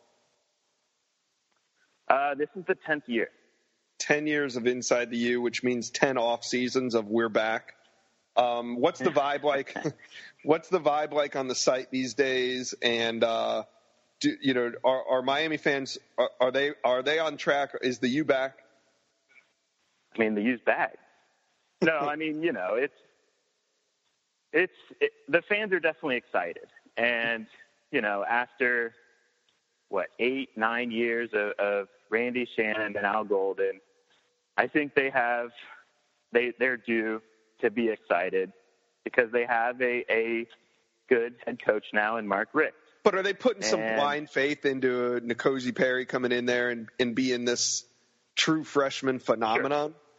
Uh, this is the tenth year. Ten years of Inside the U, which means ten off seasons of We're Back. Um, what's the vibe like? What's the vibe like on the site these days? And uh, do, you know, are, are Miami fans are, are they are they on track? Is the U back? I mean, the U's back. No, I mean, you know, it's. It's it, the fans are definitely excited, and you know, after what eight, nine years of, of Randy Shannon and Al Golden, I think they have they they're due to be excited because they have a, a good head coach now in Mark Richt. But are they putting some and, blind faith into N'Kosi Perry coming in there and, and being this true freshman phenomenon? Sure.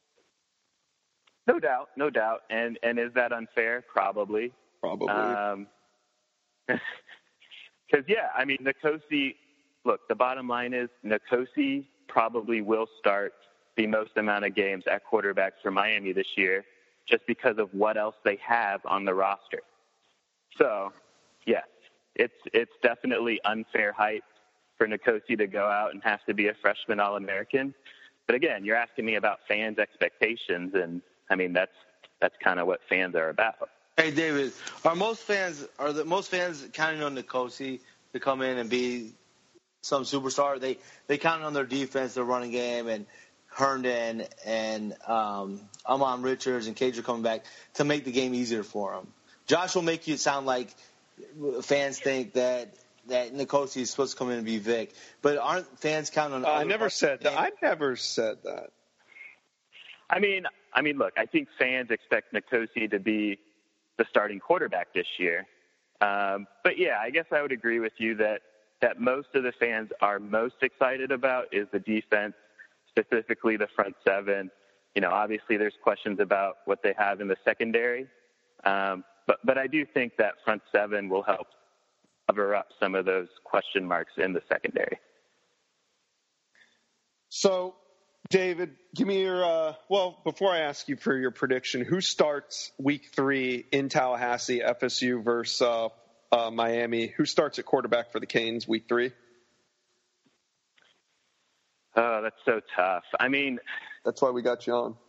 No doubt, no doubt. And and is that unfair? Probably. Probably. Um, Because, yeah, I mean, Nkosi, look, the bottom line is Nkosi probably will start the most amount of games at quarterback for Miami this year just because of what else they have on the roster. So, yes, it's it's definitely unfair hype for Nkosi to go out and have to be a freshman All-American. But, again, you're asking me about fans' expectations, and, I mean, that's that's kind of what fans are about. Hey, David, are most fans are the most fans counting on Nkosi to come in and be some superstar? They they count on their defense, their running game, and Herndon and um, Amon Richards and Cage are coming back to make the game easier for them. Josh will make you sound like fans think that that Nkosi is supposed to come in and be Vic, but aren't fans counting on? Uh, I never said that. I never said that. I mean, I mean, look, I think fans expect Nkosi to be the starting quarterback this year. Um, but yeah, I guess I would agree with you that that most of the fans are most excited about is the defense, specifically the front seven. You know, obviously there's questions about what they have in the secondary. Um, but, but I do think that front seven will help cover up some of those question marks in the secondary. So, David, give me your, uh, well, before I ask you for your prediction, who starts week three in Tallahassee, F S U versus uh, uh, Miami? Who starts at quarterback for the Canes week three? Oh, that's so tough. I mean, that's why we got you on.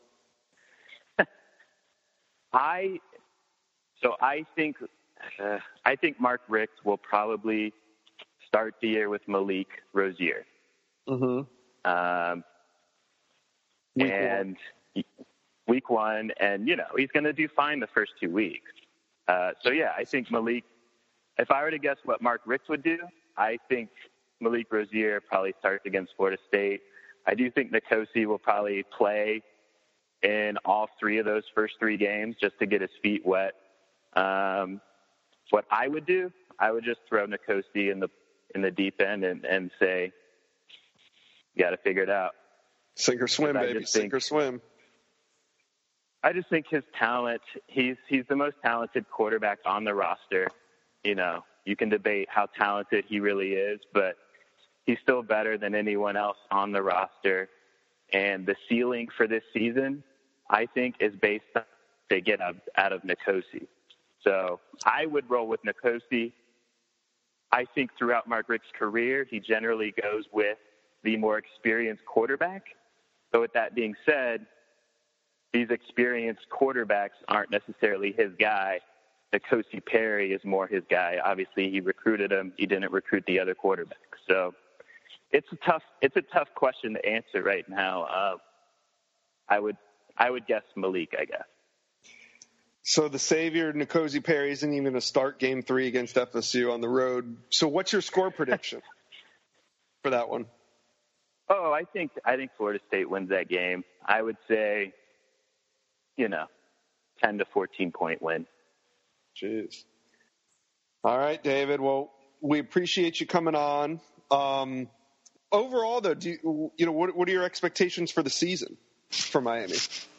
I, so I think, uh, I think Mark Richt will probably start the year with Malik Rozier. Mm-hmm. Um, week and one. week one, and, you know, he's going to do fine the first two weeks. Uh, so, yeah, I think Malik, if I were to guess what Mark Richt would do, I think Malik Rozier probably starts against Florida State. I do think Nkosi will probably play in all three of those first three games just to get his feet wet. Um, what I would do, I would just throw Nkosi in the in the deep end and, and say, you got to figure it out. Sink or swim, baby. Sink or swim. I just think his talent, he's he's the most talented quarterback on the roster. You know, you can debate how talented he really is, but he's still better than anyone else on the roster. And the ceiling for this season, I think, is based on what they get out, out of Nkosi. So I would roll with Nkosi. I think throughout Mark Richt's career, he generally goes with the more experienced quarterback. But with that being said, these experienced quarterbacks aren't necessarily his guy. Nkosi Perry is more his guy. Obviously, he recruited him. He didn't recruit the other quarterbacks. So it's a tough it's a tough question to answer right now. Uh, I would I would guess Malik, I guess. So the savior, Nkosi Perry, isn't even going to start game three against F S U on the road. So what's your score prediction for that one? Oh, I think I think Florida State wins that game. I would say, you know, ten to fourteen point win. Jeez. All right, David. Well, we appreciate you coming on. Um, overall, though, do you, you know what? What are your expectations for the season for Miami?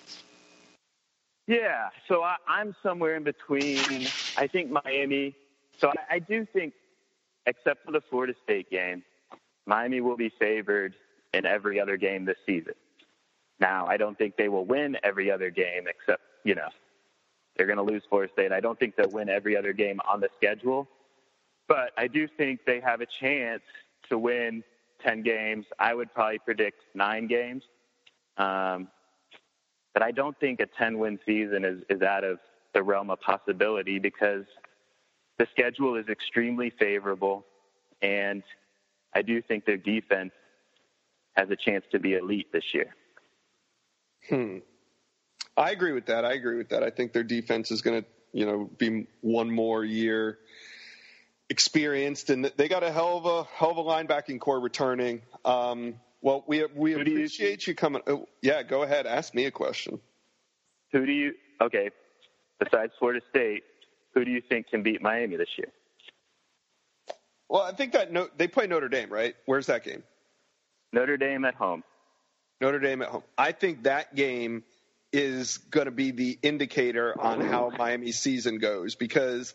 Yeah, so I, I'm somewhere in between. I think Miami. So I, I do think, except for the Florida State game, Miami will be favored in every other game this season. Now, I don't think they will win every other game, except, you know, they're going to lose Florida State. I don't think they'll win every other game on the schedule, but I do think they have a chance to win ten games. I would probably predict nine games. Um, but I don't think a ten-win season is, is out of the realm of possibility because the schedule is extremely favorable, and I do think their defense has a chance to be elite this year. Hmm. I agree with that. I agree with that. I think their defense is going to, you know, be one more year experienced, and they got a hell of a hell of a linebacking core returning. Um, well, we we Who appreciate you, you coming. Oh, yeah, go ahead. Ask me a question. Who do you? Okay, besides Florida State, who do you think can beat Miami this year? Well, I think that no, they play Notre Dame, right? Where's that game? Notre Dame at home. Notre Dame at home. I think that game is going to be the indicator on how Miami's season goes because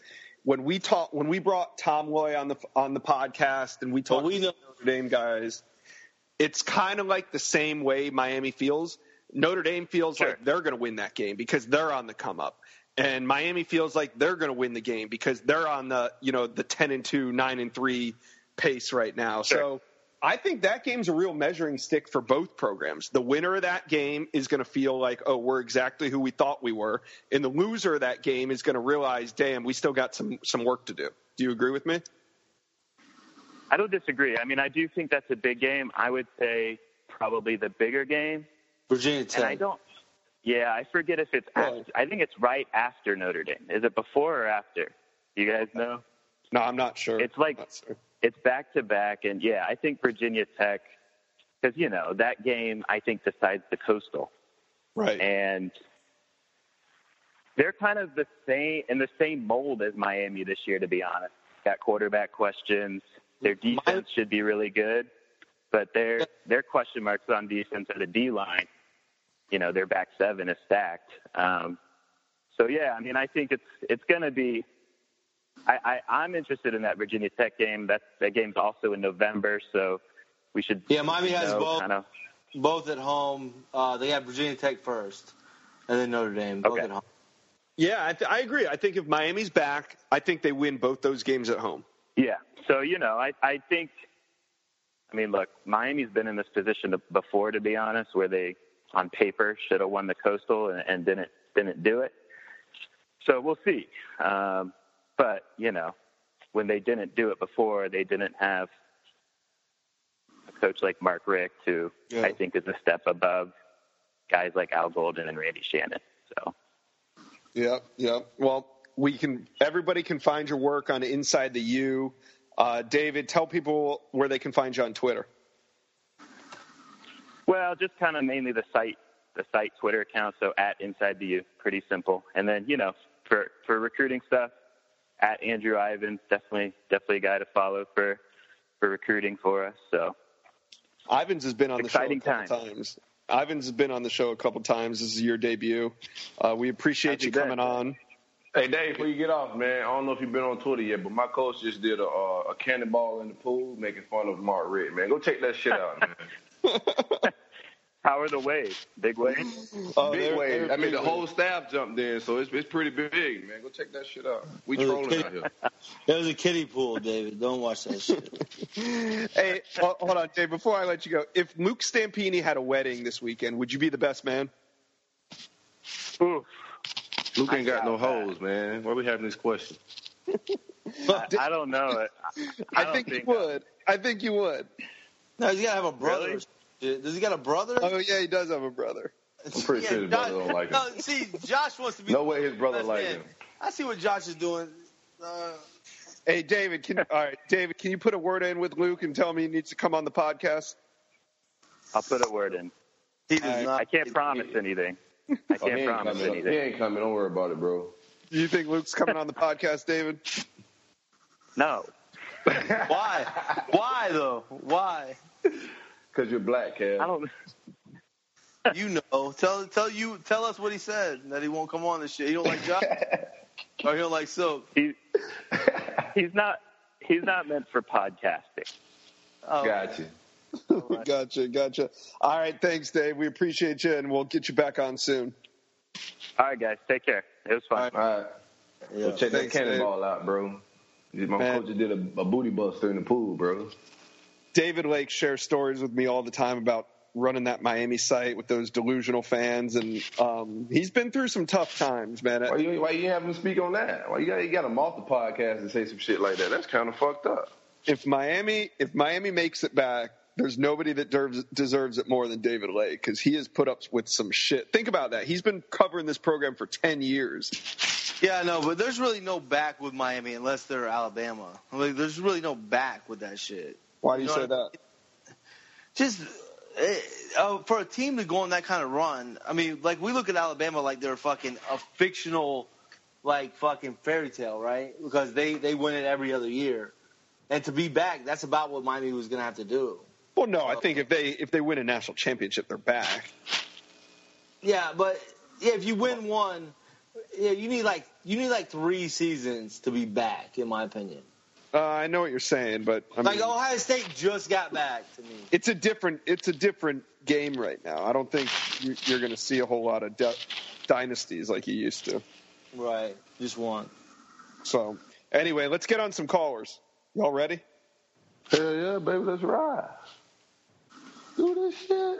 when we talk, when we brought Tom Loy on the on the podcast and we talked well, we know- to Notre Dame guys, it's kind of like the same way Miami feels. Notre Dame feels Sure. like they're going to win that game because they're on the come up, and Miami feels like they're going to win the game because they're on the you know the ten and two, nine and three pace right now. Sure. So I think that game's a real measuring stick for both programs. The winner of that game is going to feel like, oh, we're exactly who we thought we were, and the loser of that game is going to realize, damn, we still got some some work to do. Do you agree with me? I don't disagree. I mean, I do think that's a big game. I would say probably the bigger game. Virginia Tech. And I don't. Yeah, I forget if it's. After, I think it's right after Notre Dame. Is it before or after? You guys know? No, I'm not sure. It's like Not sure. it's back to back, and yeah, I think Virginia Tech, because you know that game I think decides the Coastal, Right. and they're kind of the same in the same mold as Miami this year. To be honest, got quarterback questions. Their defense should be really good, but their their question marks on defense are the D line. You know, their back seven is stacked. Um, so yeah, I mean, I think it's it's going to be. I, I, I'm interested in that Virginia Tech game. That that game's also in November, so we should. Yeah, Miami has know, both. Kind of, Both at home. Uh, they have Virginia Tech first, and then Notre Dame. Both Okay. at home. Yeah, I, th- I agree. I think if Miami's back, I think they win both those games at home. yeah. So you know, I I think. I mean, look, Miami's been in this position before, to be honest, where they, on paper, should have won the Coastal and, and didn't didn't do it. So we'll see. Um, but you know, when they didn't do it before, they didn't have a coach like Mark Richt, who Yeah. I think is a step above guys like Al Golden and Randy Shannon. So Yep, yep. Well, we can. Everybody can find your work on Inside the U. Uh, David, tell people where they can find you on Twitter. well, just kind of mainly the site, the site Twitter account. So at Inside the U, pretty simple. And then you know, for for recruiting stuff, at Andrew Ivins, definitely definitely a guy to follow for for recruiting for us. So Ivins has been on the show a Exciting couple time. times. Ivins has been on the show a couple times. This is your debut. Uh, we appreciate Happy you coming day. on. Hey, Dave, before you get off, man, I don't know if you've been on Twitter yet, but my coach just did a, uh, a cannonball in the pool making fun of Mark Richt, man. Go check that shit out, man. how are the waves? Big waves? Oh, big they're- wave. they're I mean, big the waves. whole staff jumped in, so it's it's pretty big, man. Go check that shit out. We It was a trolling kid- out here. It was a kiddie pool, David. Don't watch that shit. Hey, ho- hold on, Dave. Before I let you go, if Luke Stampini had a wedding this weekend, would you be the best man? Ooh, Luke ain't got I no doubt hoes, man. Why we having this question? I, I don't know it. I, I, don't think, think you would. I think you would. No, he's got to have a brother. Really? or shit. Does he got a brother? Oh yeah, he does have a brother. I'm pretty Yeah, sure his Josh- brother don't like him. No, see, Josh wants to be. No way his brother best like man. him. I see what Josh is doing. Uh, Hey, David. Can, all right, David. Can you put a word in with Luke and tell him he needs to come on the podcast? I'll put a word in. he does not. I can't promise anything. I Oh, he can't ain't promise coming. He anything. ain't coming. Don't worry about it, bro. Do you think Luke's coming on the podcast, David? No. Why? Why though? Why? Because you're black, Kev. I don't. You know. Tell tell you tell us what he said that he won't come on this shit. He don't like Josh, or he don't like Silk. He, he's not. He's not meant for podcasting. Oh, Got you. Gotcha, gotcha. All right, thanks, Dave. We appreciate you, and we'll get you back on soon. All right, guys. Take care. It was fun. All right. yeah. Go check that Thanks, cannonball out, bro. My Man. coach just did a, a booty buster in the pool, bro. David Lake shares stories with me all the time about running that Miami site with those delusional fans, and um, he's been through some tough times, man. Why you why you have him speak on that? Why you got you got him off the podcast and say some shit like that? That's kind of fucked up. If Miami, if Miami makes it back, there's nobody that deserves, deserves it more than David Lake, because he has put up with some shit. Think about that. He's been covering this program for ten years. Yeah, no, but there's really no back with Miami unless they're Alabama. Like, there's really no back with that shit. Why do you, You know say what that? Just eh, uh, for a team to go on that kind of run, I mean, like, we look at Alabama like they're fucking a fictional, like, fucking fairy tale, right? Because they, they win it every other year. And to be back, that's about what Miami was going to have to do. Well, no, I think if they if they win a national championship, they're back. Yeah, but yeah, if you win one, Yeah, you need like you need like three seasons to be back, in my opinion. Uh, I know what you're saying, but I like mean, Ohio State just got back to me. It's a different it's a different game right now. I don't think you- you're going to see a whole lot of de- dynasties like you used to. Right, just one. So anyway, let's get on some callers. Y'all ready? Hell yeah, baby, let's ride. Do this shit.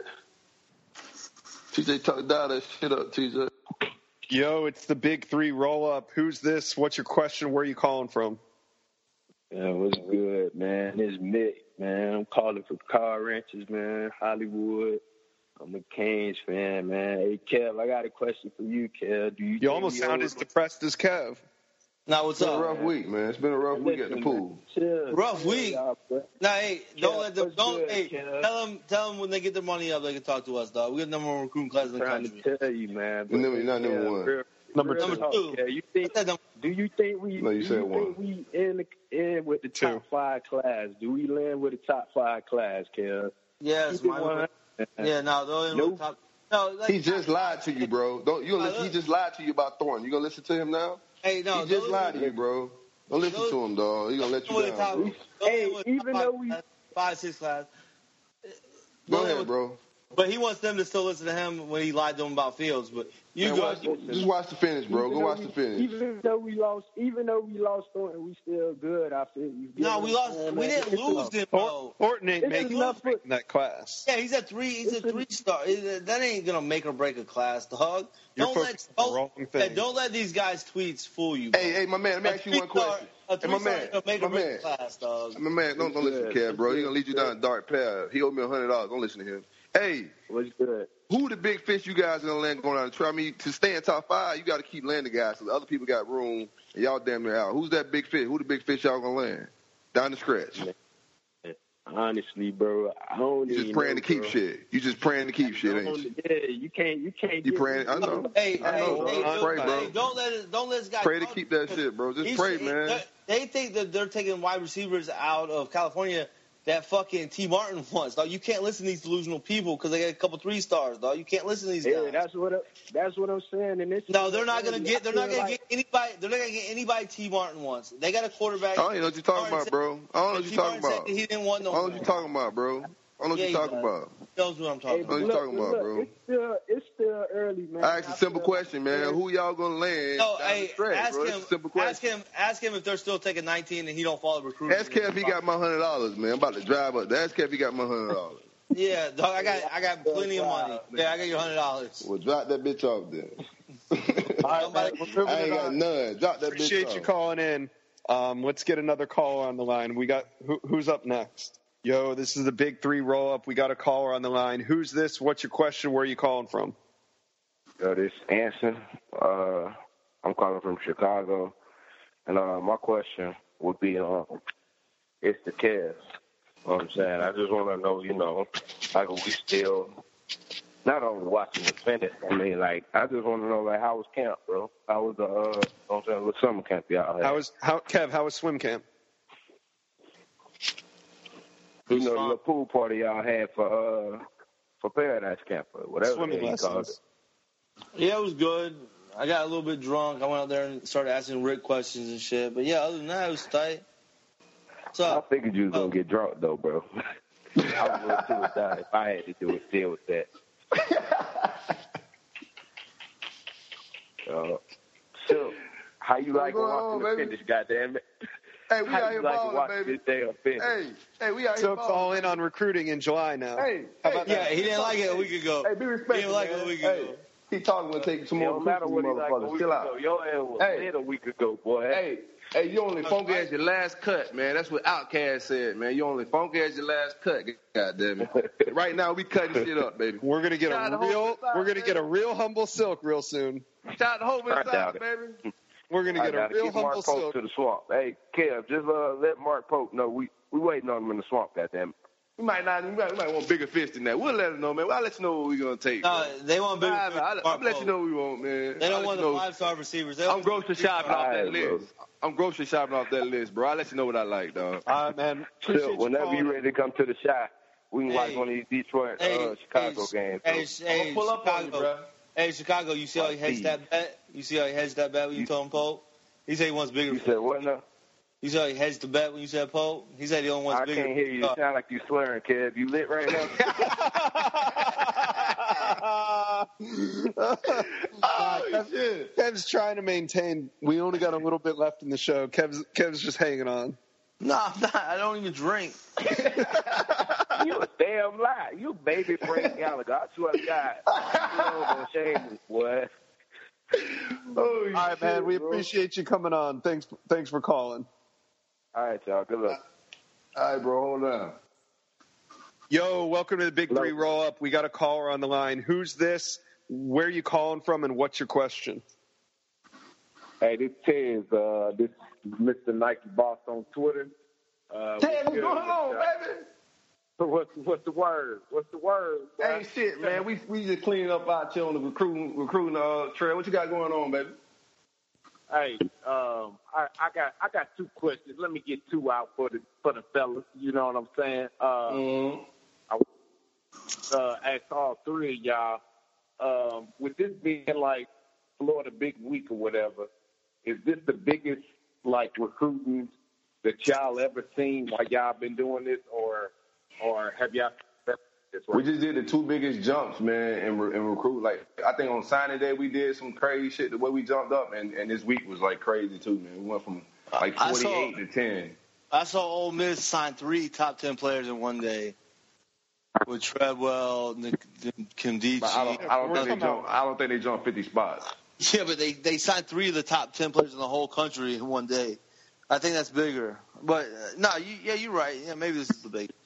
T J, talk dial that shit up, T J. Yo, it's the big three roll up. Who's this? What's your question? Where are you calling from? Yeah, what's good, man? It's Mick, man. I'm calling from Car Ranches, man, Hollywood. I'm a Canes fan, man. Hey, Kev, I got a question for you, Kev. Do you, You almost sound as depressed as Kev. Now, what's It's been up? a rough week, man. It's been a rough week at the pool. Chill, Rough chill, week. y'all, bro. Nah, hey, don't Kev, let them. what's Don't. good, Hey, Kev? tell them. Tell them when they get their money up, they can talk to us, dog. We got the number one recruiting class in the trying country. to tell you, man. You're number- not number yeah, one. Real, Number real two. talk, Two. Kev. You think? What's that number? Do you think we? No, you do said you one. think we in the in with the Two. top five class? Do we land with the top five class, Kev? Yes, Keep it my, one hundred. yeah. No, they're in Nope. the top. No, like, He just lied to you, bro. Don't you? Gonna listen, he just lied to you about Thornton. You gonna listen to him now? Hey, no, he just those- lied to you, bro. Don't listen those- to him, dog. He gonna let you Those in the top- down. Bro. those Hey, in the even top though five we- class, five, six class. Go Those ahead, in- bro. But he wants them to still listen to him when he lied to them about Fields. But you Man, go. watch, just watch the finish, bro. Even Go though watch we- the finish. Even though we lost, even though we lost Thornton, we still good. I feel you. No, we lost. Man, We man, didn't it's lose a- him though. Thornton ain't It's making enough for- that class. Yeah, he's a three. He's a three star. That ain't gonna make or break a class, dog. You're Don't let focused on the don't, wrong yeah, thing. don't let these guys' tweets fool you. Bro. Hey, hey, my man. Let me A ask you one three-star- question. A Hey, my three-star man. ain't gonna make My or break man. a class, dog. My man, don't, don't listen to good. Kev, bro. He gonna lead you down a dark path. He owe me a hundred dollars. Don't listen to him. Hey, What's good? who the big fish you guys gonna land going on the trail? I mean, to stay in top five, you got to keep landing guys. So the other people got room, and y'all damn near out. Who's that big fish? Who the big fish y'all gonna land? Down the stretch. Honestly, bro, I don't You just even praying know, to keep bro. shit. You just praying to keep shit, I ain't don't- you? Yeah, you can't. You can't. You get praying? me. I know. Hey, I hey, know, hey, dog. don't, Pray, bro. hey, don't let it, don't let this guy Pray to talk keep that you. shit, bro. Just He's- pray, he- man. they're- They think that they're taking wide receivers out of California that fucking T. Martin wants, dog. You can't listen to these delusional people because they got a couple three stars, dog. You can't listen to these Yeah, guys. that's what. I, that's what I'm saying. And it's No, they're not gonna get. They're not gonna like, get anybody. They're not gonna get anybody. T. Martin wants. They got a quarterback. I don't even know what you're talking Martin about, said- bro. I don't know what T. you're talking Martin said about. that he didn't want I no. don't know what you're talking about, bro. I don't know what Yeah, you're he talking does. about. He knows what I'm talking Hey, about. What you look, talking about, look, bro? It's still, it's still early, man. I asked a simple feel question, man. like- Who y'all gonna land No, down hey, the stretch, ask bro? him. That's a simple Ask question. him. Ask him if they're still taking nineteen and he don't follow recruiting. Ask Kev if he got my hundred dollars, man. I'm about to drive up. Ask Kev if he got my hundred dollars. Yeah, dog. I got. I got plenty of money. Yeah, I got your hundred dollars. Well, drop that bitch off then. All right, man, we're moving I ain't it got on. none. Drop that bitch Appreciate off. you calling in. Um, let's get another caller on the line. We got who, who's up next? Yo, this is the big three roll up. We got a caller on the line. Who's this? What's your question? Where are you calling from? Yo, this Anson. Uh, I'm calling from Chicago, and uh, my question would be, uh, it's the Cavs. You know what I'm saying? I just want to know, you know, like, are we still not only watching the finish? I mean, like, I just want to know, like, how was camp, bro? How was the, uh, you know what I'm saying, what summer camp y'all had? How was how Kev? How was swim camp? You know, the pool party y'all had for uh for Paradise Camp or whatever Swimming they called lessons. it. Yeah, it was good. I got a little bit drunk. I went out there and started asking Rick questions and shit. But yeah, other than that, it was tight. So I figured you was gonna get drunk though, bro. I was willing to die if I had to do it. Deal with that. uh, so, how you like going watching on, the baby? finish? Goddamn it! Hey, we How out you here like balling, watching baby. this damn finish? Hey, hey, we out here Silk's all balling. in on recruiting in July now. Hey, How hey, about yeah, that? he didn't like it a week ago. Hey, be respectful, He didn't like man. it a week Hey, ago. he talking to take some It more don't matter recruits, what he like a motherfuckers. week Chill ago. out. Your ass was Hey. lit a week ago, boy. Hey, hey, you only funky as your last cut, man. That's what Outkast said, man. You only funky as your last cut. God damn it. Right now, we cutting shit up, baby. We're gonna get Shout a out to real. Hope Inside, We're gonna man. get a real humble Silk real soon. Shout out to Hope I Inside, doubt it. baby. We're gonna I get a gotta real get humble Mark Pope Silk. to the swamp. Hey, Kev, just uh, let Mark Pope know we we waiting on him in the swamp. Goddamn it. We might not. We might, we might want bigger fish than that. We'll let them know, man. I'll let you know what we're gonna take. No, bro. they want bigger. I'll, I'll, I'll let you know what we want, man. They I'll don't let want you the know. five star receivers. They I'm want grocery shopping off that All right, bro. list. I'm grocery shopping off that list, bro. I'll let you know what I like, dog. All right, man. Appreciate So, you whenever calling you in. ready to come to the shot, we can watch Hey. one of these Detroit, Hey, uh, Chicago hey, games. Hey, so. hey, I'm gonna pull up on you, Chicago. bro. Hey, Chicago, you see how he hedged that bet? You see how he hedged that bet when you told him Pope? He said he wants bigger. You said what now? You saw he hedged the bet when you said Pope? He said he only wants I bigger. can't hear you. You sound like you slurring, Kev. You lit right now? oh, Kev, Kev's trying to maintain. We only got a little bit left in the show. Kev's, Kev's just hanging on. No, I'm not. I don't even drink. You a damn lie. You baby Frank Gallagher. I swear to God. You know, gonna shame me, boy. Oh, all right, shit, man. We bro. appreciate you coming on. Thanks, thanks for calling. All right, y'all. Good luck. All right, bro. Hold on. Yo, welcome to the Big Three Roll Up. We got a caller on the line. Who's this? Where are you calling from, and what's your question? Hey, this Tez. Uh, this is Mister Nike Boss on Twitter. Uh, Tez, what's going on, baby? What's what's the word? What's the word? Ain't shit, man. We we just cleaning up out here on the recruiting recruiting uh, trail. What you got going on, baby? Hey, um, I, I got I got two questions. Let me get two out for the for the fellas. You know what I'm saying? Uh, mm-hmm. I uh, ask all three of y'all. Um, with this being like Florida Big Week or whatever, is this the biggest like recruiting that y'all ever seen while y'all been doing this, or or have y'all? We just did the two biggest jumps, man, in, re- in recruit. Like, I think on signing day we did some crazy shit the way we jumped up, and, and this week was like crazy too, man. We went from like forty-eight saw, to ten. I saw Ole Miss sign three top ten players in one day with Treadwell, Kimdichie. I don't, I don't think they jumped. I don't think they jumped fifty spots. Yeah, but they they signed three of the top ten players in the whole country in one day. I think that's bigger. But uh, no, you, yeah, you're right. Yeah, maybe this is the big.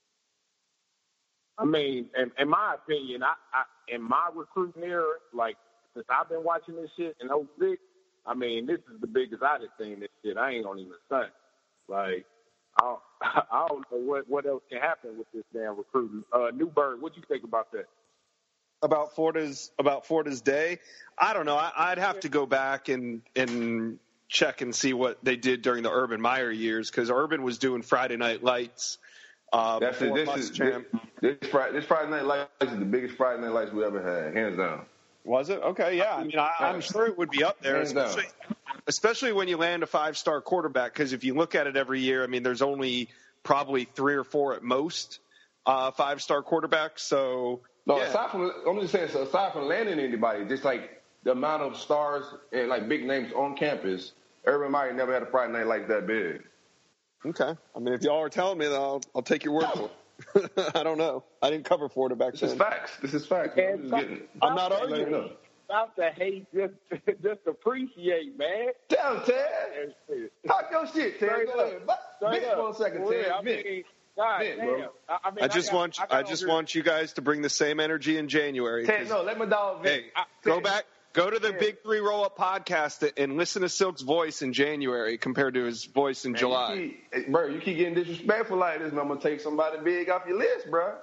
I mean, in, in my opinion, I, I in my recruiting era, like since I've been watching this shit in oh six, I mean, this is the biggest I've seen this shit. I ain't gonna even say. Like, I don't, I don't know what, what else can happen with this damn recruiting. Uh, Newberg, what you think about that? About Florida's about Florida's day? I don't know. I, I'd have to go back and and check and see what they did during the Urban Meyer years, because Urban was doing Friday Night Lights. Uh, That's it. This is this, this Friday. This Friday Night Lights is the biggest Friday Night Lights we ever had, hands down. Was it? Okay, yeah. I mean, I, I'm sure it would be up there, especially, especially when you land a five-star quarterback. Because if you look at it every year, I mean, there's only probably three or four at most uh, five-star quarterbacks. So no, yeah. aside from I'm just saying, so aside from landing anybody, just like the amount of stars and like big names on campus, Urban Meyer never had a Friday night like that big. Okay. I mean, if y'all are telling me, then I'll, I'll take your word for it. I don't know. I didn't cover Florida back this then. This is facts. This is facts. I'm, just getting, I'm not arguing. Stop the hate. Just, just appreciate, man. Tell him, Ted. Talk your shit, Ted. Go ahead. Vent for a second, Ted. I mean, God Vent, damn. bro. I, mean, I just I got, want I, I just want you guys to bring the same energy in January. Ted, no, let my dog vent. Hey, go back. Go to the yeah. Big Three Roll Up podcast and listen to Silk's voice in January compared to his voice in man, July. You keep, bro, you keep getting disrespectful like this, and I'm going to take somebody big off your list, bro.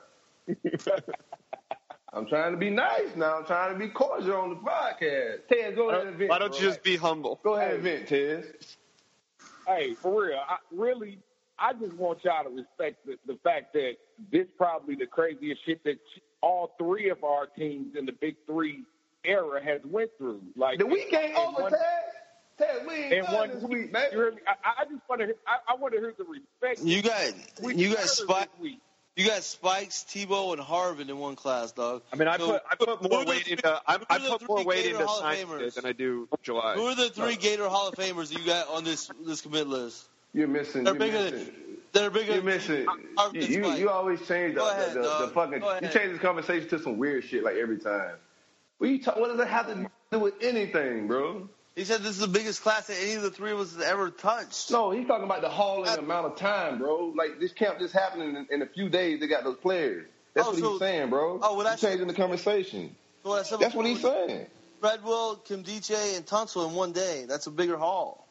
I'm trying to be nice now. I'm trying to be cordial on the podcast. Ted, go ahead and vent. Why don't bro. you just be humble? Go ahead hey. and vent, Ted. Hey, for real, I, really, I just want y'all to respect the, the fact that this probably the craziest shit that all three of our teams in the Big Three era has went through. Like the week ain't over, one, Ted. Ted, we ain't done one this week, man. I, I just want to. I, I want to hear the respect. You got you got Spike. You got Spikes, Tebow, and Harvin in one class, dog. I mean, I so, put I put more weight three, into I, I put more weight Gator into Hall science than I do July. Who are the three no. Gator Hall of Famers that you got on this this commit list? You're missing. They're you're bigger. Missing. Than, they're bigger. You're missing. You, you, you always change the, ahead, the, the, the fucking. You change the conversation to some weird shit like every time. What, you talk, what does that have to do with anything, bro? He said this is the biggest class that any of the three of us has ever touched. No, he's talking about the haul and the amount of time, bro. Like, this camp just happened in, in a few days. They got those players. That's oh, what so, he's saying, bro. Oh, well, that's he's changing the conversation. So that's, that's what he's saying. Treadwell, Kimdichie, and Tunsil in one day. That's a bigger haul.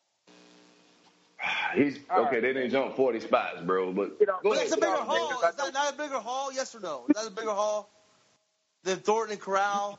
He's All okay. Right. They didn't jump forty spots, bro. But, you know, but that's a bigger haul. Is that not a bigger haul? Yes or no? Is that a bigger haul than Thornton and Corral?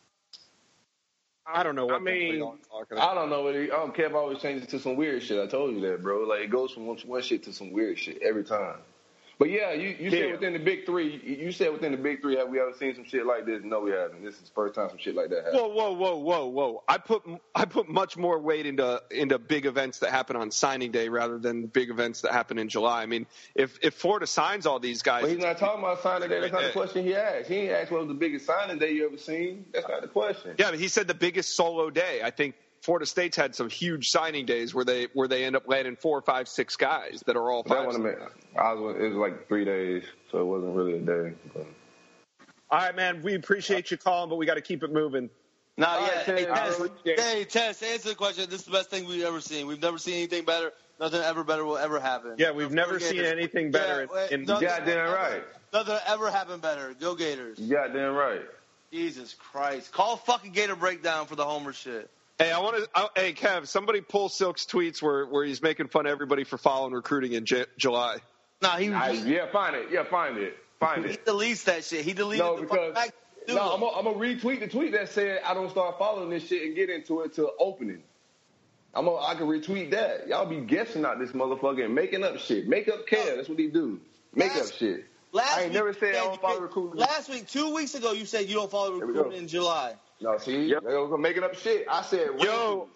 I don't know what I mean. I don't know what he. I don't care if I always change it to some weird shit. I told you that, bro. Like, it goes from one, one shit to some weird shit every time. But yeah, you, you said within the big three. You said within the big three. Have we ever seen some shit like this? No, we haven't. This is the first time some shit like that happened. Whoa, whoa, whoa, whoa, whoa! I put I put much more weight into into big events that happen on signing day rather than big events that happen in July. I mean, if if Florida signs all these guys, but he's not talking about signing day. That's not the question he asked. He didn't ask what was the biggest signing day you ever seen. That's not the question. Yeah, but he said the biggest solo day. I think Florida State's had some huge signing days where they where they end up landing four, five, six guys that are all five. That one, I was, it was like three days, so it wasn't really a day. But. All right, man. We appreciate you calling, but we got to keep it moving. No, All yeah. right, Hey, Tess, right. hey, Tess, answer the question. This is the best thing we've ever seen. We've never seen anything better. Nothing ever better will ever happen. Yeah, we've never seen anything better. Yeah, in, in nothing, goddamn right. Nothing ever happened better. Go Gators. You goddamn right. Jesus Christ. Call fucking Gator Breakdown for the Homer shit. Hey, I want to. Hey, Kev, somebody pull Silk's tweets where, where he's making fun of everybody for following recruiting in J- July. Nah, he, I, he yeah, find it. Yeah, find it. Find he it. deletes that shit. He deleted No, the because fucking no, I'm gonna I'm retweet the tweet that said I don't start following this shit and get into it till opening. I'm gonna, I can retweet that. Y'all be guessing out this motherfucker and making up shit. Make up care. That's what he do. Make last, up shit. Last I ain't week, never said I don't follow recruiting. Last week, two weeks ago, you said you don't follow recruiting in July. No, see, Yep. they was making up shit. I said, yo,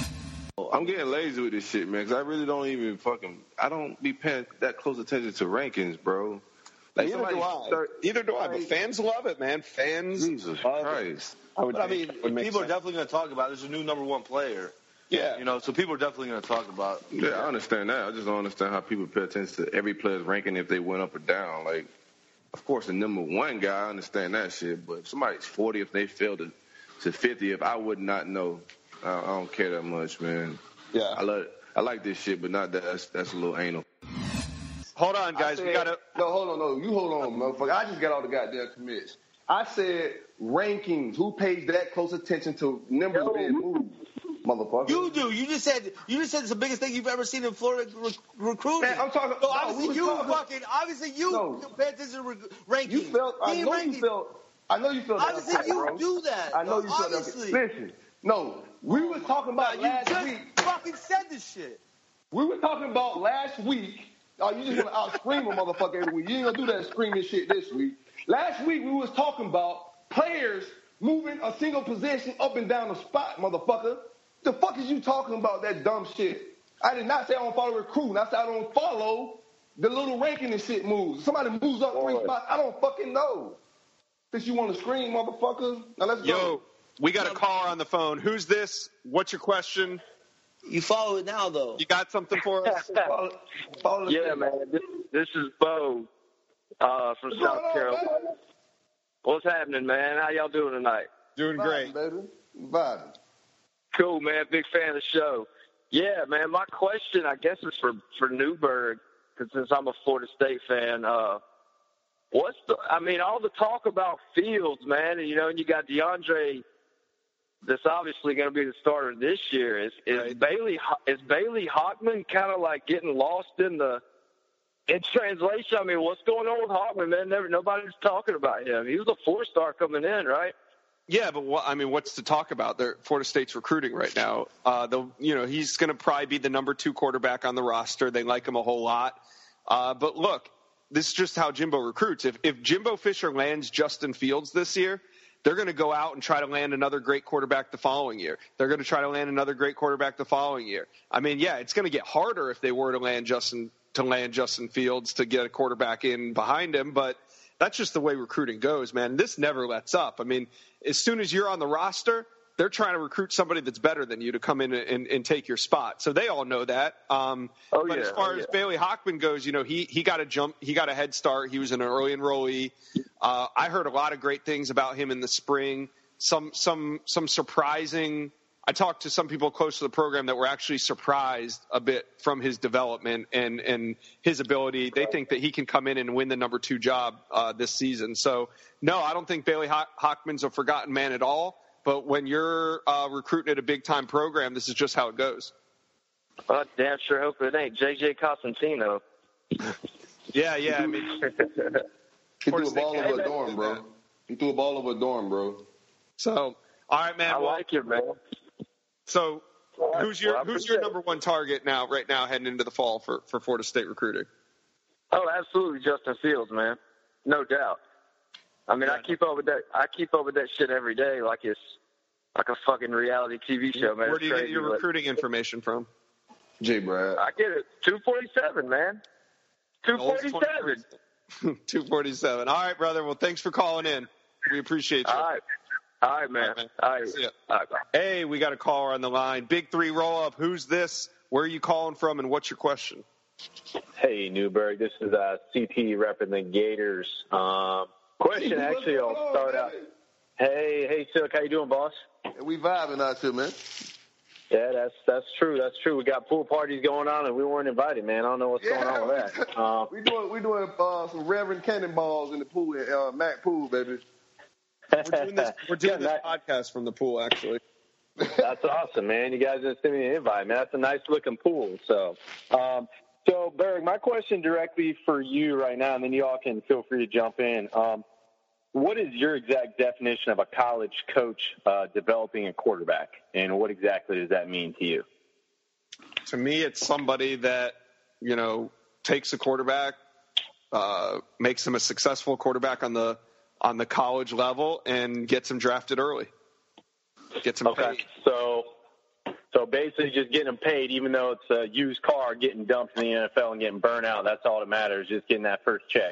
I'm getting lazy with this shit, man, because I really don't even fucking, I don't be paying that close attention to rankings, bro. Like Neither do I. Start, Neither do I. But fans love it, man. Fans. Jesus love Christ. It. I would. But I mean, would make people sense. are definitely going to talk about it. There's a new number one player. Yeah. You know, so people are definitely going to talk about it. Yeah, I understand that. I just don't understand how people pay attention to every player's ranking if they went up or down. Like, of course, the number one guy, I understand that shit. But if somebody's forty, if they fail to, to fifty, if I would not know, I, I don't care that much, man. Yeah. I love, I like this shit, but not that. That's, that's a little anal. Hold on, guys. Said, we gotta. No, hold on, no. You hold on, motherfucker. I just got all the goddamn commits. I said rankings. Who pays that close attention to numbers Yo. being moved, motherfucker? You do. You just said. You just said it's the biggest thing you've ever seen in Florida re- recruiting. Man, I'm talking. So no, obviously we you talking, fucking. Obviously you No. pay attention to re- rankings. You felt. I Team know rankings. you felt. I know you felt. that Obviously upset, you bro. do that. I know though, you felt. obviously. That. Listen. No, we was talking Nah, about you last just week. fucking said this shit. We were talking about last week. Oh, you just want to out scream a motherfucker every week. You ain't gonna do that screaming shit this week. Last week we was talking about players moving a single position up and down the spot, motherfucker. The fuck is you talking about, that dumb shit? I did not say I don't follow recruiting. I said I don't follow the little ranking and shit moves. Somebody moves up three spots. I don't fucking know. Since you want to scream, motherfucker. Now let's go. Yo, we got a caller on the phone. Who's this? What's your question? You follow it now, though. You got something for us? follow, follow Yeah, man. This, this is Bo uh, from What's South going on, Carolina. baby? What's happening, man? How y'all doing tonight? Doing great. Vibing, baby. Vibing. Cool, man. Big fan of the show. Yeah, man. My question, I guess, is for for Newberg, because since I'm a Florida State fan, uh, what's the? I mean, all the talk about Fields, man, and you know, and you got DeAndre. That's obviously going to be the starter this year. Is is Right. Bailey is Bailey Hockman kind of like getting lost in the in translation? I mean, what's going on with Hockman, man? Never nobody's talking about him. He was a four star coming in, right? Yeah, but what, I mean, what's to talk about? They're, Florida State's recruiting right now. Uh, the you know he's going to probably be the number two quarterback on the roster. They like him a whole lot. Uh, but look, this is just how Jimbo recruits. If if Jimbo Fisher lands Justin Fields this year, they're going to go out and try to land another great quarterback the following year. They're going to try to land another great quarterback the following year. I mean, yeah, it's going to get harder if they were to land Justin to land Justin Fields to get a quarterback in behind him, but that's just the way recruiting goes, man. This never lets up. I mean, as soon as you're on the roster, they're trying to recruit somebody that's better than you to come in and, and take your spot. So they all know that. Um, Oh, but yeah. as far Oh, as yeah. Bailey Hockman goes, you know, he he got a jump, he got a head start. He was an early enrollee. Uh, I heard a lot of great things about him in the spring. Some some some surprising. I talked to some people close to the program that were actually surprised a bit from his development and, and his ability. They think that he can come in and win the number two job uh, this season. So, no, I don't think Bailey Ho- Hockman's a forgotten man at all. But when you're uh, recruiting at a big-time program, this is just how it goes. Well, I damn sure hope it ain't J J Cosentino. Yeah, yeah. I mean, He threw a ball over a dorm, bro. He threw a ball over a dorm, bro. So, all right, man. I well, like it, man. So, who's your Well, I who's your appreciate number one target now, right now, heading into the fall for, for Florida State recruiting? Uh, Oh, absolutely, Justin Fields, man, no doubt. I mean, I keep up with that. I keep up with that shit every day, like it's like a fucking reality T V show, man. Where It's do you crazy, get your but recruiting information from? J. Brad. I get it. two forty-seven, man. two forty-seven. two forty-seven. All right, brother. Well, thanks for calling in. We appreciate you. All right. All right, man. All right, man. All right. See ya. All right, bye. Hey, we got a caller on the line. Big three roll up. Who's this? Where are you calling from, and what's your question? Hey, Newberg. This is uh, C T repping the Gators. Um, question, actually, I'll start out. Hey, hey, Silk. How you doing, boss? We vibing out here, man. Yeah, that's that's true. That's true. We got pool parties going on, and we weren't invited, man. I don't know what's Yeah, going on with that. Um, we doing we doing uh, some Reverend Cannonballs in the pool, uh, Mac Pool, baby. We're doing this, we're doing this podcast from the pool, actually. That's awesome, man. You guys didn't send me an invite, man. That's a nice looking pool. So, um, so Berg, my question directly for you right now, and then you all can feel free to jump in. Um, what is your exact definition of a college coach uh, developing a quarterback, and what exactly does that mean to you? To me, it's somebody that, you know, takes a quarterback, uh, makes him a successful quarterback on the on the college level, and gets him drafted early. Gets him okay. paid. So, so basically, just getting him paid, even though it's a used car, getting dumped in the N F L and getting burnt out. That's all that matters. Just getting that first check.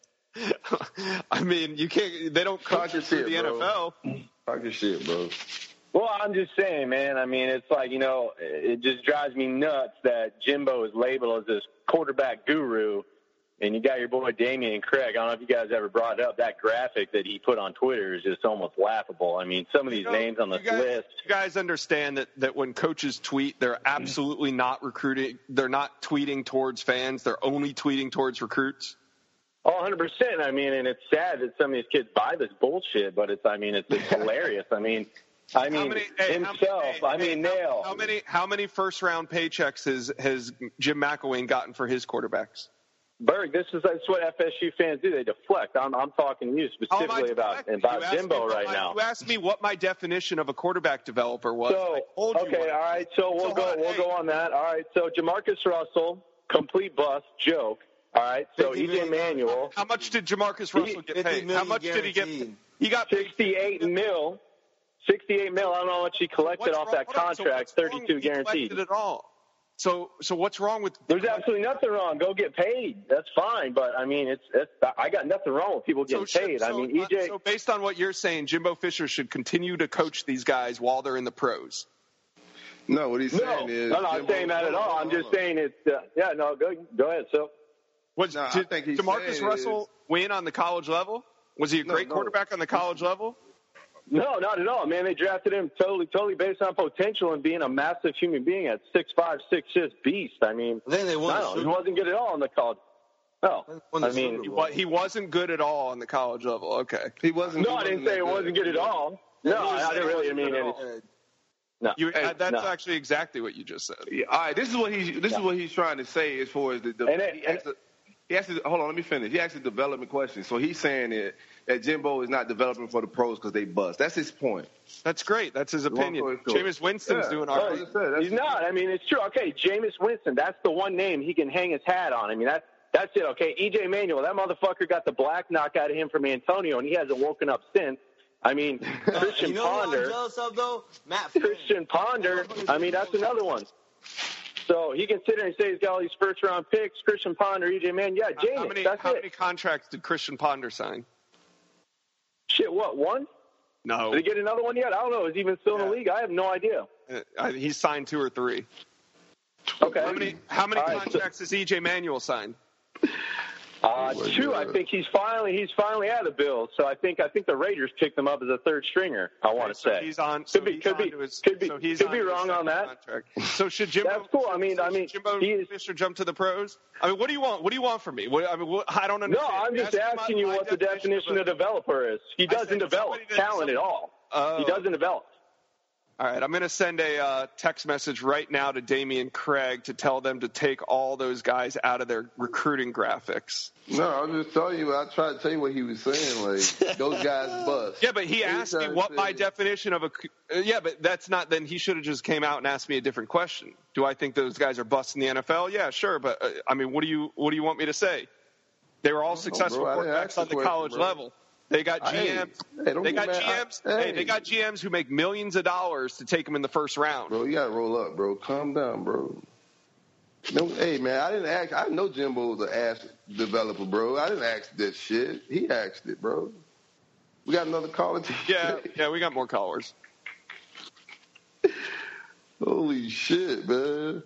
I mean, you can't. They don't coach you through the N F L. Talk your shit, bro. Well, I'm just saying, man. I mean, it's like, you know, it just drives me nuts that Jimbo is labeled as this quarterback guru, and you got your boy Damian Craig. I don't know if you guys ever brought up that graphic that he put on Twitter is just almost laughable. I mean, some of these You know, names on the you guys, list. You guys understand that, that when coaches tweet, they're absolutely not recruiting. They're not tweeting towards fans. They're only tweeting towards recruits. Oh, one hundred percent. I mean, and it's sad that some of these kids buy this bullshit, but it's, I mean, it's, it's hilarious. I mean, I mean, many, hey, himself, many, hey, I mean, hey, Nail. How, how many how many first round paychecks has, has Jim McElwain gotten for his quarterbacks? Berg, this is that's what F S U fans do. They deflect. I'm, I'm talking to you specifically about, about Jimbo right my, now. You asked me what my definition of a quarterback developer was. So, I told you okay, what. all right. So we'll So, go. uh, We'll hey. go on that. All right. So Jamarcus Russell, complete bust, joke. All right. So E J Manuel. How much did Jamarcus Russell get paid? How much did he get? He got sixty-eight mil. sixty-eight mil. I don't know how much he collected What's off wrong- that hold on, so contract. what's wrong? thirty-two He guaranteed. collected it all. So, so what's wrong with? There's absolutely nothing wrong. Go get paid. That's fine. But I mean, it's, it's I got nothing wrong with people getting So should- paid. I so, mean, E J. So based on what you're saying, Jimbo Fisher should continue to coach these guys while they're in the pros. No, what he's No, saying is. no, no, I'm Jimbo- saying that at all. I'm just Hold on. saying it's. Uh, yeah, no, go go ahead. So, Was No, I did think he's Demarcus saying Russell win on the college level? Was he a No, great no. quarterback on the college level? no, not at all, man. They drafted him totally, totally based on potential and being a massive human being at six five, six six beast. I mean, Then they won. no, he wasn't good at all in the college. No, Won the I mean, Super He, Bowl. wa- he wasn't good at all on the college level. Okay. He wasn't. no, I didn't say it wasn't good at all. No, I, I didn't really mean it. No, You, Hey, uh, that's no. actually exactly what you just said. Yeah, all right, this is what he's this is what he's trying to say as far as the, the And it- he, asked the he asked the- hold on, let me finish. He asked a development question. So he's saying that, that Jimbo is not developing for the pros because they bust. That's his point. That's great. That's his Long opinion. story short. Jameis Winston's Yeah. doing Oh, all I right. just said, that's- he's not. I mean, it's true. Okay, Jameis Winston. That's the one name he can hang his hat on. I mean, that's that's it. Okay, E J Manuel. That motherfucker got the black knock out of him from Antonio, and he hasn't woken up since. I mean, Christian You know what I'm Ponder. jealous of though? Matt Flynn. Christian Ponder. I mean, that's another one. So he can sit there and say he's got all these first round picks. Christian Ponder, E J Man. Yeah, Jameis. How many, that's how it. many contracts did Christian Ponder sign? Shit, what, one? No. Did he get another one yet? I don't know. Is he even still in the league? I have no idea. Uh, He signed two or three. Okay. How many, how many All right, so- contracts has E J Manuel signed? Uh, two. I think he's finally he's finally out of the Bills. So I think I think the Raiders picked him up as a third stringer. I want to So say. he's on. Could So be he's could on be to his, could be so he's could be on to his wrong on second that. contract. So should Jimbo? That's cool. I mean, so I mean, should Jimbo he is- Fisher jump to the pros. I mean, what do you want? What do you want from me? What, I mean, what, I don't No, understand. I'm just Ask me asking my- you my what the definition of a- developer is. He I doesn't said develop somebody that- talent at some- all. Oh. He doesn't develop. All right, I'm going to send a uh, text message right now to Damian Craig to tell them to take all those guys out of their recruiting graphics. No, I'm just telling you. I tried to tell you what he was saying. Like those guys bust. Yeah, but he He's asked me trying to what say- my definition of a. Uh, yeah, but that's not. Then he should have just came out and asked me a different question. Do I think those guys are busts in the N F L? Yeah, sure, but uh, I mean, what do you what do you want me to say? They were all successful bro, quarterbacks on the question, college bro. level. They got G Ms. Hey, hey, don't they get got mad. G Ms. I, hey. hey, they got G Ms who make millions of dollars to take them in the first round. Bro, you gotta roll up, bro. Calm down, bro. No, hey man, I didn't ask. I know Jimbo was an ass developer, bro. I didn't ask this shit. He asked it, bro. We got another caller. Yeah, yeah, we got more callers. Holy shit, man.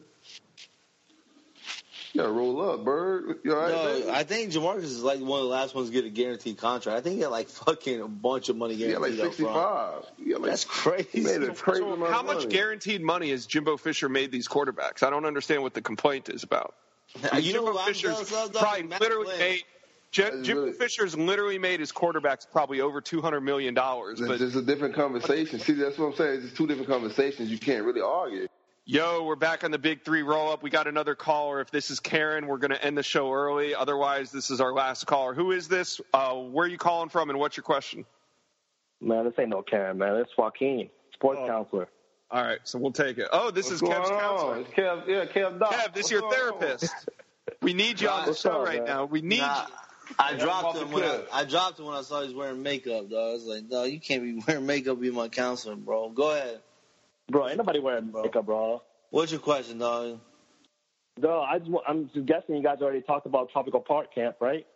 You gotta roll up, Bird. You all right, no, baby? I think Jamarcus is like one of the last ones to get a guaranteed contract. I think he had like fucking a bunch of money He got guaranteed like up front. sixty-five. He got like, That's crazy. He made a crazy So amount how of much money. guaranteed money has Jimbo Fisher made these quarterbacks? I don't understand what the complaint is about. I mean, You know Jimbo what I'm Fisher's jealous of, though? probably Matt literally Flynn. made. Jim, That's Jimbo really- Fisher's literally made his quarterbacks probably over two hundred million dollars. It's But just a different conversation. See, that's what I'm saying. It's just two different conversations. You can't really argue. yo, we're back on the Big Three roll up. We got another caller. If this is Karen, we're going to end the show early. Otherwise, this is our last caller. Who is this? Uh, where are you calling from, and what's your question? Man, this ain't no Karen, man. It's Joaquin, sports Oh. counselor. All right, so we'll take it. Oh, this What's is Kev's going on? counselor. It's Kev, yeah, Kev Doc. Kev, this What's is your going on? therapist. We need you on the What's show up, right man? now. We need Nah, you. I Yeah, dropped off him the when I, cliff. I dropped him when I saw he was wearing makeup, dog. I was like, no, you can't be wearing makeup, be my counselor, bro. Go ahead. Bro, ain't nobody wearing Bro. makeup, bro. What's your question, dog? No, I just, wa- I'm just guessing you guys already talked about Tropical Park Camp, right?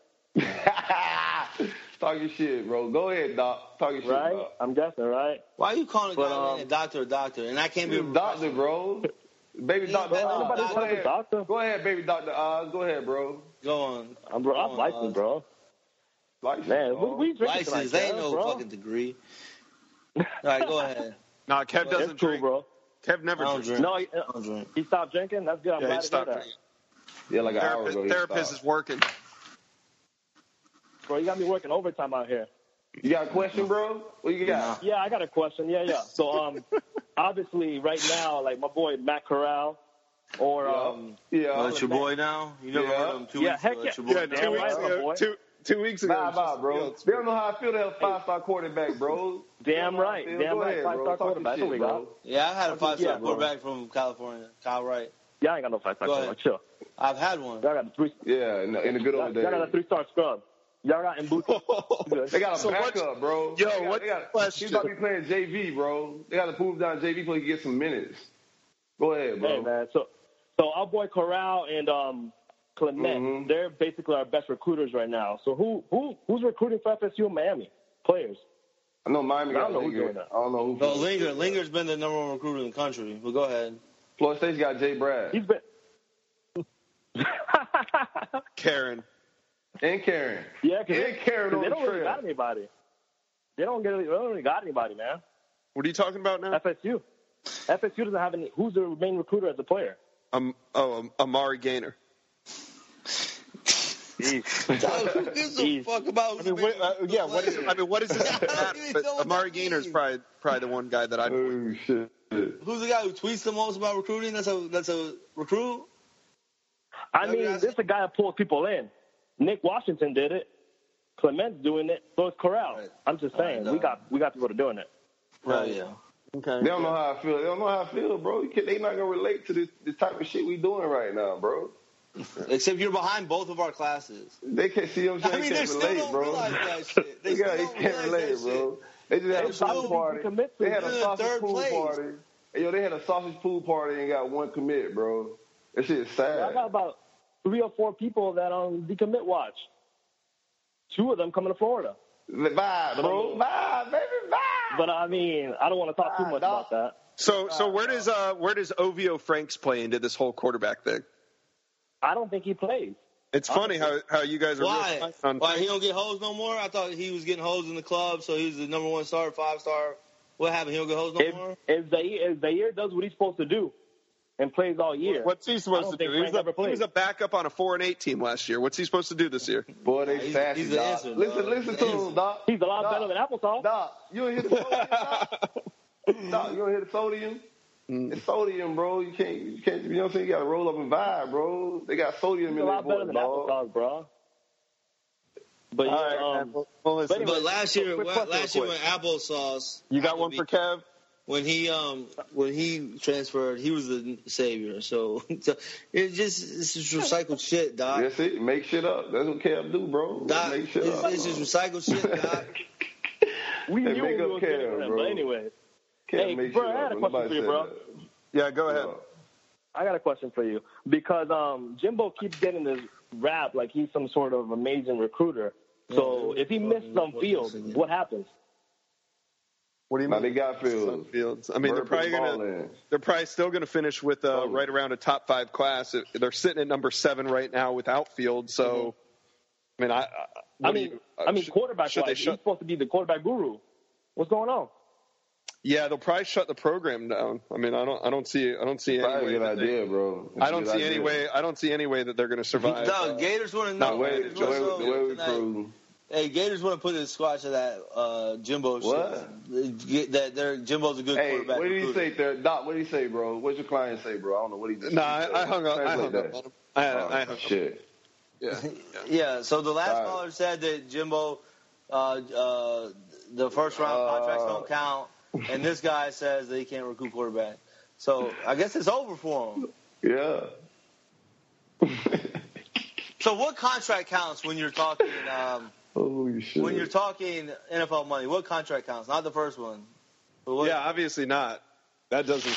Talk your shit, bro. Go ahead, Doc. Talk your shit, Right? Doc. I'm guessing, right? Why are you calling a But, guy um, a doctor a doctor? And I can't be a You're a doctor, bro. Baby Yeah, doctor. man, Oz. nobody Go said ahead. doctor. Go ahead, baby doctor Oz. Go ahead, bro. Go on. I'm, bro, Go I'm on, licensed, Oz. bro. License, Man, dog. what we drinking License, tonight, they ain't Kev, no bro? fucking degree. All right, go ahead. Nah, Kev doesn't It's cool, drink. bro. Kev never I don't drinks. drink. No, he, I don't drink. he stopped drinking? That's good. I'm Yeah, he glad to hear stopped that. drinking. Yeah, like an hour Therapist, ago. he therapist stopped. is working. Bro, you got me working overtime out here. You got a question, bro? What you got? Yeah, I got a question. Yeah, yeah. So, um, obviously, right now, like my boy Matt Corral, or Yeah. um, Yeah. Oh, that's your boy now? You never Yeah. heard of him two Yeah, weeks heck ago. That's yeah. your boy. Yeah, Damn two right, weeks my ago. boy. Two, two weeks ago. Nah, it was nah, just- bro. yo, They don't know how I feel to have a five-star quarterback, bro. They Damn don't know how I right. feel. Damn Go right. ahead, Five-star bro. Talk your quarterback. shit, That's what we bro. got. Yeah, I had a five-star Yeah, bro. quarterback from California, Kyle Wright. Yeah, I ain't got no five-star Go quarterback. ahead. Chill. I've had one. Y'all got the three. Yeah, in the, in the good Y'all, old y'all got a days. three-star scrub. Y'all got Mbuti. They got a So what- backup, bro. Yo, they got, what's they got, the question? He's about to be playing J V, bro. They got to move down J V so he can get some minutes. Go ahead, bro. Hey man, so so our boy Corral and um Clement, Mhm. they're basically our best recruiters right now. So who who who's recruiting for F S U and Miami players? I know Miami I got don't know who's Linger. doing that. I don't know who. No, Linger. Linger's been the number one recruiter in the country. But go ahead. Florida State's got Jay Brad He's been Karen. and Karen. yeah, because And Karen on they the don't really trail. got anybody. They don't get they don't really got anybody, man. What are you talking about now? F S U, F S U doesn't have any. Who's the main recruiter as a player? Um, oh, um, Amari Gaynor. Who gives a fuck about? I mean, what, uh, yeah. What is? I mean, what is this? I don't even But know what Amari that Gaynor's means. probably probably the one guy that I. Oh shit. Who's the guy who tweets the most about recruiting? That's a that's a recruit. I Let me mean, ask this is a guy that pulls people in. Nick Washington did it. Clement's doing it. So is Corral. Right. I'm just All right, saying, dog. we got we got people that are doing it. Right. Yeah. Okay. They don't know how I feel. They don't know how I feel, bro. You can't, they not gonna relate to this, this type of shit we doing right now, bro. Except you're behind both of our classes. They can't see what I'm saying. I mean, they they can't still relate, don't bro. realize that shit. They yeah, still they don't can't realize relate, that bro. They just had They a sausage still party. commit to They had a They're in sausage third pool place. party. Hey, yo, they had a sausage pool party and got one commit, bro. That shit is sad. I got about three or four people that on the commit watch. Two of them coming to Florida. The vibe, bro. Vibe, baby, vibe. But I mean, I don't want to talk too much about that. So so where does uh where does Ovio Franks play into this whole quarterback thing? I don't think he plays. It's funny how how you guys are. Why? real on, Why he don't get hosed no more? I thought he was getting hosed in the club, so he was the number one star, five star. What happened? He don't get hosed no If more. if Zaire, if Zaire does what he's supposed to do and plays all year, What's he I supposed don't to think do? He was, Frank a, ever he was plays. a backup on a four and eight team last year. What's he supposed to do this year? Boy, they He's- sassy, he's the Doc. answer, listen, dog. listen to him, Doc. he's a lot Doc. better than applesauce. Doc, you don't hear the sodium, Doc? Doc, you don't hear the sodium? Mm. It's sodium, bro. You can't, you can't, you know what I'm saying? You got to roll up and vibe, bro. They got sodium He's a in their lot better voice, than dog. applesauce, bro. But yeah, All right, um, man. Well, well, listen. but anyway, But last year, quick wa- question last real year when quick. applesauce, You got one for Kev? when he um when he transferred, he was the savior. So, so it just it's just recycled shit, Doc. That's it. Make shit up. That's what Kev do, bro. Doc, make shit it's, up. it's just recycled shit, Doc. We Hey, knew make we up was getting Kev, for him, bro. but anyway. Kev Hey, make bro, shit I had up. a question Nobody for you, said bro. that. Yeah, go ahead. I got a question for you because um, Jimbo keeps getting this rap like he's some sort of amazing recruiter. So if he missed some fields, what happens? What do you Now mean? they got fields. Fields. I mean, they're Bird probably put the ball gonna in. they're probably still gonna finish with uh, Oh. right around a top five class. They're sitting at number seven right now without Fields. So, I mean, I I, what I do mean, you, I mean, should, quarterback should wise, they he's shut? supposed to be the quarterback guru. What's going on? Yeah, they'll probably shut the program down. I mean, I don't I don't see I don't see any Probably way. a good that they- idea, bro. That's I a don't good see any idea. way. I don't see any way that they're going to survive. Doug, uh, Gators want to not know. way- Gators The wanna way, know the way we tonight. cruise. Hey, Gators want to put a squash of that uh, Jimbo What? shit. Get that they're, Jimbo's a good Hey, quarterback. what did he recruiter. say there? Doc, what did he say, bro? What's your client say, bro? I don't know what he just No, said. I, I hung up. I Translate hung that. up on him. I, Oh, I hung up. shit. Yeah. Yeah, so the last All right. caller said that Jimbo, uh, uh, the first round Uh, contracts don't count, and this guy says that he can't recruit quarterback. So I guess it's over for him. Yeah. So what contract counts when you're talking um, Holy shit. when you're talking N F L money? What contract counts? Not the first one. But what, Yeah, obviously not. That doesn't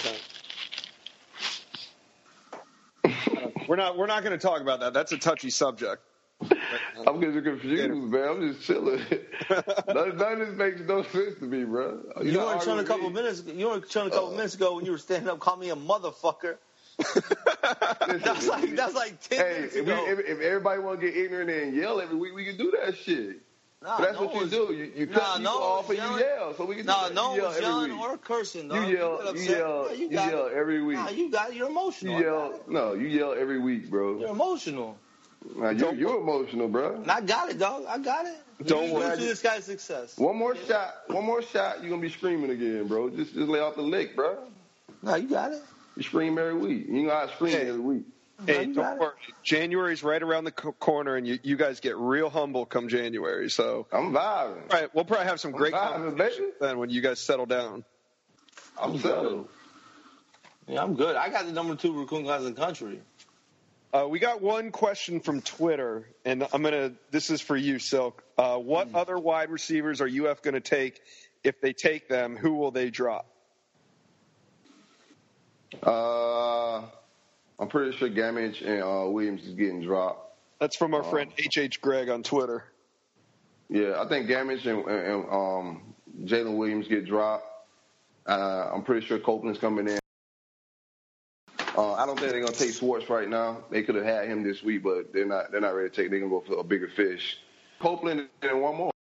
count. we're not. We're not going to talk about that. That's a touchy subject. I'm getting confused, man. I'm just chilling. none, none of this makes no sense to me, bro. You're You not weren't trying a arguing couple me. minutes. You weren't trying a couple Uh. minutes ago when you were standing up, calling me a motherfucker. That's like that's like ten Hey, minutes if, we, ago. if, if everybody want to get ignorant and yell every week, we can do that shit. Nah, but that's no what you one's- do. You, you nah, cut people no off one's and you yelling. yell. So we can Nah, do that. no you yell one's every yelling week. or cursing. You Dog. yell, get you upset. yell, Yeah, you, got yell it. every week. Nah, you got it. You're You emotional. I got yell, it. no, you yell every week, bro. You're emotional. Nah, you, you're emotional, bro. And I got it, dog. I got it. Don't you worry. lose to this guy's success. One more shot, one more shot, you're gonna be screaming again, bro. Just, just lay off the lick, bro. No, you got it. You scream every week. You know how I scream Hey. every week. Hey, you don't got it. worry. January's right around the co- corner, and you, you guys get real humble come January. So, I'm vibing. all right, we'll probably have some I'm great vibing, conversations baby. then when you guys settle down. I'm settled. Yeah, I'm good. I got the number two recruiting class in the country. Uh, we got one question from Twitter, and I'm gonna. This is for you, Silk. Uh, what Hmm. other wide receivers are U F going to take? If they take them, who will they drop? Uh, I'm pretty sure Gamage and uh, Williams is getting dropped. That's from our Um, friend H H Greg on Twitter. Yeah, I think Gamage and, and, and um, Jalen Williams get dropped. Uh, I'm pretty sure Copeland's coming in. Uh, I don't think they're gonna take Swartz right now. They could have had him this week, but they're not. They're not ready to take. They're gonna go for a bigger fish. Copeland and one more.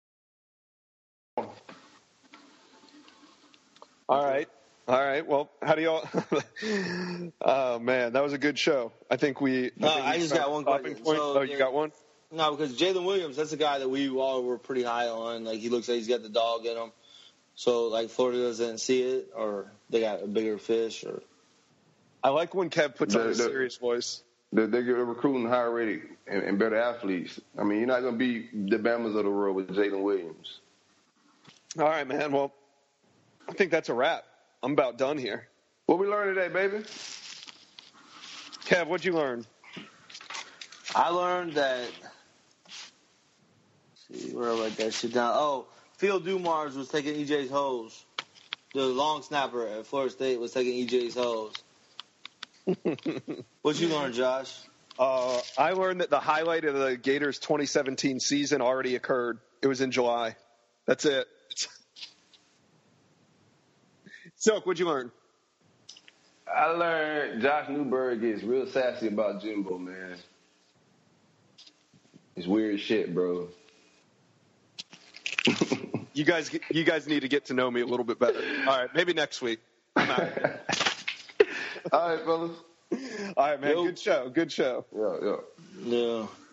All right. All right. Well, how do y'all? Oh man, that was a good show. I think we. No, think we I just found got one stopping question. point. So oh, you the- got one? No, because Jalen Williams, that's a guy that we all were pretty high on. Like, he looks like he's got the dog in him. So, like, Florida doesn't see it, or they got a bigger fish, or I like when Kev puts on The- a the- serious voice. They're, they're recruiting higher rated and, and better athletes. I mean, you're not gonna be the Bamas of the world with Jalen Williams. All right, man. Well, I think that's a wrap. I'm about done here. What we learned today, baby? Kev, what'd you learn? I learned that. Let's see, where I write that shit down? Oh, Phil Dumars was taking E J's hose. The long snapper at Florida State was taking E J's hose. What you learn, Josh? Uh, I learned that the highlight of the Gators twenty seventeen season already occurred. It was in July. That's it. Silk, what'd you learn? I learned Josh Newberg gets real sassy about Jimbo, man. It's weird shit, bro. You guys, you guys need to get to know me a little bit better. All right, maybe next week. I'm out. All right, fellas. All right, man. Good show. Good show. Yeah, yeah. Yeah.